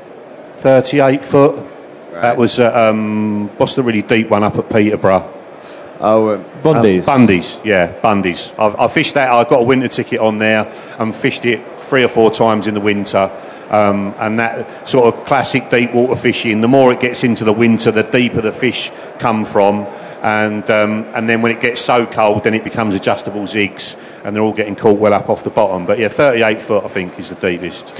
38 foot. Right. That was what's the really deep one up at Peterborough? Bundy's. Bundy's. I fished that. I got a winter ticket on there and fished it 3 or 4 times in the winter. And that sort of classic deep water fishing, the more it gets into the winter, the deeper the fish come from, and then when it gets so cold, then it becomes adjustable zigs, and they're all getting caught well up off the bottom. But 38 foot I think is the deepest.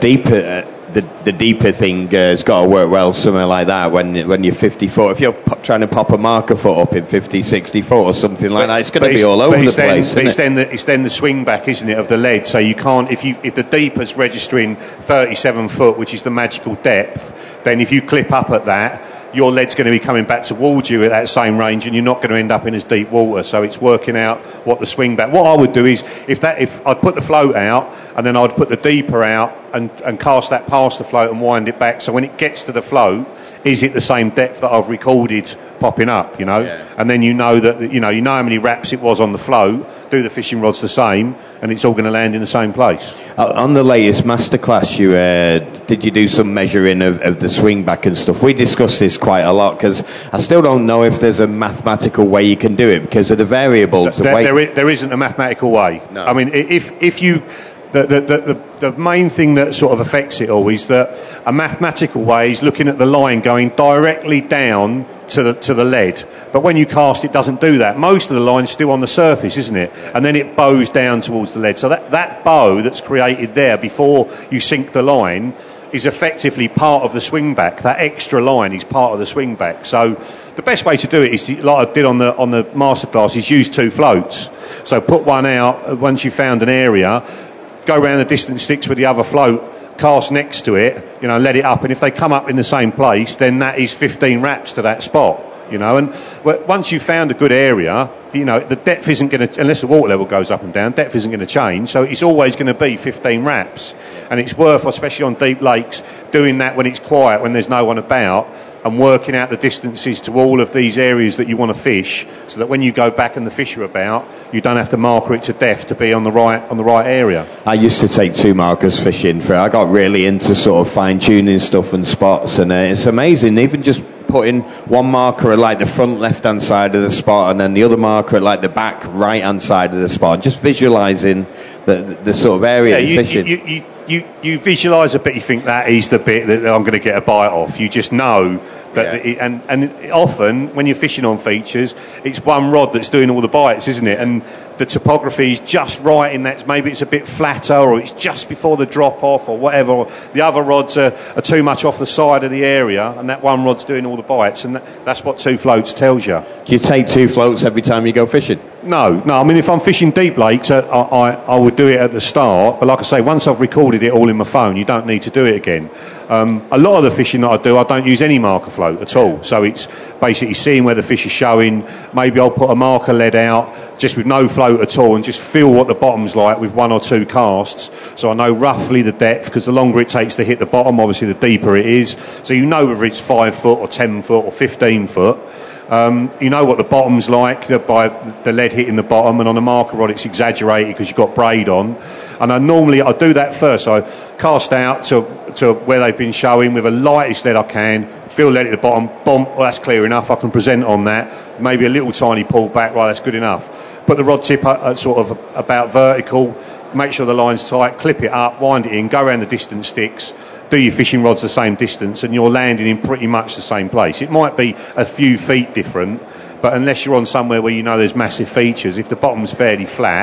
The deeper thing has got to work well somewhere like that when you're 50 foot. If you're trying to pop a marker foot up in 50, 60 foot or something like that, it's going to be all over the place. But it's then the swing back, isn't it, of the lead? So you can't, if the deeper's registering 37 foot, which is the magical depth, then if you clip up at that, your lead's going to be coming back towards you at that same range, and you're not going to end up in as deep water. So it's working out what the swing back. What I would do is, if I'd put the float out, and then I'd put the deeper out and cast that past the float and wind it back. So when it gets to the float, is it the same depth that I've recorded popping up? Yeah. And then you know how many wraps it was on the float. Do the fishing rods the same, and it's all going to land in the same place. On the latest masterclass, did you do some measuring of the swing back and stuff? We discussed this quite a lot because I still don't know if there's a mathematical way you can do it because of the variables. There isn't a mathematical way. No. I mean, if you... The main thing that sort of affects it all is that a mathematical way is looking at the line going directly down to the lead, but when you cast it doesn't do that. Most of the line's still on the surface, isn't it? And then it bows down towards the lead. So that bow that's created there before you sink the line is effectively part of the swing back. That extra line is part of the swing back. So the best way to do it is like I did on the masterclass, is use 2 floats. So put one out once you've found an area, go around the distance sticks with the other float, cast next to it, let it up, and if they come up in the same place, then that is 15 wraps to that spot, and once you've found a good area, the depth isn't going to, unless the water level goes up and down, depth isn't going to change, so it's always going to be 15 wraps, and it's worth, especially on deep lakes, doing that when it's quiet, when there's no one about, and working out the distances to all of these areas that you want to fish, so that when you go back and the fish are about, you don't have to marker it to death to be on the right area. I used to take 2 markers fishing I got really into sort of fine-tuning stuff and spots, and it's amazing, even just putting one marker at like the front left-hand side of the spot and then the other marker at like the back right-hand side of the spot, and just visualising the sort of area you're fishing. You visualise a bit, you think that is the bit that I'm going to get a bite off. You just know that, and often when you're fishing on features, it's one rod that's doing all the bites, isn't it? And the topography is just right in that. Maybe it's a bit flatter, or it's just before the drop off, or whatever. Or the other rods are too much off the side of the area, and that one rod's doing all the bites, and that's what 2 floats tells you. Do you take 2 floats every time you go fishing? No. I mean, if I'm fishing deep lakes, I would do it at the start. But like I say, once I've recorded it all in my phone, you don't need to do it again. A lot of the fishing that I do, I don't use any marker float at all. So it's basically seeing where the fish is showing. Maybe I'll put a marker lead out just with no float at all and just feel what the bottom's like with 1 or 2 casts. So I know roughly the depth, because the longer it takes to hit the bottom, obviously the deeper it is. So you know whether it's 5 foot or 10 foot or 15 foot. You know what the bottom's like by the lead hitting the bottom, and on a marker rod it's exaggerated because you've got braid on. And I do that first. So I cast out to where they've been showing with the lightest lead I can, feel lead at the bottom, bomb, well, that's clear enough, I can present on that. Maybe a little tiny pull back, right, that's good enough. Put the rod tip at sort of about vertical, make sure the line's tight, clip it up, wind it in, go around the distance sticks, do your fishing rods the same distance, and you're landing in pretty much the same place. It might be a few feet different, but unless you're on somewhere where you know there's massive features, if the bottom's fairly flat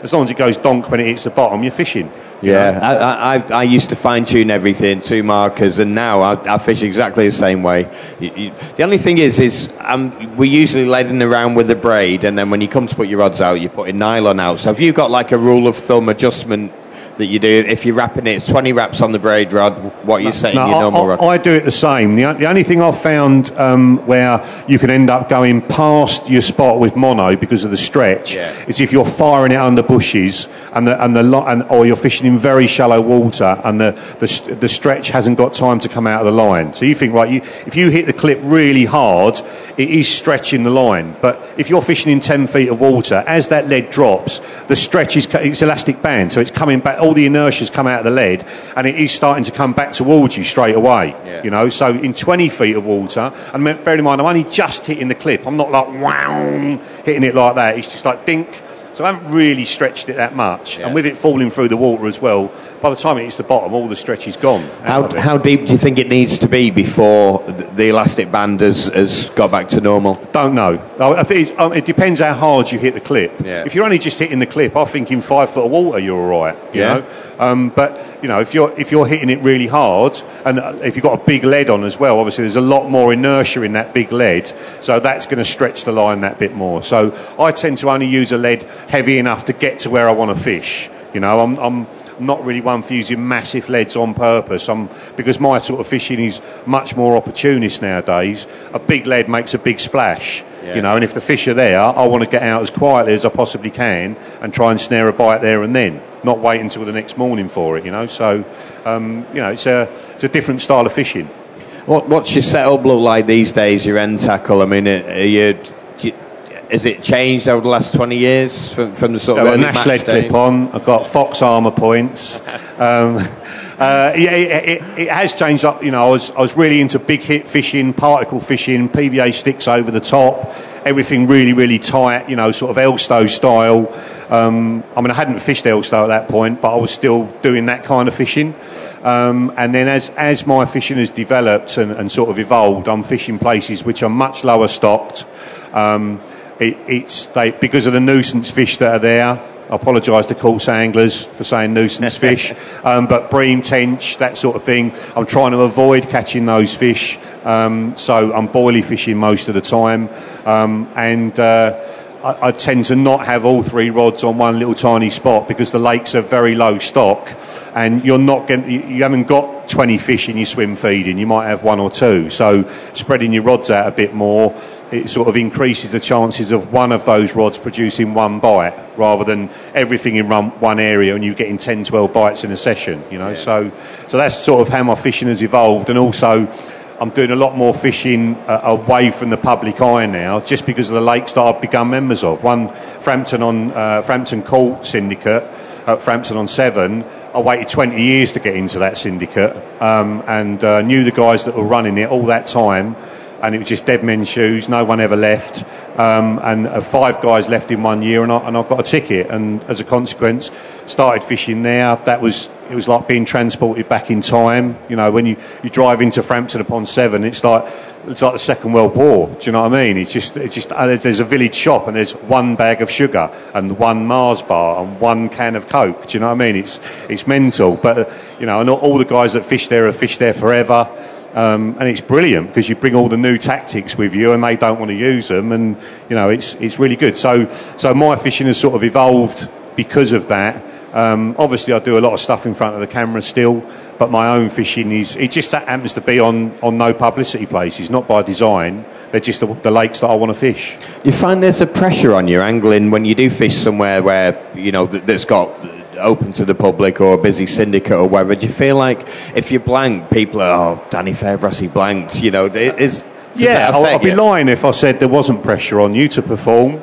as long as it goes donk when it hits the bottom, you're fishing. Yeah, I used to fine-tune everything to markers, and now I fish exactly the same way. The only thing is we're usually leading around with a braid, and then when you come to put your rods out, you're putting nylon out. So have you got like a rule of thumb adjustment that you do? If you're wrapping it, it's 20 wraps on the braid rod, what you're setting your normal rod? I do it the same. The only thing I've found where you can end up going past your spot with mono because of the stretch is if you're firing it under bushes or you're fishing in very shallow water and the stretch hasn't got time to come out of the line. So you think, right, if you hit the clip really hard, it is stretching the line. But if you're fishing in 10 feet of water, as that lead drops, the stretch it's elastic band, so it's coming back. All the inertia's come out of the lead, and it is starting to come back towards you straight away. You know, so in 20 feet of water, and bear in mind, I'm only just hitting the clip. I'm not like wow, hitting it like that. It's just like dink. So I haven't really stretched it that much, and with it falling through the water as well, by the time it hits the bottom, all the stretch is gone. How deep do you think it needs to be before the elastic band has got back to normal? Don't know. I think it depends how hard you hit the clip. If you're only just hitting the clip, I think in 5 foot of water you're all right. You know, but you know, if you're hitting it really hard, and if you've got a big lead on as well, obviously there's a lot more inertia in that big lead, so that's going to stretch the line that bit more. So I tend to only use a lead heavy enough to get to where I want to fish. You know, I'm not really one for using massive leads on purpose. Because my sort of fishing is much more opportunist nowadays. A big lead makes a big splash. You know, and if the fish are there, I want to get out as quietly as I possibly can and try and snare a bite there and then, not wait until the next morning for it. You know, so you know, it's a different style of fishing. What's your setup look like these days? Your end tackle? I mean, has it changed over the last 20 years from the sort of early Nash lead clip on? I've got Fox armour points. It has changed up. You know, I was really into big hit fishing, particle fishing, PVA sticks over the top, everything really, really tight. You know, sort of Elstow style. I mean, I hadn't fished Elstow at that point, but I was still doing that kind of fishing. And then as my fishing has developed and sort of evolved, I'm fishing places which are much lower stocked. Because of the nuisance fish that are there. I apologise to coarse anglers for saying nuisance fish, but bream, tench, that sort of thing. I'm trying to avoid catching those fish, so I'm boilie fishing most of the time, and I tend to not have all 3 rods on one little tiny spot because the lakes are very low stock, and you haven't got 20 fish in your swim feeding. You might have 1 or 2. So spreading your rods out a bit more, it sort of increases the chances of one of those rods producing one bite rather than everything in one area and you getting 10, 12 bites in a session. You know, so that's sort of how my fishing has evolved, and also I'm doing a lot more fishing away from the public eye now, just because of the lakes that I've become members of. One, Frampton Court Syndicate at Frampton on Severn. I waited 20 years to get into that syndicate, and knew the guys that were running it all that time. And it was just dead men's shoes. No one ever left, and 5 guys left in 1 year, and I got a ticket. And as a consequence, started fishing there. It was like being transported back in time. You know, when you drive into Frampton upon Severn, it's like the Second World War. Do you know what I mean? It's just there's a village shop and there's 1 bag of sugar and 1 Mars bar and 1 can of Coke. Do you know what I mean? It's mental. But you know, and all the guys that fish there have fished there forever. And it's brilliant because you bring all the new tactics with you and they don't want to use them, and you know, it's really good. So my fishing has sort of evolved because of that. Obviously I do a lot of stuff in front of the camera still, but my own fishing it just happens to be on no publicity places, not by design. They're just the lakes that I want to fish. You find there's a pressure on your angling when you do fish somewhere where, you know, that's got open to the public or a busy syndicate or whatever? Do you feel like if you blank, people are, Danny Fairbrass, he blanked, you know, I'd be lying if I said there wasn't pressure on you to perform,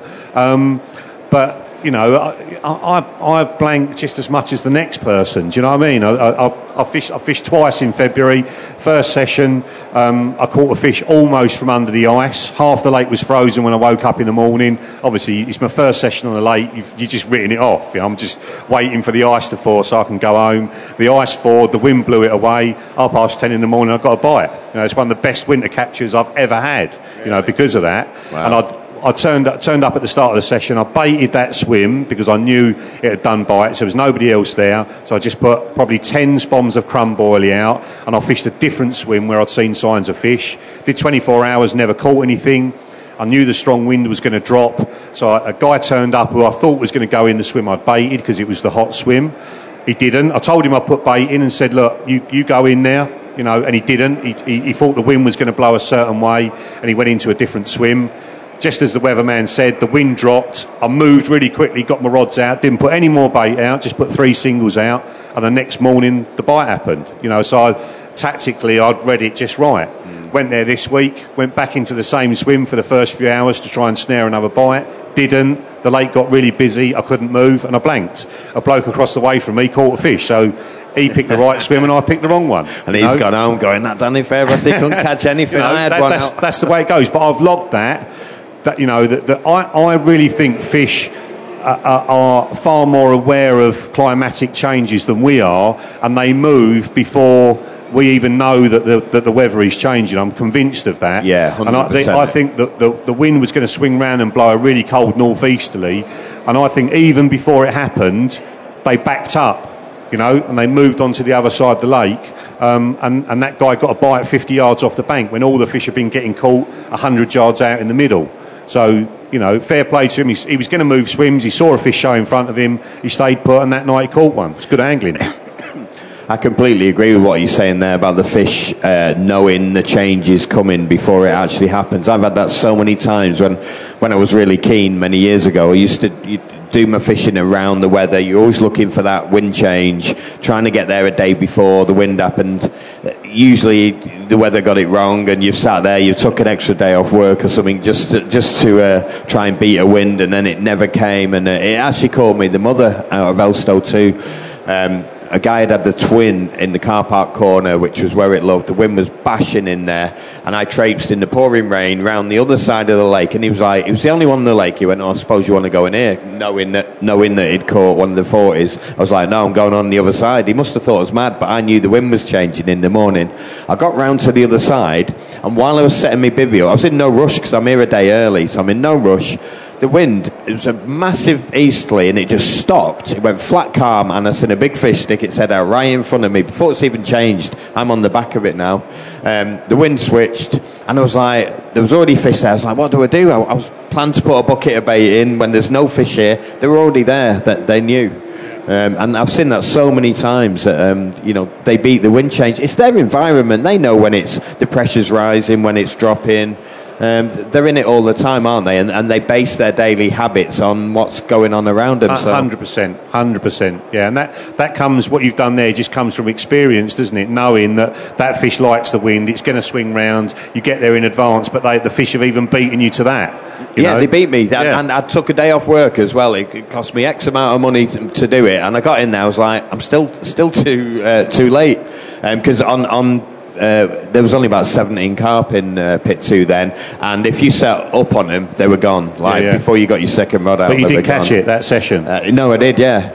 but you know, I blank just as much as the next person. Do you know what I mean? I fished twice in February. First session, I caught a fish almost from under the ice. Half the lake was frozen when I woke up in the morning. Obviously, it's my first session on the lake. You're just written it off. You know, I'm just waiting for the ice to thaw so I can go home. The ice thawed, the wind blew it away. 10:30 in the morning, I got a bite. You know, it's one of the best winter captures I've ever had. You know, because of that. Wow. And I turned up at the start of the session. I baited that swim because I knew it had done bites. There was nobody else there, so I just put probably 10 spoms of crumb boilie out, and I fished a different swim where I'd seen signs of fish. Did 24 hours, never caught anything. I knew the strong wind was going to drop, so a guy turned up who I thought was going to go in the swim I'd baited because it was the hot swim. He didn't. I told him I put bait in and said, look, you go in there. You know, and he didn't. He thought the wind was going to blow a certain way, and he went into a different swim. Just as the weatherman said, the wind dropped. I moved really quickly, got my rods out, didn't put any more bait out, just put 3 singles out, and the next morning the bite happened. You know, so tactically I'd read it just right. Went there this week, went back into the same swim for the first few hours to try and snare another bite. Didn't. The lake got really busy. I couldn't move, and I blanked. A bloke across the way from me caught a fish, so he picked the right swim and I picked the wrong one. And he's gone home going, that done him favour. He couldn't catch anything. I had one out. That's the way it goes. But I've logged that you know, that I really think fish are far more aware of climatic changes than we are, and they move before we even know that the weather is changing. I'm convinced of that. Yeah, 100%. And I think that the wind was going to swing round and blow a really cold northeasterly, and I think even before it happened, they backed up, you know, and they moved on to the other side of the lake, and that guy got a bite 50 yards off the bank when all the fish had been getting caught 100 yards out in the middle. So, you know, fair play to him. He was going to move swims. He saw a fish show in front of him. He stayed put, and that night he caught one. It's good angling. I completely agree with what you're saying there about the fish knowing the change is coming before it actually happens. I've had that so many times when I was really keen many years ago. I used to do my fishing around the weather. You're always looking for that wind change, trying to get there a day before the wind happened. Usually the weather got it wrong and you've sat there, you took an extra day off work or something just to try and beat a wind, and then it never came, and it actually caught me. The mother out of Elstow too. A guy had the twin in the car park corner, which was where it loved. The wind was bashing in there, and I traipsed in the pouring rain round the other side of the lake, and he was the only one in the lake. He went, I suppose you want to go in here, knowing that he'd caught one of the 40s. I was like, no, I'm going on the other side. He must have thought I was mad, but I knew the wind was changing in the morning. I got round to the other side, and while I was setting my bivvy, I was in no rush because I'm here a day early, so I'm in no rush. The wind, it was a massive easterly, and it just stopped. It went flat calm, and I seen a big fish stick its head out right in front of me. Before it's even changed, I'm on the back of it now. The wind switched, and I was like, there was already fish there. I was like, what do I do? I was planning to put a bucket of bait in when there's no fish here. They were already there, that they knew. And I've seen that so many times that, you know, they beat the wind change. It's their environment. They know when the pressure's rising, when it's dropping. They're in it all the time, aren't they? And they base their daily habits on what's going on around them. 100%. Yeah, and that comes, what you've done there just comes from experience, doesn't it? Knowing that fish likes the wind, it's going to swing round, you get there in advance, but the fish have even beaten you to that. You know? They beat me. And I took a day off work as well. It cost me X amount of money to do it, and I got in there, I was like, I'm still too late. Because there was only about 17 carp in pit 2 then, and if you set up on them, they were gone. Before you got your second rod out. But you did catch it that session. No, I did. Yeah,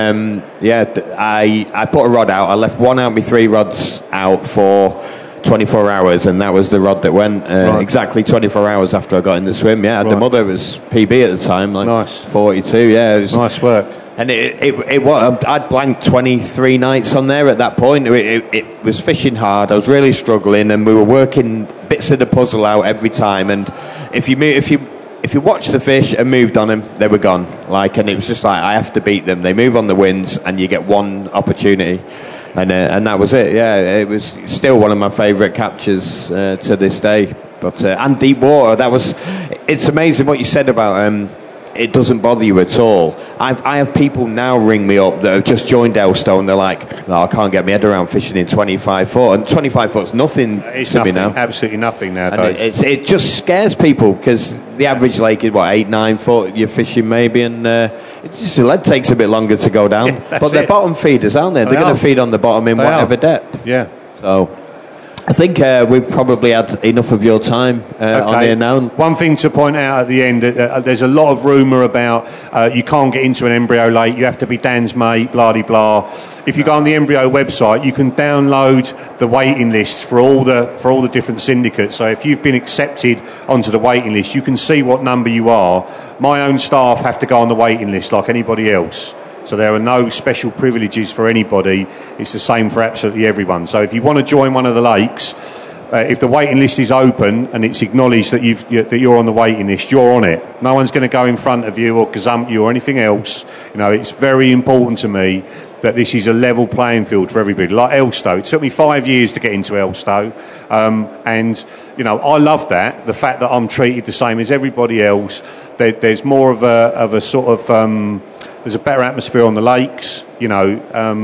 I put a rod out. I left one out, my 3 rods out for 24 hours, and that was the rod that went exactly 24 hours after I got in the swim. Yeah, the mother was PB at the time, nice. 42. Yeah, it was nice work. And it was, I'd blanked 23 nights on there at that point. It was fishing hard. I was really struggling, and we were working bits of the puzzle out every time. And if you watch the fish and moved on them, they were gone. And it was just like, I have to beat them. They move on the winds, and you get one opportunity. And that was it. Yeah, it was still one of my favourite captures to this day. But and deep water, it's amazing what you said about. It doesn't bother you at all. I have people now ring me up that have just joined Elstow, and they're like, I can't get my head around fishing in 25 foot. And 25 foot's nothing to me now. Absolutely nothing nowadays. It just scares people because the average lake is, 8-9 foot you're fishing maybe, and it's just the lead takes a bit longer to go down. But they're bottom feeders, aren't they? They're going to feed on the bottom in whatever depth. Yeah. So... I think we've probably had enough of your time on here now. One thing to point out at the end, there's a lot of rumour about you can't get into an embryo late, you have to be Dan's mate, blah-de-blah. If you go on the embryo website, you can download the waiting list for all the different syndicates. So if you've been accepted onto the waiting list, you can see what number you are. My own staff have to go on the waiting list like anybody else. So there are no special privileges for anybody. It's the same for absolutely everyone. So if you want to join one of the lakes, if the waiting list is open and it's acknowledged that you're on the waiting list, you're on it. No one's going to go in front of you or gazump you or anything else. You know, it's very important to me that this is a level playing field for everybody. Like Elstow, it took me 5 years to get into Elstow, and you know, I love that. The fact that I'm treated the same as everybody else. There's more of a sort of there's a better atmosphere on the lakes. You know,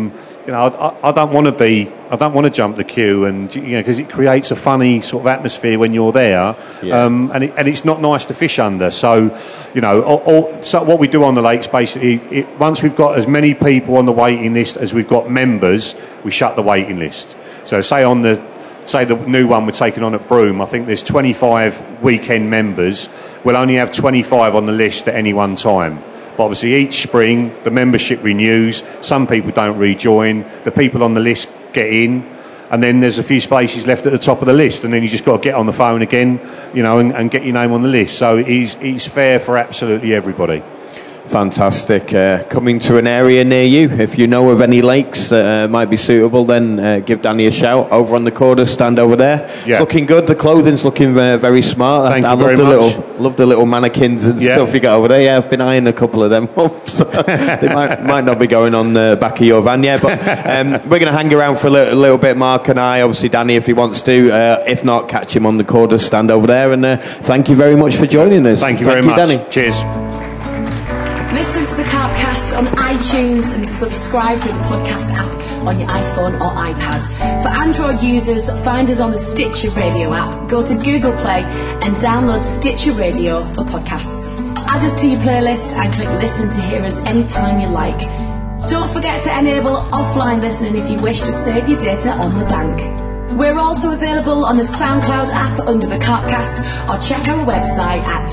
I don't want to jump the queue, and you know, because it creates a funny sort of atmosphere when you're there, and it's not nice to fish under. So, you know, so what we do on the lakes basically, once we've got as many people on the waiting list as we've got members, we shut the waiting list. So, say the new one we're taking on at Broome, I think there's 25 weekend members. We'll only have 25 on the list at any one time. But obviously each spring the membership renews, some people don't rejoin, the people on the list get in, and then there's a few spaces left at the top of the list, and then you just got to get on the phone again, you know, and get your name on the list. So it's fair for absolutely everybody. Fantastic. Coming to an area near you. If you know of any lakes that might be suitable, then give Danny a shout over on the corner stand over there. Yeah. It's looking good. The clothing's looking very smart. Thank I you very much. Love the little mannequins and stuff you got over there. Yeah, I've been eyeing a couple of them up. So they might not be going on the back of your van yet, but we're going to hang around for a little bit, Mark and I. Obviously, Danny, if he wants to. If not, catch him on the corner stand over there. And thank you very much for joining us. Thank you very much, Danny. Cheers. Listen to the Carpcast on iTunes and subscribe through the podcast app on your iPhone or iPad. For Android users, find us on the Stitcher Radio app. Go to Google Play and download Stitcher Radio for podcasts. Add us to your playlist and click listen to hear us anytime you like. Don't forget to enable offline listening if you wish to save your data on the bank. We're also available on the SoundCloud app under The Carpcast, or check our website at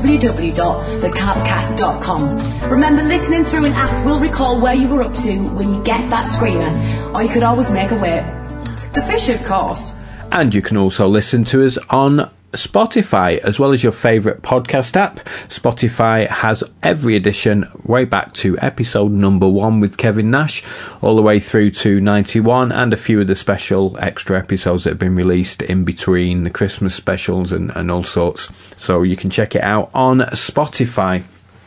www.thecarpcast.com. Remember, listening through an app will recall where you were up to when you get that screamer, or you could always make a way. The fish, of course. And you can also listen to us on Spotify, as well as your favourite podcast app. Spotify has every edition way back to episode number 1 with Kevin Nash, all the way through to 91, and a few of the special extra episodes that have been released in between the Christmas specials and all sorts. So you can check it out on Spotify.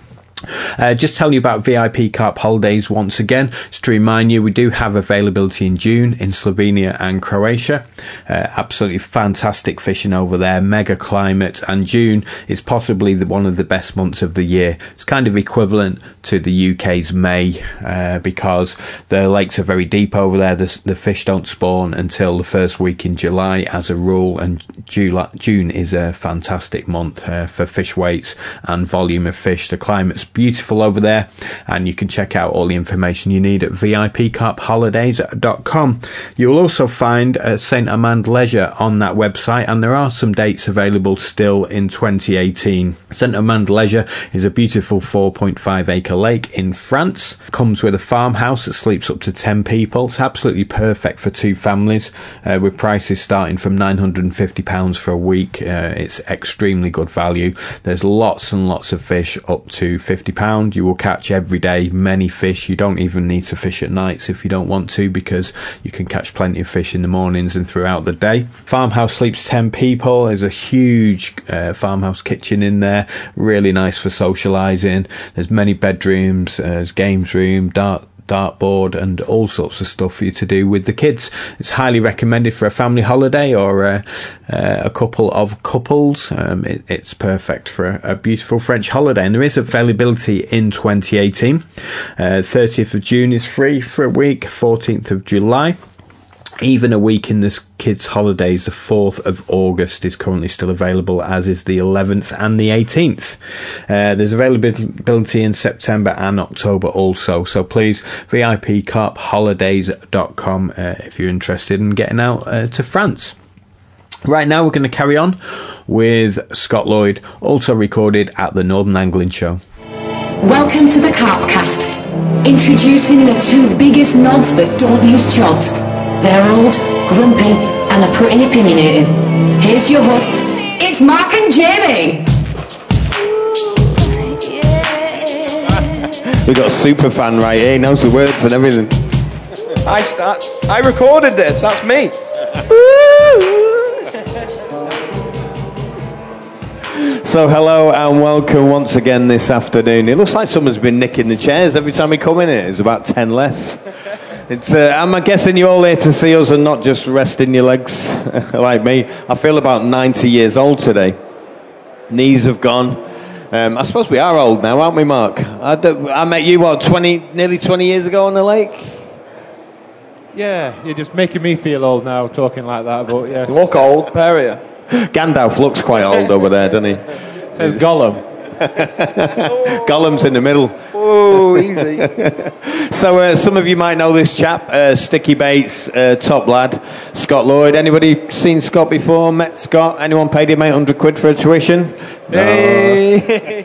Just tell you about VIP Carp Holidays once again. Just to remind you, we do have availability in June in Slovenia and Croatia. Absolutely fantastic fishing over there, mega climate, and June is possibly one of the best months of the year. It's kind of equivalent to the UK's May, because the lakes are very deep over there. The fish don't spawn until the first week in July as a rule, and June is a fantastic month for fish weights and volume of fish. The climate's beautiful over there, and you can check out all the information you need at vipcarpholidays.com. You'll also find St Amand Leisure on that website, and there are some dates available still in 2018. St Amand Leisure is a beautiful 4.5 acre lake in France. Comes with a farmhouse that sleeps up to 10 people. It's absolutely perfect for 2 families, with prices starting from £950 for a week. It's extremely good value. There's lots and lots of fish up to £50. You will catch every day many fish. You don't even need to fish at nights if you don't want to, because you can catch plenty of fish in the mornings and throughout the day. Farmhouse sleeps 10 people. There's a huge farmhouse kitchen in there, really nice for socialising. There's many bedrooms, there's games room, dartboard, and all sorts of stuff for you to do with the kids. It's highly recommended for a family holiday or a couple of couples. It's perfect for a beautiful French holiday, and there is availability in 2018. 30th of June is free for a week, 14th of July. Even a week in this kids' holidays, the 4th of August is currently still available, as is the 11th and the 18th. There's availability in September and October also. So please, vipcarpholidays.com if you're interested in getting out to France. Right now, we're going to carry on with Scott Lloyd, also recorded at the Northern Angling Show. Welcome to the Carpcast. Introducing the two biggest nods that don't use chods. They're old, grumpy, and are pretty opinionated. Here's your hosts. It's Mark and Jamie. We've got a super fan right here. He knows the words and everything. I recorded this. That's me. So hello and welcome once again this afternoon. It looks like someone's been nicking the chairs every time we come in here. It's about 10 less. It's. I'm guessing you're all here to see us and not just resting your legs like me. I feel about 90 years old today. Knees have gone. I suppose we are old now, aren't we, Mark? I met you, nearly 20 years ago on the lake? Yeah, you're just making me feel old now talking like that, but yeah. You look old, pair of you. Gandalf looks quite old over there, doesn't he? Says Gollum. Gollum's in the middle. Oh, easy. So some of you might know this chap, Sticky Baits, top lad, Scott Lloyd. Anybody seen Scott before? Met Scott? Anyone paid him £800 for a tuition? No. Hey.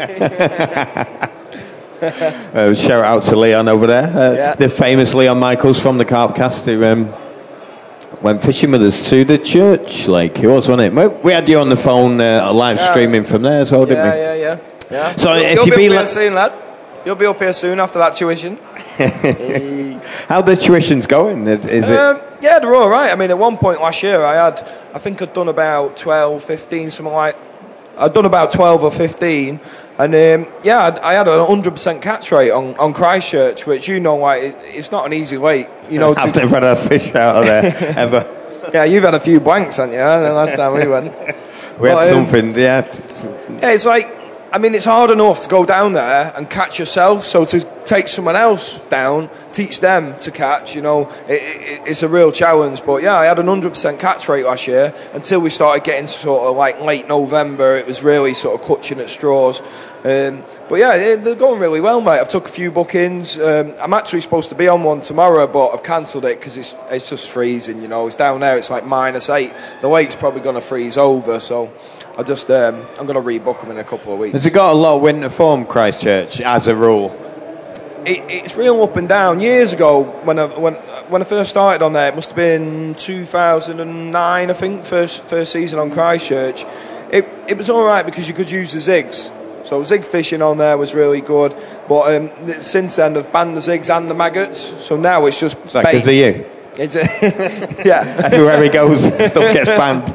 Shout out to Leon over there, the famous Leon Michaels from the Carpcast, who went fishing with us to the church lake. It was, wasn't it? We had you on the phone live streaming from there as well, didn't we? Yeah. So you'll be up here soon, lad. You'll be up here soon after that tuition. How the tuition's going? Is it? Yeah, they're all right. I mean, at one point last year, I think I'd done about 12, 15, something like. I'd done about 12 or 15, and I had a 100% catch rate on Christchurch, which it's not an easy lake. I've never had a fish out of there ever. Yeah, you've had a few blanks, haven't you? The last time we went, we had something. Yeah, it's like. I mean, it's hard enough to go down there and catch yourself, so to take someone else down, teach them to catch, it's a real challenge. But yeah, I had an 100% catch rate last year until we started getting sort of like late November. It was really sort of clutching at straws. But yeah, they're going really well, mate. I've took a few bookings. I'm actually supposed to be on one tomorrow, but I've cancelled it because it's just freezing, It's down there, it's like -8. The lake's probably going to freeze over, so I'm going to rebook them in a couple of weeks. Has it got a lot of winter form, Christchurch, as a rule? It's real up and down. Years ago, when I first started on there, it must have been 2009, I think, first season on Christchurch. It was all right because you could use the zigs. So zig fishing on there was really good. But since then, they've banned the zigs and the maggots. So now it's just bait. Because of you? Yeah. Everywhere he goes, stuff gets banned.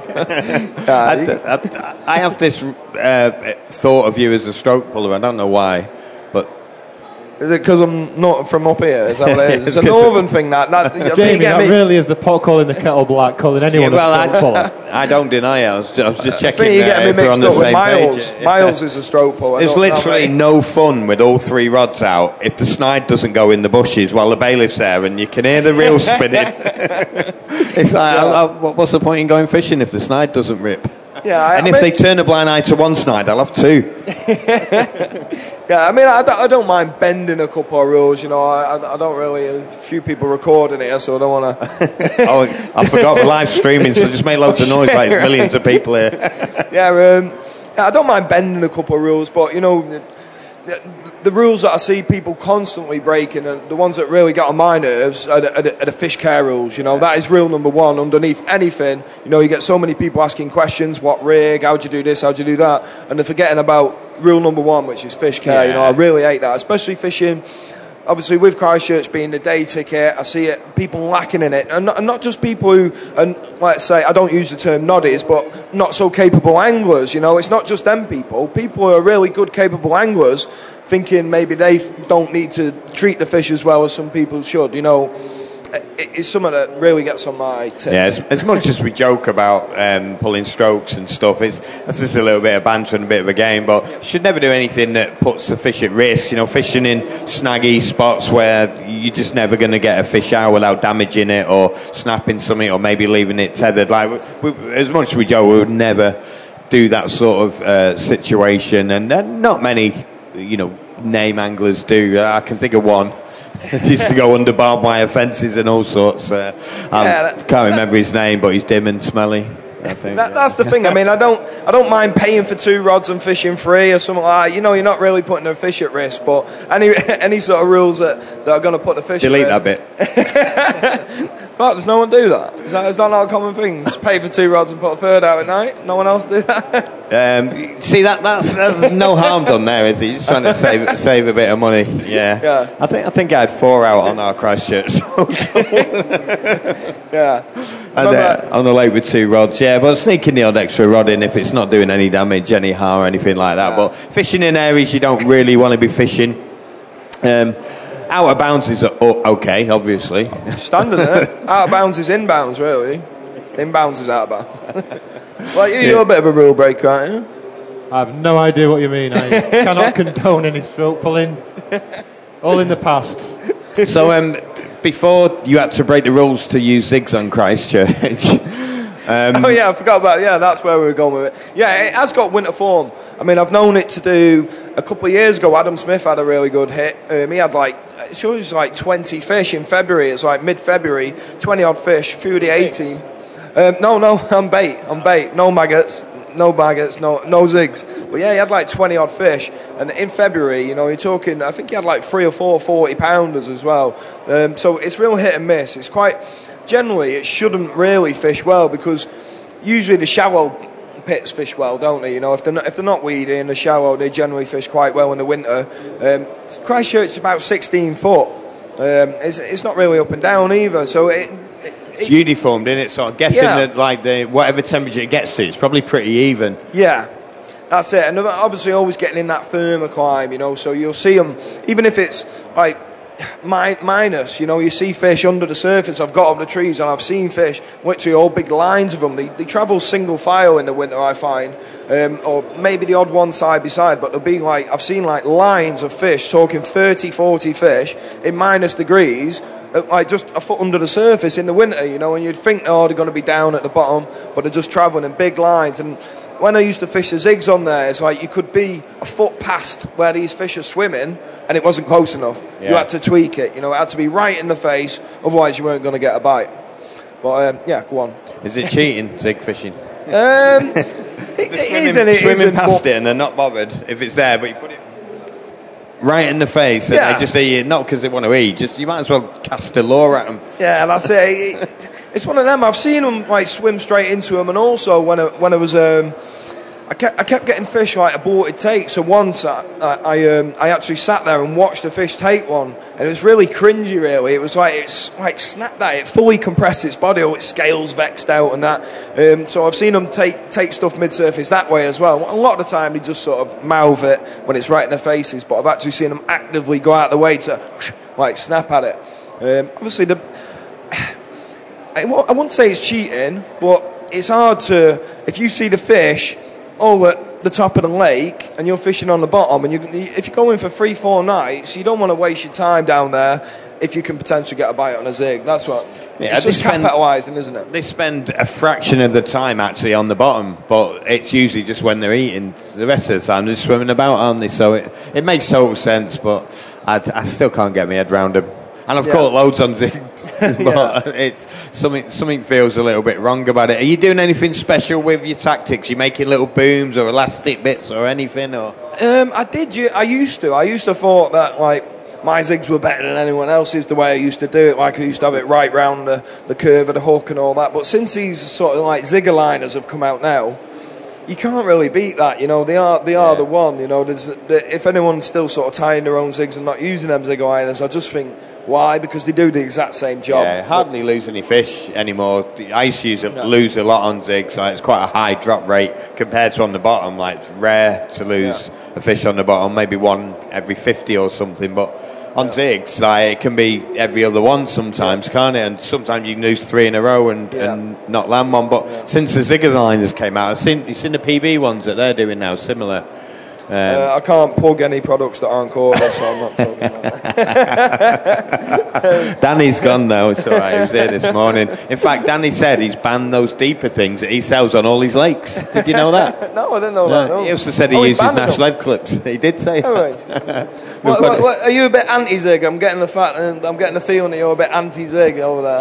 I have this thought of you as a stroke puller. I don't know why, but is it because I'm not from up here? Is that what it is? It's a northern thing. That Jamie, that really is the pot calling the kettle black, calling anyone a stroke puller. I don't deny it. I was just checking. You get me mixed up with Miles. Miles is a stroke puller. There's literally no fun with all three rods out if the snide doesn't go in the bushes while the bailiff's there and you can hear the reel spinning. It's like, what's the point in going fishing if the snide doesn't rip? Yeah, if they turn a blind eye to one snide, I'll have two. Yeah, I mean, I don't mind bending a couple of rules, I don't really. A few people recording it, so I don't want to. Oh, I forgot we're live streaming, so just make loads of noise like there's millions of people here. Yeah, I don't mind bending a couple of rules, but the rules that I see people constantly breaking, and the ones that really get on my nerves are the fish care rules. That is rule number one. Underneath anything, you get so many people asking questions: what rig? How'd you do this? How'd you do that? And they're forgetting about rule number one, which is fish care. Yeah. I really hate that, especially fishing. Obviously, with Christchurch being the day ticket, I see people lacking in it, and not just people who, and let's say, I don't use the term noddies, but not so capable anglers. It's not just them people. People who are really good, capable anglers, thinking maybe they don't need to treat the fish as well as some people should. It's something that really gets on my tits. Yeah, as much as we joke about pulling strokes and stuff, that's just a little bit of banter and a bit of a game, but you should never do anything that puts the fish at risk. Fishing in snaggy spots where you're just never going to get a fish out without damaging it or snapping something or maybe leaving it tethered. As much as we joke, we would never do that sort of situation, and not many, name anglers do. I can think of one. Used to go under barbed wire fences and all sorts. Can't remember his name, but he's dim and smelly. I think that's the thing. I mean, I don't mind paying for 2 rods and fishing free or something like that. You know, you're not really putting the fish at risk, but any sort of rules that are going to put the fish delete at risk. that bit. But does no one do that? Is that not a common thing? Just pay for 2 rods and put a third out at night? No one else do that? See, that's no harm done there, is he? Just trying to save a bit of money. Yeah. I think I had 4 out on our Christchurch. Yeah. And on the lake with 2 rods, yeah, but sneaking the odd extra rod in if it's not doing any damage, any harm or anything like that. But fishing in areas you don't really want to be fishing. Out of bounds is okay, obviously. Standard, isn't it? Out of bounds is inbounds, really. Inbounds is out of bounds. Well, you're a bit of a rule breaker, aren't you? I have no idea what you mean. I cannot condone any stroke pulling. All in the past. So, before you had to break the rules to use zigs on Christchurch. Oh yeah, I forgot about it. Yeah, that's where we were going with it. Yeah, it has got winter form. I mean, I've known it to do. A couple of years ago, Adam Smith had a really good hit. He had it was like 20 fish in February. It's like mid-February, 20 odd fish, through the 18. No, I'm bait. No maggots, no zigs. But yeah, he had like 20 odd fish. And in February, you know, you're talking, I think he had like 3 or 4 40-pounders as well. So it's real hit and miss. It's quite, generally, it shouldn't really fish well because usually the shallow pits fish well, don't they? You know, if they're not weedy in the shallow, they generally fish quite well in the winter. Christchurch is about 16 foot. It's not really up and down either, so it's uniformed, isn't it? So I'm guessing that like whatever temperature it gets to, it's probably pretty even. Yeah, that's it. And obviously always getting in that firmer climb, you know, so you'll see them, even if it's like minus, you know, you see fish under the surface. I've got up the trees and I've seen fish, literally all big lines of them. They travel single file in the winter, I find, or maybe the odd one side by side, but they'll be like, I've seen like lines of fish, talking 30, 40 fish in minus degrees, like just a foot under the surface in the winter, you know, and you'd think, oh, they're going to be down at the bottom, but they're just travelling in big lines. And when I used to fish the zigs on there, it's like you could be a foot past where these fish are swimming and it wasn't close enough. Yeah. You had to tweak it, you know, it had to be right in the face, otherwise you weren't going to get a bite. But yeah, go on. Is it cheating, zig fishing? It is and it swimming past it and they're not bothered if it's there, but you put it right in the face and they just eat it, not because they want to eat, just you might as well cast a lure at them. Yeah, that's it. It's one of them. I've seen them like swim straight into them, and also when I was I kept getting fish like aborted take. So once I actually sat there and watched the fish take one, and it was really cringy. Really, it was like it's like snapped that it fully compressed its body, all its scales vexed out, and that. So I've seen them take stuff mid-surface that way as well. A lot of the time they just sort of mouth it when it's right in their faces, but I've actually seen them actively go out of the way to like snap at it. Obviously I wouldn't say it's cheating, but it's hard to, if you see the fish all at the top of the lake and you're fishing on the bottom, and if you're going for 3-4 nights, you don't want to waste your time down there if you can potentially get a bite on a zig. That's what, it's just capitalising, isn't it? They spend a fraction of the time actually on the bottom, but it's usually just when they're eating. The rest of the time they're swimming about, aren't they? So it makes total sense, but I still can't get my head around them. And I've caught loads on zigs, but it's something feels a little bit wrong about it. Are you doing anything special with your tactics? You making little booms or elastic bits or anything? Or I used to thought that like my zigs were better than anyone else's. The way I used to do it, like I used to have it right round the curve of the hook and all that. But since these sort of like zigger liners have come out now, you can't really beat that, you know. They are the one, you know. If anyone's still sort of tying their own zigs and not using them zig liners, I just think, why? Because they do the exact same job. Yeah, hardly lose any fish anymore. I used to lose a lot on zigs. Like, it's quite a high drop rate compared to on the bottom. Like, it's rare to lose a fish on the bottom, maybe one every 50 or something, but on zigs, like, it can be every other one sometimes, can't it? And sometimes you can lose 3 in a row and not land one. But since the zigger liners came out, you've seen the PB ones that they're doing now, similar. I can't plug any products that aren't cordless, so I'm not talking about that. Danny's gone now, it's alright, he was here this morning. In fact, Danny said he's banned those deeper things that he sells on all his lakes. Did you know that? No, I didn't know that. No. He also said he uses Nash lead clips. He did say that. What, are you a bit anti-zig? I'm getting the feeling that you're a bit anti-zig over there.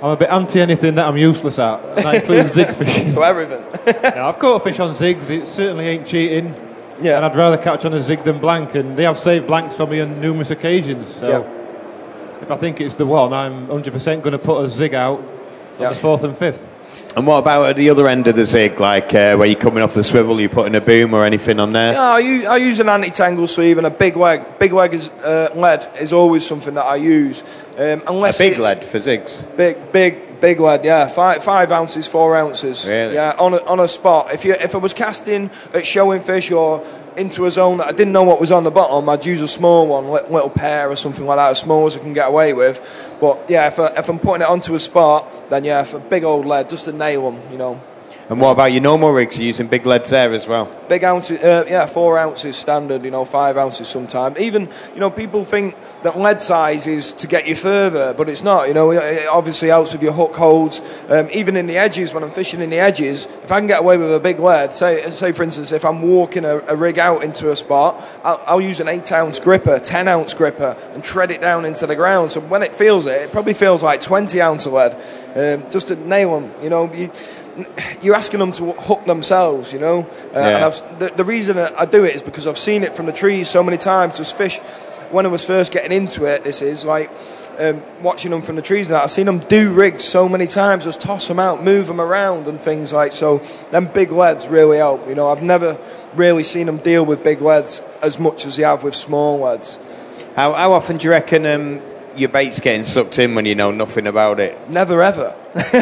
I'm a bit anti anything that I'm useless at, and that includes zig fishing. So everything. Yeah, I've caught fish on zigs. It certainly ain't cheating. Yeah. And I'd rather catch on a zig than blank, and they have saved blanks for me on numerous occasions. So if I think it's the one, I'm 100% going to put a zig out on the 4th and 5th. And what about at the other end of the zig, like where you're coming off the swivel, you putting a boom or anything on there? Yeah, I use an anti-tangle sleeve and a big leg. Big leg is lead is always something that I use. Unless a big lead for zigs? Big lead, yeah. 5 ounces, 4 ounces. Really? Yeah, on a spot. If I was casting at showing fish or into a zone that I didn't know what was on the bottom, I'd use a small one, little pair or something like that, as small as I can get away with. But yeah, if I'm putting it onto a spot, then yeah, for big old lead, just to nail them, you know. And what about your normal rigs? You're using big leads there as well? Big ounces, 4 ounces standard, 5 ounces sometimes. Even, people think that lead size is to get you further, but it's not, It obviously helps with your hook holds. Even in the edges, when I'm fishing in the edges, if I can get away with a big lead, say for instance, if I'm walking a rig out into a spot, I'll use an 8-ounce gripper, 10-ounce gripper, and tread it down into the ground. So when it feels it probably feels like 20 ounce of lead, just to nail them, You're asking them to hook themselves, And the reason I do it is because I've seen it from the trees so many times. Just fish, when I was first getting into it, this is like watching them from the trees. And I've seen them do rigs so many times, just toss them out, move them around, and things like so. Them big leads really help. I've never really seen them deal with big leads as much as they have with small leads. How often do you reckon your bait's getting sucked in when you know nothing about it? Never ever.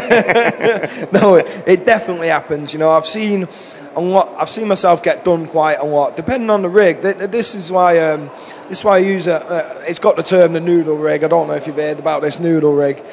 No, it definitely happens. I've seen a lot. I've seen myself get done quite a lot, depending on the rig. This is why I use it's got the term the noodle rig. I don't know if you've heard about this noodle rig.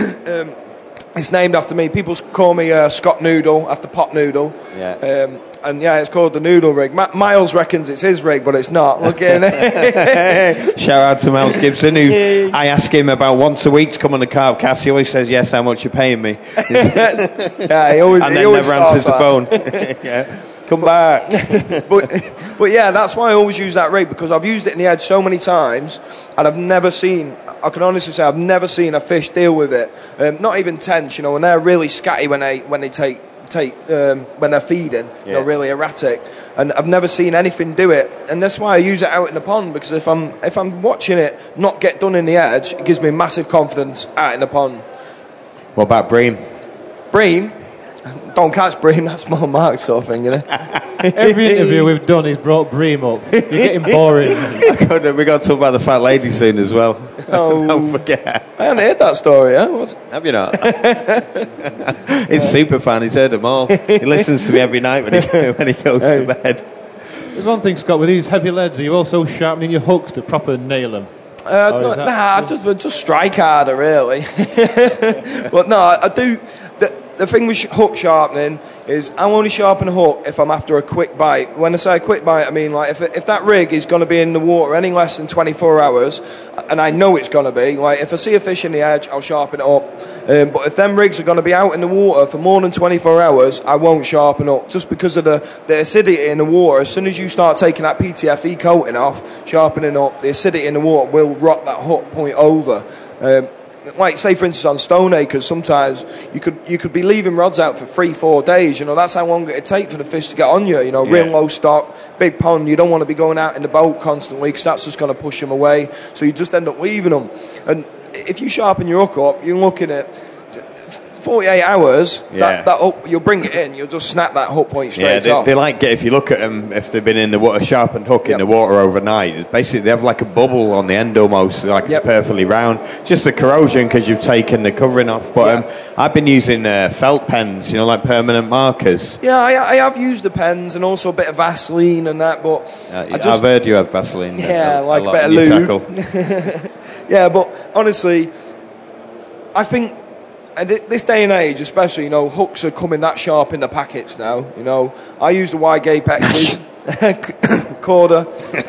It's named after me. People call me Scott Noodle after Pot Noodle. Yeah. And yeah, it's called the noodle rig. Miles reckons it's his rig, but it's not. Look in it. Shout out to Miles Gibson, who I ask him about once a week to come on the Carp Cast. He always says, "Yes, how much you paying me?" Yeah, he always never answers the phone. Yeah. Come back. but yeah, that's why I always use that rig, because I've used it in the edge so many times, and I've never seen. I can honestly say I've never seen a fish deal with it. Not even tench, and they're really scatty when they take when they're feeding. They're really erratic, and I've never seen anything do it. And that's why I use it out in the pond, because if I'm watching it not get done in the edge, it gives me massive confidence out in the pond. What about bream? Bream? Don't catch bream, that's more marked sort of thing, Every interview we've done, he's brought bream up. You're getting boring. We got to talk about the fat lady soon as well. Oh, don't forget. I haven't heard that story, Have you not? He's a super fan, he's heard them all. He listens to me every night when he goes to bed. There's one thing, Scott, with these heavy leads, are you also sharpening your hooks to proper nail them? Just strike harder, really. But no, I do. The thing with hook sharpening is I'm only sharpen a hook if I'm after a quick bite. When I say a quick bite, I mean like if that rig is going to be in the water any less than 24 hours, and I know it's going to be, like if I see a fish in the edge, I'll sharpen it up. But if them rigs are going to be out in the water for more than 24 hours, I won't sharpen up, just because of the acidity in the water. As soon as you start taking that PTFE coating off, sharpening up, the acidity in the water will rot that hook point over. Like say for instance on Stoneacres, sometimes you could be leaving rods out for 3-4 days. That's how long it'd take for the fish to get on you. Real low stock, big pond. You don't want to be going out in the boat constantly, because that's just going to push them away. So you just end up leaving them. And if you sharpen your hook up, you're looking at 48 hours, that hook, you'll bring it in, you'll just snap that hook point straight off. They like it, if you look at them, if they've been in the water, sharpened hook in the water overnight, basically they have like a bubble on the end almost, like it's perfectly round. Just the corrosion because you've taken the covering off. But I've been using felt pens, like permanent markers. Yeah, I have used the pens and also a bit of Vaseline and that, but I've heard you have Vaseline. Yeah, like a bit of lube. Yeah, but honestly, I think. And this day and age, especially, hooks are coming that sharp in the packets now. I use the Y-Gapexes, Corda,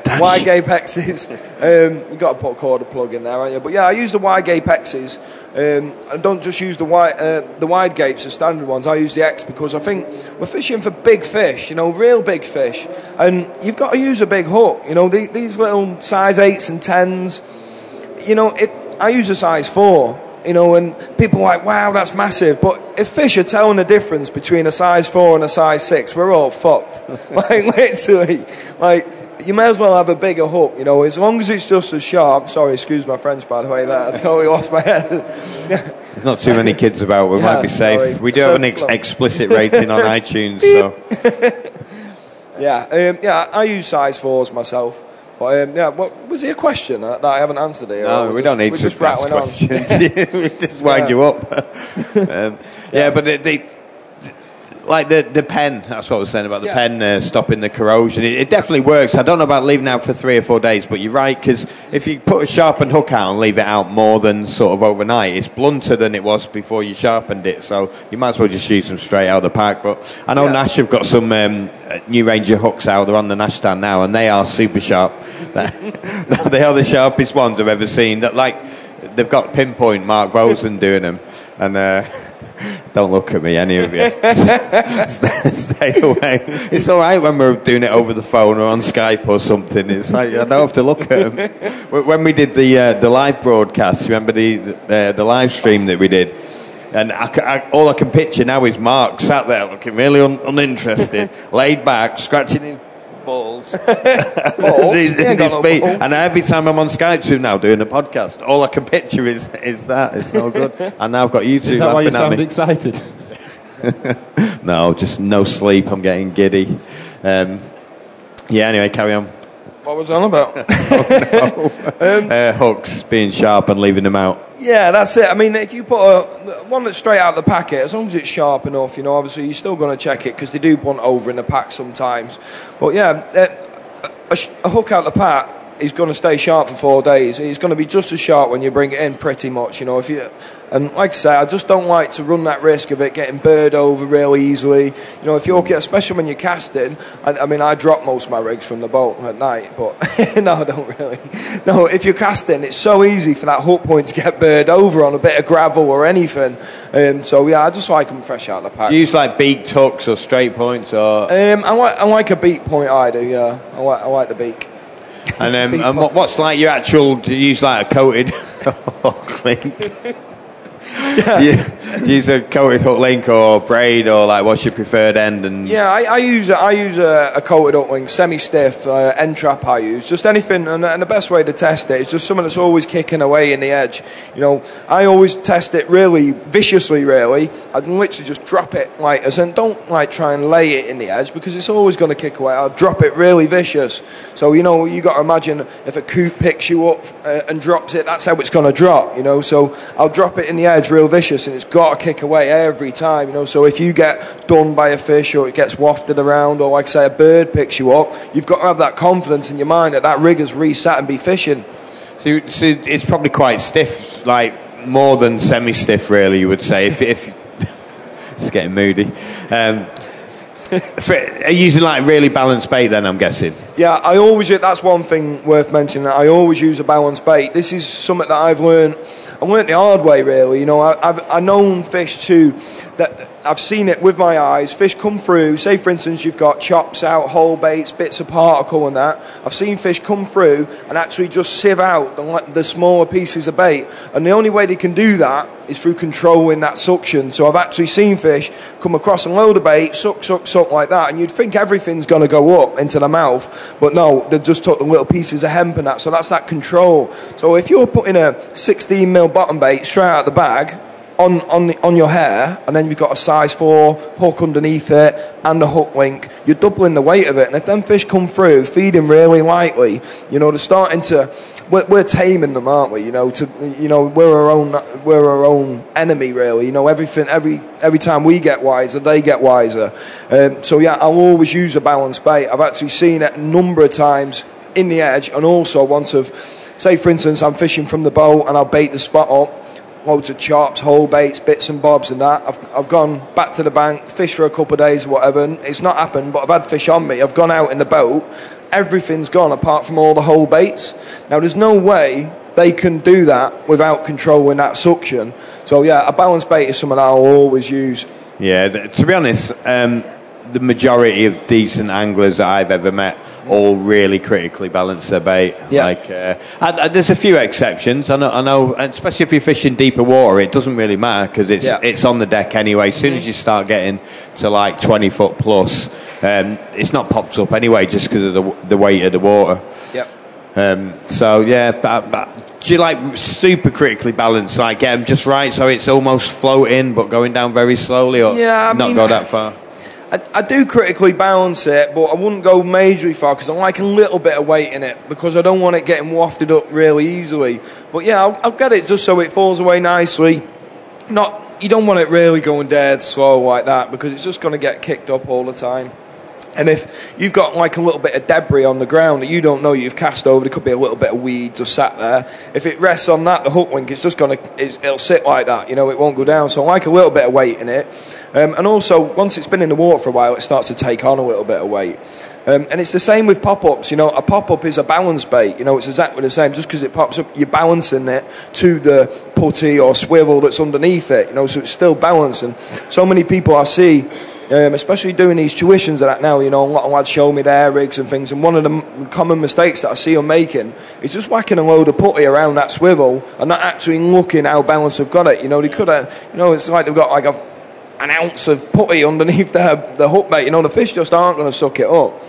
Y-Gapexes. You've got to put a Corda plug in there, haven't you? But yeah, I use the Y-Gapexes. I don't just use the wide gapes, the standard ones. I use the X because I think we're fishing for big fish, real big fish. And you've got to use a big hook. These little size 8s and 10s, I use a size 4. you know, and people are like, wow, that's massive. But if fish are telling the difference between a size 4 and a size 6, we're all fucked. Like, literally, like, you may as well have a bigger hook, you know, as long as it's just as sharp. Sorry, excuse my French, by the way, that I totally lost my head. There's not too many kids about, we might be safe. Sorry. We do have an explicit rating on iTunes, so... Yeah, I use size 4s myself. But, what was there a question that I haven't answered here? No, we don't need to ask questions. We just wind you up. But like the pen, that's what I was saying about the pen stopping the corrosion. It definitely works. I don't know about leaving out for 3 or 4 days, but you're right, because if you put a sharpened hook out and leave it out more than sort of overnight, it's blunter than it was before you sharpened it, so you might as well just use them straight out of the pack. But I know Nash have got some New Ranger hooks out. They're on the Nash stand now, and they are super sharp. They are the sharpest ones I've ever seen. That, like, they've got pinpoint Mark Rosen doing them, and don't look at me, any of you. Stay away. It's all right when we're doing it over the phone or on Skype or something. It's like I don't have to look at them. When we did the live broadcast, remember the live stream that we did? And all I can picture now is Mark sat there looking really uninterested, laid back, scratching his balls. his feet. And every time I'm on Skype with him now doing a podcast, all I can picture is that. It's no good. And now I've got you two laughing at me. Is that why you sound excited? No, just no sleep. I'm getting giddy. Anyway, carry on. What was I on about? Hooks being sharp and leaving them out. Yeah, that's it. I mean, if you put one that's straight out of the packet, as long as it's sharp enough, you know, obviously you're still going to check it because they do blunt over in the pack sometimes. But yeah, a hook out of the pack is going to stay sharp for 4 days. It's going to be just as sharp when you bring it in, pretty much, you know. And like I say, I just don't like to run that risk of it getting bird over real easily. You know, if you hook it, especially when you're casting, I mean, I drop most of my rigs from the boat at night, but no, I don't really. No, if you're casting, it's so easy for that hook point to get bird over on a bit of gravel or anything. So yeah, I just like them fresh out of the pack. Do you use like beak tucks or straight points, or? I like a beak point. I do, yeah. I like the beak. And what's like your actual? Do you use like a coated hook link? Do you use a coated hook link or braid, or like what's your preferred end? And I use a coated hook link, semi-stiff end trap. I use just anything, and the best way to test it is just something that's always kicking away in the edge. You know, I always test it really viciously. Really, I can literally just drop it like as in, don't like try and lay it in the edge because it's always going to kick away. I'll drop it really vicious. So you know, you got to imagine if a coot picks you up and drops it, that's how it's going to drop. You know, so I'll drop it in the edge real vicious, and it's got to kick away every time, you know. So if you get done by a fish, or it gets wafted around, or like I say a bird picks you up, you've got to have that confidence in your mind that rig has reset and be fishing. So it's probably quite stiff, like more than semi-stiff, really. You would say if it's getting moody. Are you using like really balanced bait then, I'm guessing? Yeah, I always. That's one thing worth mentioning. I always use a balanced bait. This is something that I've learned the hard way, really. You know, I've known fish too, that I've seen it with my eyes. Fish come through. Say, for instance, you've got chops out, whole baits, bits of particle and that. I've seen fish come through and actually just sieve out the smaller pieces of bait. And the only way they can do that is through controlling that suction. So I've actually seen fish come across a load of bait, suck like that, and you'd think everything's going to go up into the mouth, but no, they've just took the little pieces of hemp and that. So that's that control. So if you're putting a 16mm bottom bait straight out of the bag on your hair, and then you've got a size 4 hook underneath it and a hook link, you're doubling the weight of it. And if them fish come through feeding really lightly, you know, they're starting to, we're taming them, aren't we? You know, we're our own enemy, really. You know, everything, every time we get wiser, they get wiser. So yeah, I'll always use a balanced bait. I've actually seen it a number of times in the edge, and also once say for instance I'm fishing from the boat and I'll bait the spot up, loads of chops, whole baits, bits and bobs and that. I've gone back to the bank, fished for a couple of days or whatever, and it's not happened, but I've had fish on me. I've gone out in the boat, everything's gone apart from all the whole baits. Now there's no way they can do that without controlling that suction. So yeah, a balanced bait is something I'll always use. Yeah, to be honest, the majority of decent anglers that I've ever met all really critically balance their bait. Yeah. And there's a few exceptions. I know, especially if you're fishing deeper water, it doesn't really matter because it's on the deck anyway. As soon as you start getting to like 20 foot plus, it's not popped up anyway just because of the weight of the water. Yep. But do you like super critically balanced, like get them just right so it's almost floating but going down very slowly, or not go that far? I do critically balance it, but I wouldn't go majorly far because I like a little bit of weight in it because I don't want it getting wafted up really easily. But yeah, I'll get it just so it falls away nicely. You don't want it really going dead slow like that because it's just going to get kicked up all the time. And if you've got like a little bit of debris on the ground that you don't know you've cast over, there could be a little bit of weed just sat there. If it rests on that, the hook link, it's just it'll sit like that, it won't go down. So I like a little bit of weight in it. And also, once it's been in the water for a while, it starts to take on a little bit of weight. And it's the same with pop-ups. A pop-up is a balance bait. It's exactly the same. Just because it pops up, you're balancing it to the putty or swivel that's underneath it. So it's still balanced. And so many people I see, especially doing these tuitions and that now, a lot of lads show me their rigs and things, and one of the common mistakes that I see them making is just whacking a load of putty around that swivel and not actually looking how balanced they've got it. They could have, it's like they've got like an ounce of putty underneath the hook bait. The fish just aren't going to suck it up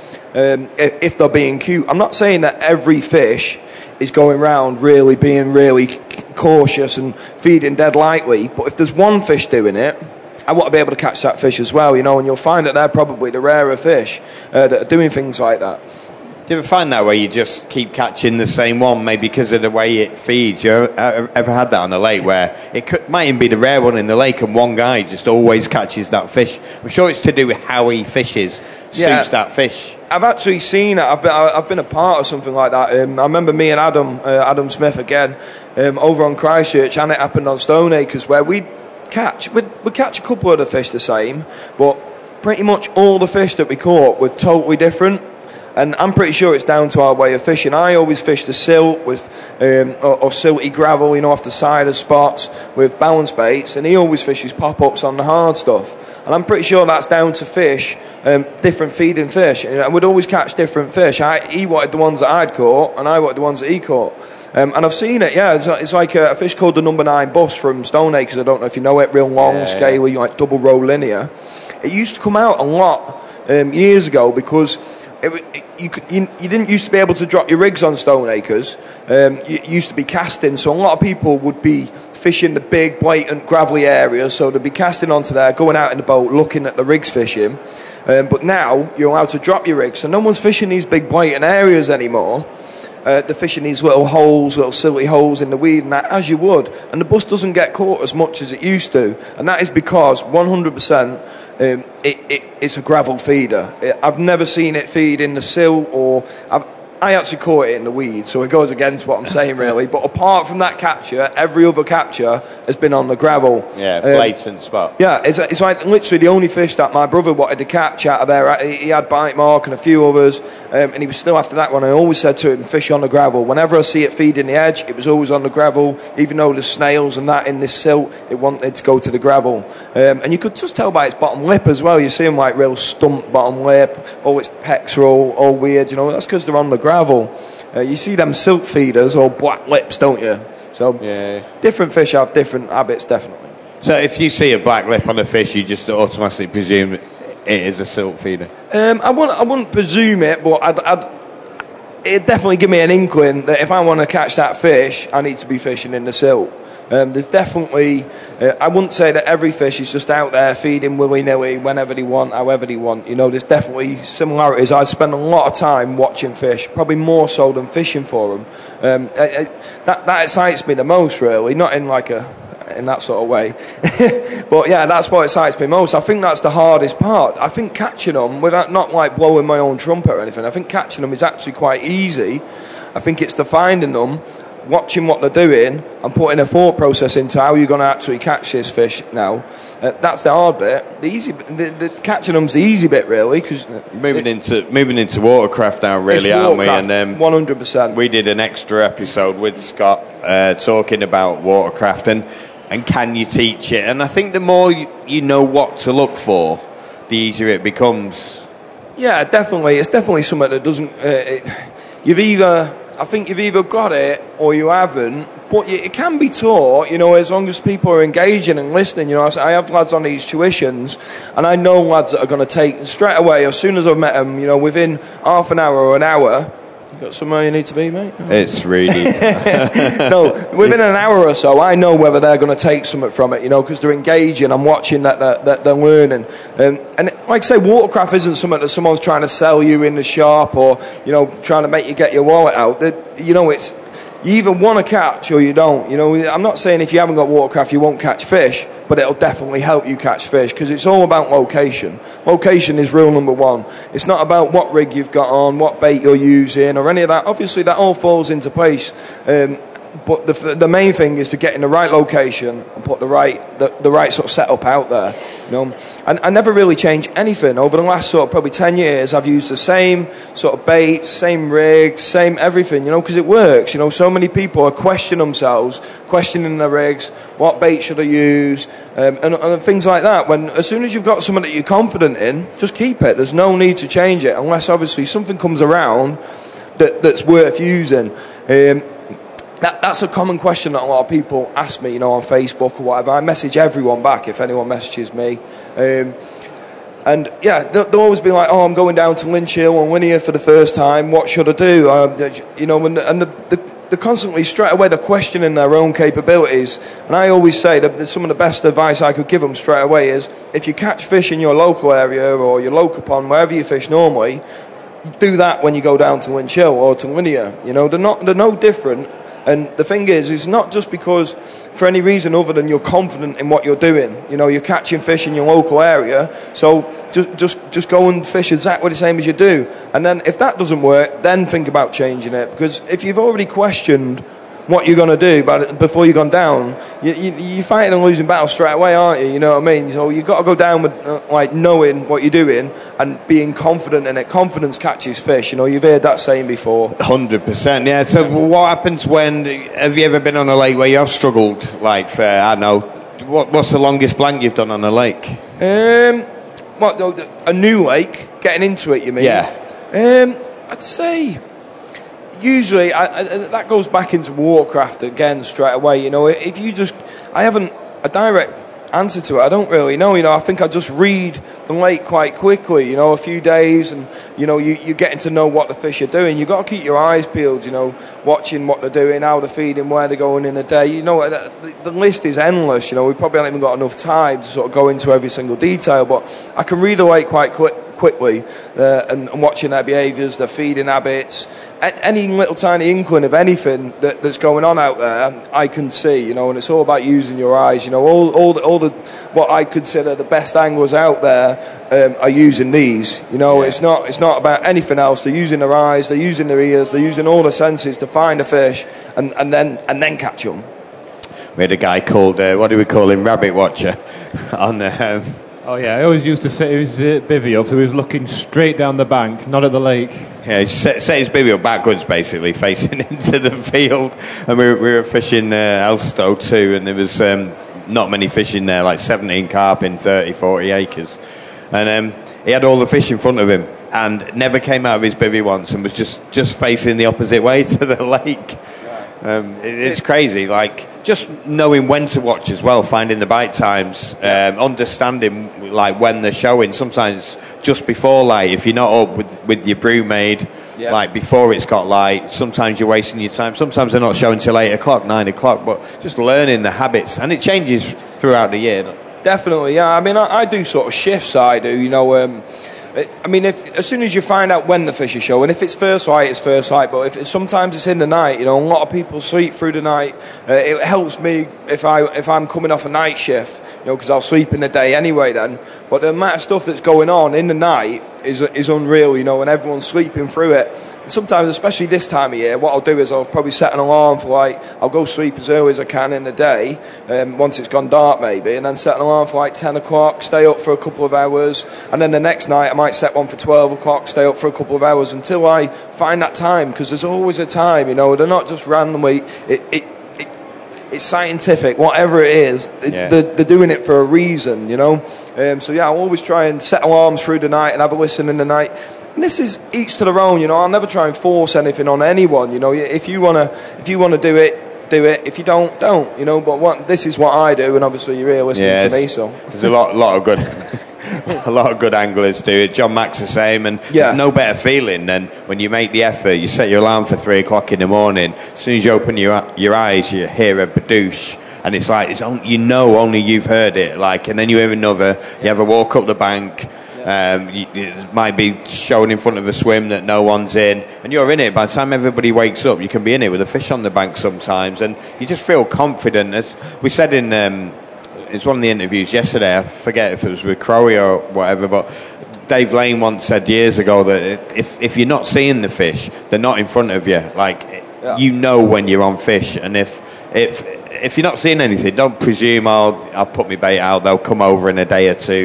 if they're being cute. I'm not saying that every fish is going around really being really cautious and feeding dead lightly, but if there's one fish doing it, I want to be able to catch that fish as well, and you'll find that they're probably the rarer fish that are doing things like that. Do you ever find that where you just keep catching the same one, maybe because of the way it feeds? You ever had that on a lake where it might even be the rare one in the lake and one guy just always catches that fish? I'm sure it's to do with how he fishes, suits that fish. I've actually seen it. I've been a part of something like that. I remember me and Adam Smith again, over on Christchurch, and it happened on Stoneacres where we'd catch a couple of the fish the same, but pretty much all the fish that we caught were totally different. And I'm pretty sure it's down to our way of fishing. I always fish the silt with or silty gravel, off the side of spots with balance baits, and he always fishes pop-ups on the hard stuff. And I'm pretty sure that's down to fish, different feeding fish. And we'd always catch different fish. He wanted the ones that I'd caught, and I wanted the ones that he caught. And I've seen it, yeah. It's like a fish called the number 9 bus from Stoneacres. I don't know if you know it. Real long, scaly, like double row linear. It used to come out a lot years ago because you didn't used to be able to drop your rigs on Stoneacres. You used to be casting, so a lot of people would be fishing the big, blatant, gravelly areas. So they'd be casting onto there, going out in the boat, looking at the rigs fishing. But now you're allowed to drop your rigs, so no one's fishing these big, blatant areas anymore. They're fishing these little holes, little silty holes in the weed, and that, as you would. And the bus doesn't get caught as much as it used to, and that is because 100%. It's a gravel feeder. I've never seen it feed in the silt, or I actually caught it in the weeds, so it goes against what I'm saying really. But apart from that capture, every other capture has been on the gravel. Yeah, blatant spot. Yeah, it's like literally the only fish that my brother wanted to catch out of there. He had Bite Mark and a few others, and he was still after that one. I always said to him, fish on the gravel. Whenever I see it feeding the edge, it was always on the gravel. Even though there's snails and that in this silt, it wanted to go to the gravel. And you could just tell by its bottom lip as well. You see them like real stumped bottom lip. All its pecs are all weird, That's because they're on the gravel. You see them silt feeders or black lips, don't you? So different fish have different habits, definitely. So if you see a black lip on a fish, you just automatically presume it is a silt feeder? I wouldn't presume it, but it'd definitely give me an inkling that if I want to catch that fish, I need to be fishing in the silt. There's definitely, I wouldn't say that every fish is just out there feeding willy-nilly whenever they want, however they want. There's definitely similarities. I spend a lot of time watching fish, probably more so than fishing for them. That excites me the most, really, not in in that sort of way. But yeah, that's what excites me most. I think that's the hardest part. I think catching them, without not like blowing my own trumpet or anything, I think catching them is actually quite easy. I think it's the finding them, watching what they're doing and putting a thought process into how you're going to actually catch this fish now. That's the hard bit. The catching them's the easy bit, really. Cause moving into watercraft now, really, aren't we? And 100%. We did an extra episode with Scott talking about watercraft and can you teach it? And I think the more you know what to look for, the easier it becomes. Yeah, definitely. It's definitely something that doesn't. I think you've either got it or you haven't. But it can be taught, as long as people are engaging and listening. I have lads on these tuitions, and I know lads that are going to take straight away, as soon as I've met them, within half an hour or an hour. You got somewhere you need to be, mate? It's really... No, within an hour or so, I know whether they're going to take something from it, because they're engaging. I'm watching that they're learning. And like I say, watercraft isn't something that someone's trying to sell you in the shop or, trying to make you get your wallet out. It's... You either want to catch or you don't. I'm not saying if you haven't got watercraft you won't catch fish, but it'll definitely help you catch fish because it's all about location. Location is rule number one. It's not about what rig you've got on, what bait you're using, or any of that. Obviously, that all falls into place. But the main thing is to get in the right location and put the right sort of setup out there. And I never really change anything. Over the last sort of probably 10 years, I've used the same sort of baits, same rigs, same everything, because it works. So many people are questioning themselves, questioning their rigs, what bait should I use, and things like that. When as soon as you've got something that you're confident in, just keep it. There's no need to change it unless obviously something comes around that's worth using. That's a common question that a lot of people ask me, on Facebook or whatever. I message everyone back if anyone messages me. And yeah, they'll always be like, oh, I'm going down to Lynch Hill on Linear for the first time. What should I do? And they're constantly, straight away, they're questioning their own capabilities. And I always say that some of the best advice I could give them straight away is, if you catch fish in your local area or your local pond, wherever you fish normally, do that when you go down to Lynch Hill or to Linear. They're no different. And the thing is, it's not just because for any reason other than you're confident in what you're doing. You're catching fish in your local area, so just go and fish exactly the same as you do. And then if that doesn't work, then think about changing it. Because if you've already questioned what you're going to do before you've gone down, you're fighting a losing battle straight away, aren't you? You know what I mean? So you've got to go down with knowing what you're doing and being confident in it. Confidence catches fish. You've heard that saying before. 100%, yeah. So what happens have you ever been on a lake where you have struggled, like for, I don't know, what's the longest blank you've done on a lake? A new lake, getting into it, you mean? Yeah. I'd say... Usually, that goes back into watercraft again straight away. If you I haven't a direct answer to it. I don't really know. I think I just read the lake quite quickly. A few days, and you're getting to know what the fish are doing. You've got to keep your eyes peeled. Watching what they're doing, how they're feeding, where they're going in a day. The list is endless. We probably haven't even got enough time to sort of go into every single detail. But I can read the lake quite quickly and watching their behaviours, their feeding habits, any little tiny inkling of anything that's going on out there, I can see, and it's all about using your eyes. All the what I consider the best anglers out there are using these. It's not about anything else. They're using their eyes, they're using their ears, they're using all the senses to find a fish and then catch them. We had a guy called what do we call him, Rabbit Watcher, on. Oh yeah, I always used to set his bivvy up so he was looking straight down the bank, not at the lake. Yeah, he set his bivvy up backwards, basically, facing into the field. And we were fishing Elstow too, and there was not many fish in there, like 17 carp in 30, 40 acres. And he had all the fish in front of him and never came out of his bivvy once and was just facing the opposite way to the lake. It's crazy, like just knowing when to watch as well, finding the bite times, understanding like when they're showing. Sometimes just before light, if you're not up with your brew made, like before it's got light, sometimes you're wasting your time. Sometimes they're not showing till 8 o'clock, 9 o'clock, but just learning the habits, and it changes throughout the year. Definitely, yeah. I mean, I do sort of shifts. I do, I mean, as soon as you find out when the fish are showing, if it's first light, it's first light. But sometimes it's in the night. A lot of people sleep through the night. It helps me if I'm coming off a night shift, because I'll sleep in the day anyway then. But the amount of stuff that's going on in the night is unreal, and everyone's sleeping through it. Sometimes, especially this time of year, what I'll do is I'll probably set an alarm for I'll go sleep as early as I can in the day, once it's gone dark maybe, and then set an alarm for 10 o'clock, stay up for a couple of hours, and then the next night I might set one for 12 o'clock, stay up for a couple of hours until I find that time, because there's always a time, they're not just randomly. it's scientific, whatever it is. They're doing it for a reason, you know. So yeah, I'll always try and set alarms through the night and have a listen in the night. And this is each to their own, you know. I'll never try and force anything on anyone, you know. If you wanna do it, do it. If you don't, you know. But this is what I do, and obviously you're here listening to me. So there's a lot of good, a lot of good anglers do it. John Mack's the same, and there's no better feeling than when you make the effort. You set your alarm for 3 o'clock in the morning. As soon as you open your eyes, you hear a badoosh. And it's like, only you've heard it. Like, and then you hear another. You have a walk up the bank. It might be showing in front of a swim that no one's in, and you're in it. By the time everybody wakes up, you can be in it with a fish on the bank sometimes, and you just feel confident. As we said in it's one of the interviews yesterday, I forget if it was with Crowe or whatever, but Dave Lane once said years ago that if you're not seeing the fish, they're not in front of you. Like, you know when you're on fish, and if you're not seeing anything, don't presume I'll put my bait out, they'll come over in a day or two.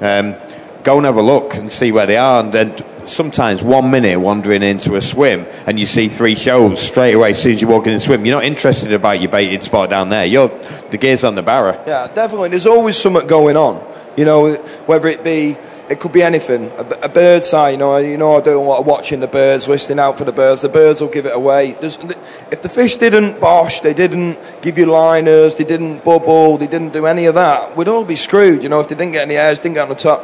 Go and have a look and see where they are, and then sometimes 1 minute wandering into a swim and you see 3 shows straight away as soon as you walk in the swim. You're not interested about your baited spot down there, the gear's on the barra. Yeah, definitely. There's always something going on, you know, whether it could be anything. A bird's eye, you know, I do a lot of watching the birds, listening out for the birds will give it away. If the fish didn't bosh, they didn't give you liners, they didn't bubble, they didn't do any of that, we'd all be screwed, you know. If they didn't get any airs, didn't get on the top,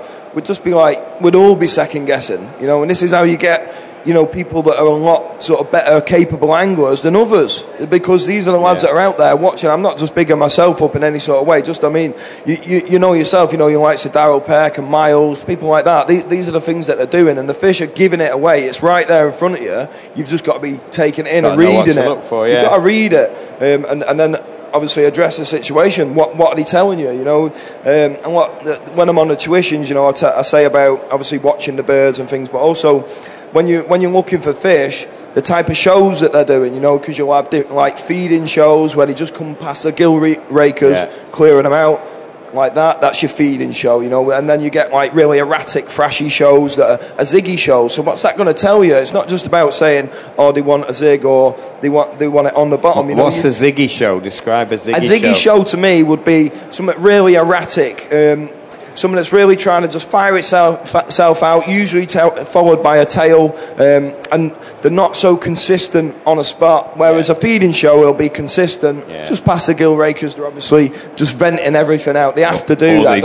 we'd all be second guessing, you know. And this is how you get, you know, people that are a lot sort of better capable anglers than others, because these are the lads that are out there watching. I'm not just bigging myself up in any sort of way, I mean, you know yourself, you know, your likes of Darryl Peck and Miles, people like that. These are the things that they're doing, and the fish are giving it away. It's right there in front of you. You've just got to be taking it in and reading it. You've got to read it, and then obviously address the situation. What are they telling you, you know? And when I'm on the tuitions, you know, I say about obviously watching the birds and things, but also when you're looking for fish, the type of shows that they're doing, you know, because you'll have like feeding shows where they just come past the gill rakers, clearing them out like that. That's your feeding show, you know. And then you get like really erratic, thrashy shows that are a ziggy show. So what's that going to tell you? It's not just about saying, oh, they want a zig or they want it on the bottom. You know, what's a ziggy show? Describe a ziggy show. A ziggy show to me would be something really erratic. Something that's really trying to just fire itself out, usually followed by a tail, and they're not so consistent on a spot, whereas a feeding show will be consistent, just past the gill rakers. They're obviously just venting everything out. They have to do that.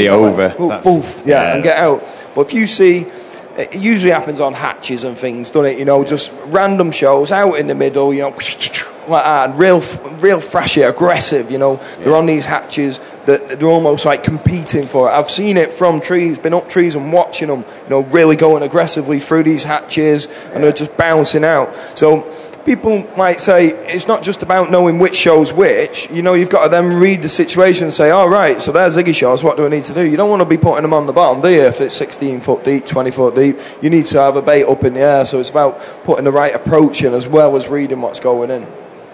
And get out. But if you see, it usually happens on hatches and things, doesn't it? You know, just random shows out in the middle, you know, like that, real thrashy, aggressive, you know. They're on these hatches that they're almost like competing for it. I've seen it from trees, been up trees and watching them, you know, really going aggressively through these hatches, and they're just bouncing out. So people might say it's not just about knowing which show's which, you know. You've got to then read the situation and say, all right, so there's ziggy shows, what do I need to do? You don't want to be putting them on the bottom, do you? If it's 16 foot deep, 20 foot deep, you need to have a bait up in the air. So it's about putting the right approach in as well as reading what's going in.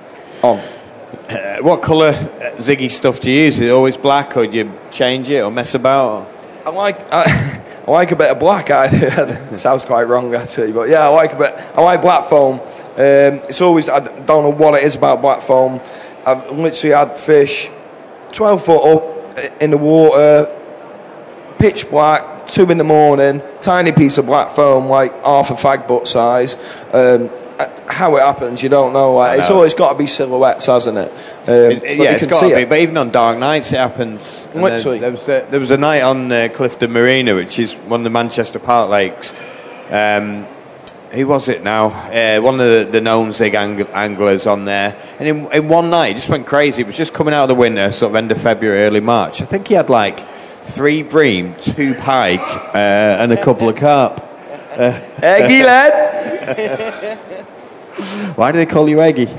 What colour ziggy stuff do you use? Is it always black, or do you change it or mess about? I like a bit of black. It sounds quite wrong actually, but yeah, I like black foam. It's always, I don't know what it is about black foam. I've literally had fish 12 foot up in the water, pitch black, 2 a.m, tiny piece of black foam, like half a fag butt size. How it happens, you don't know. Like, it's always got to be silhouettes, hasn't it? It's got to be. But even on dark nights, it happens. Literally. There was a night on Clifton Marina, which is one of the Manchester Park lakes. Who was it now? One of the known zig anglers on there. And in one night, it just went crazy. It was just coming out of the winter, sort of end of February, early March. I think he had like 3 bream, 2 pike, and a couple of carp. Eggy, lad! Why do they call you Eggy?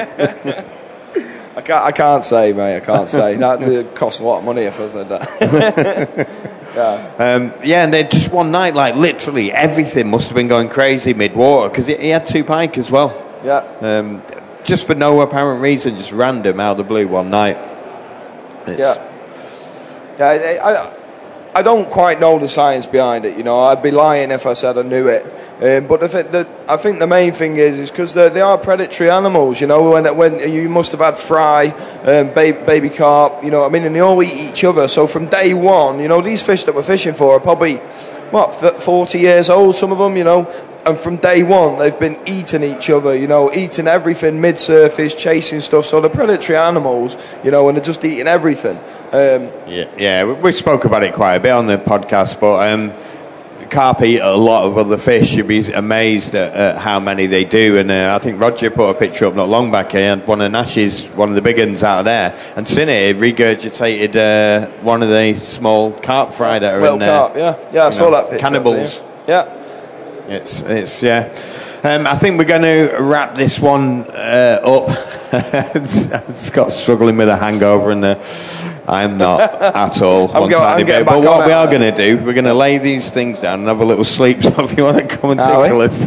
I can't say, mate. I can't say. That costs a lot of money if I said that. And then just one night, like literally everything must have been going crazy mid-water, because he had 2 pike as well. Yeah. Just for no apparent reason, just random out of the blue one night. I don't quite know the science behind it. I'd be lying if I said I knew it. But I think the main thing is because they are predatory animals. When you must have had fry, baby carp. And they all eat each other. So from day one, these fish that we're fishing for are probably 40 years old. Some of them, And from day one, they've been eating each other, eating everything mid-surface, chasing stuff. So they're predatory animals, and they're just eating everything. We spoke about it quite a bit on the podcast, but carp eat a lot of other fish. You'd be amazed at how many they do. And I think Roger put a picture up not long back. He had one of Nash's, one of the big ones out of there, and seen it. He regurgitated one of the small carp fry that are in there. Carp, I saw that picture. Cannibals. Yeah. It's I think we're going to wrap this one up. Scott's struggling with a hangover, and I'm not at all. But what we are going to do, we're going to lay these things down and have a little sleep. So if you want to come and tickle us,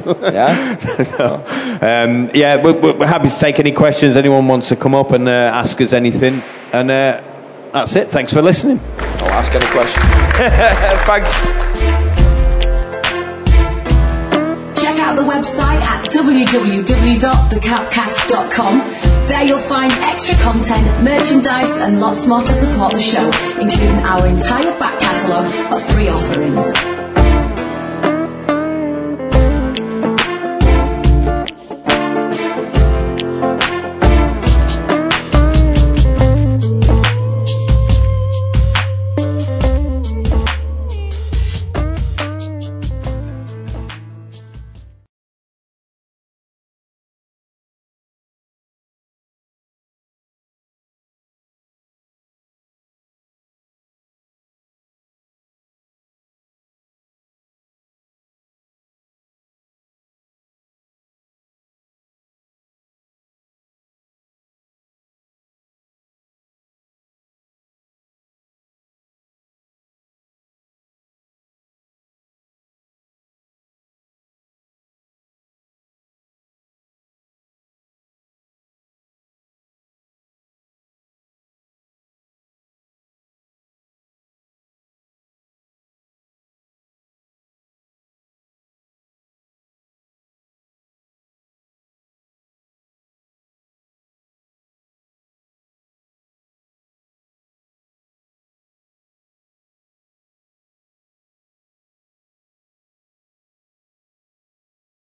we're happy to take any questions. Anyone wants to come up and ask us anything, and that's it. Thanks for listening. I'll ask any question. Thanks. Check out the website at www.thecarpcast.com. There you'll find extra content, merchandise and lots more to support the show, including our entire back catalogue of free offerings.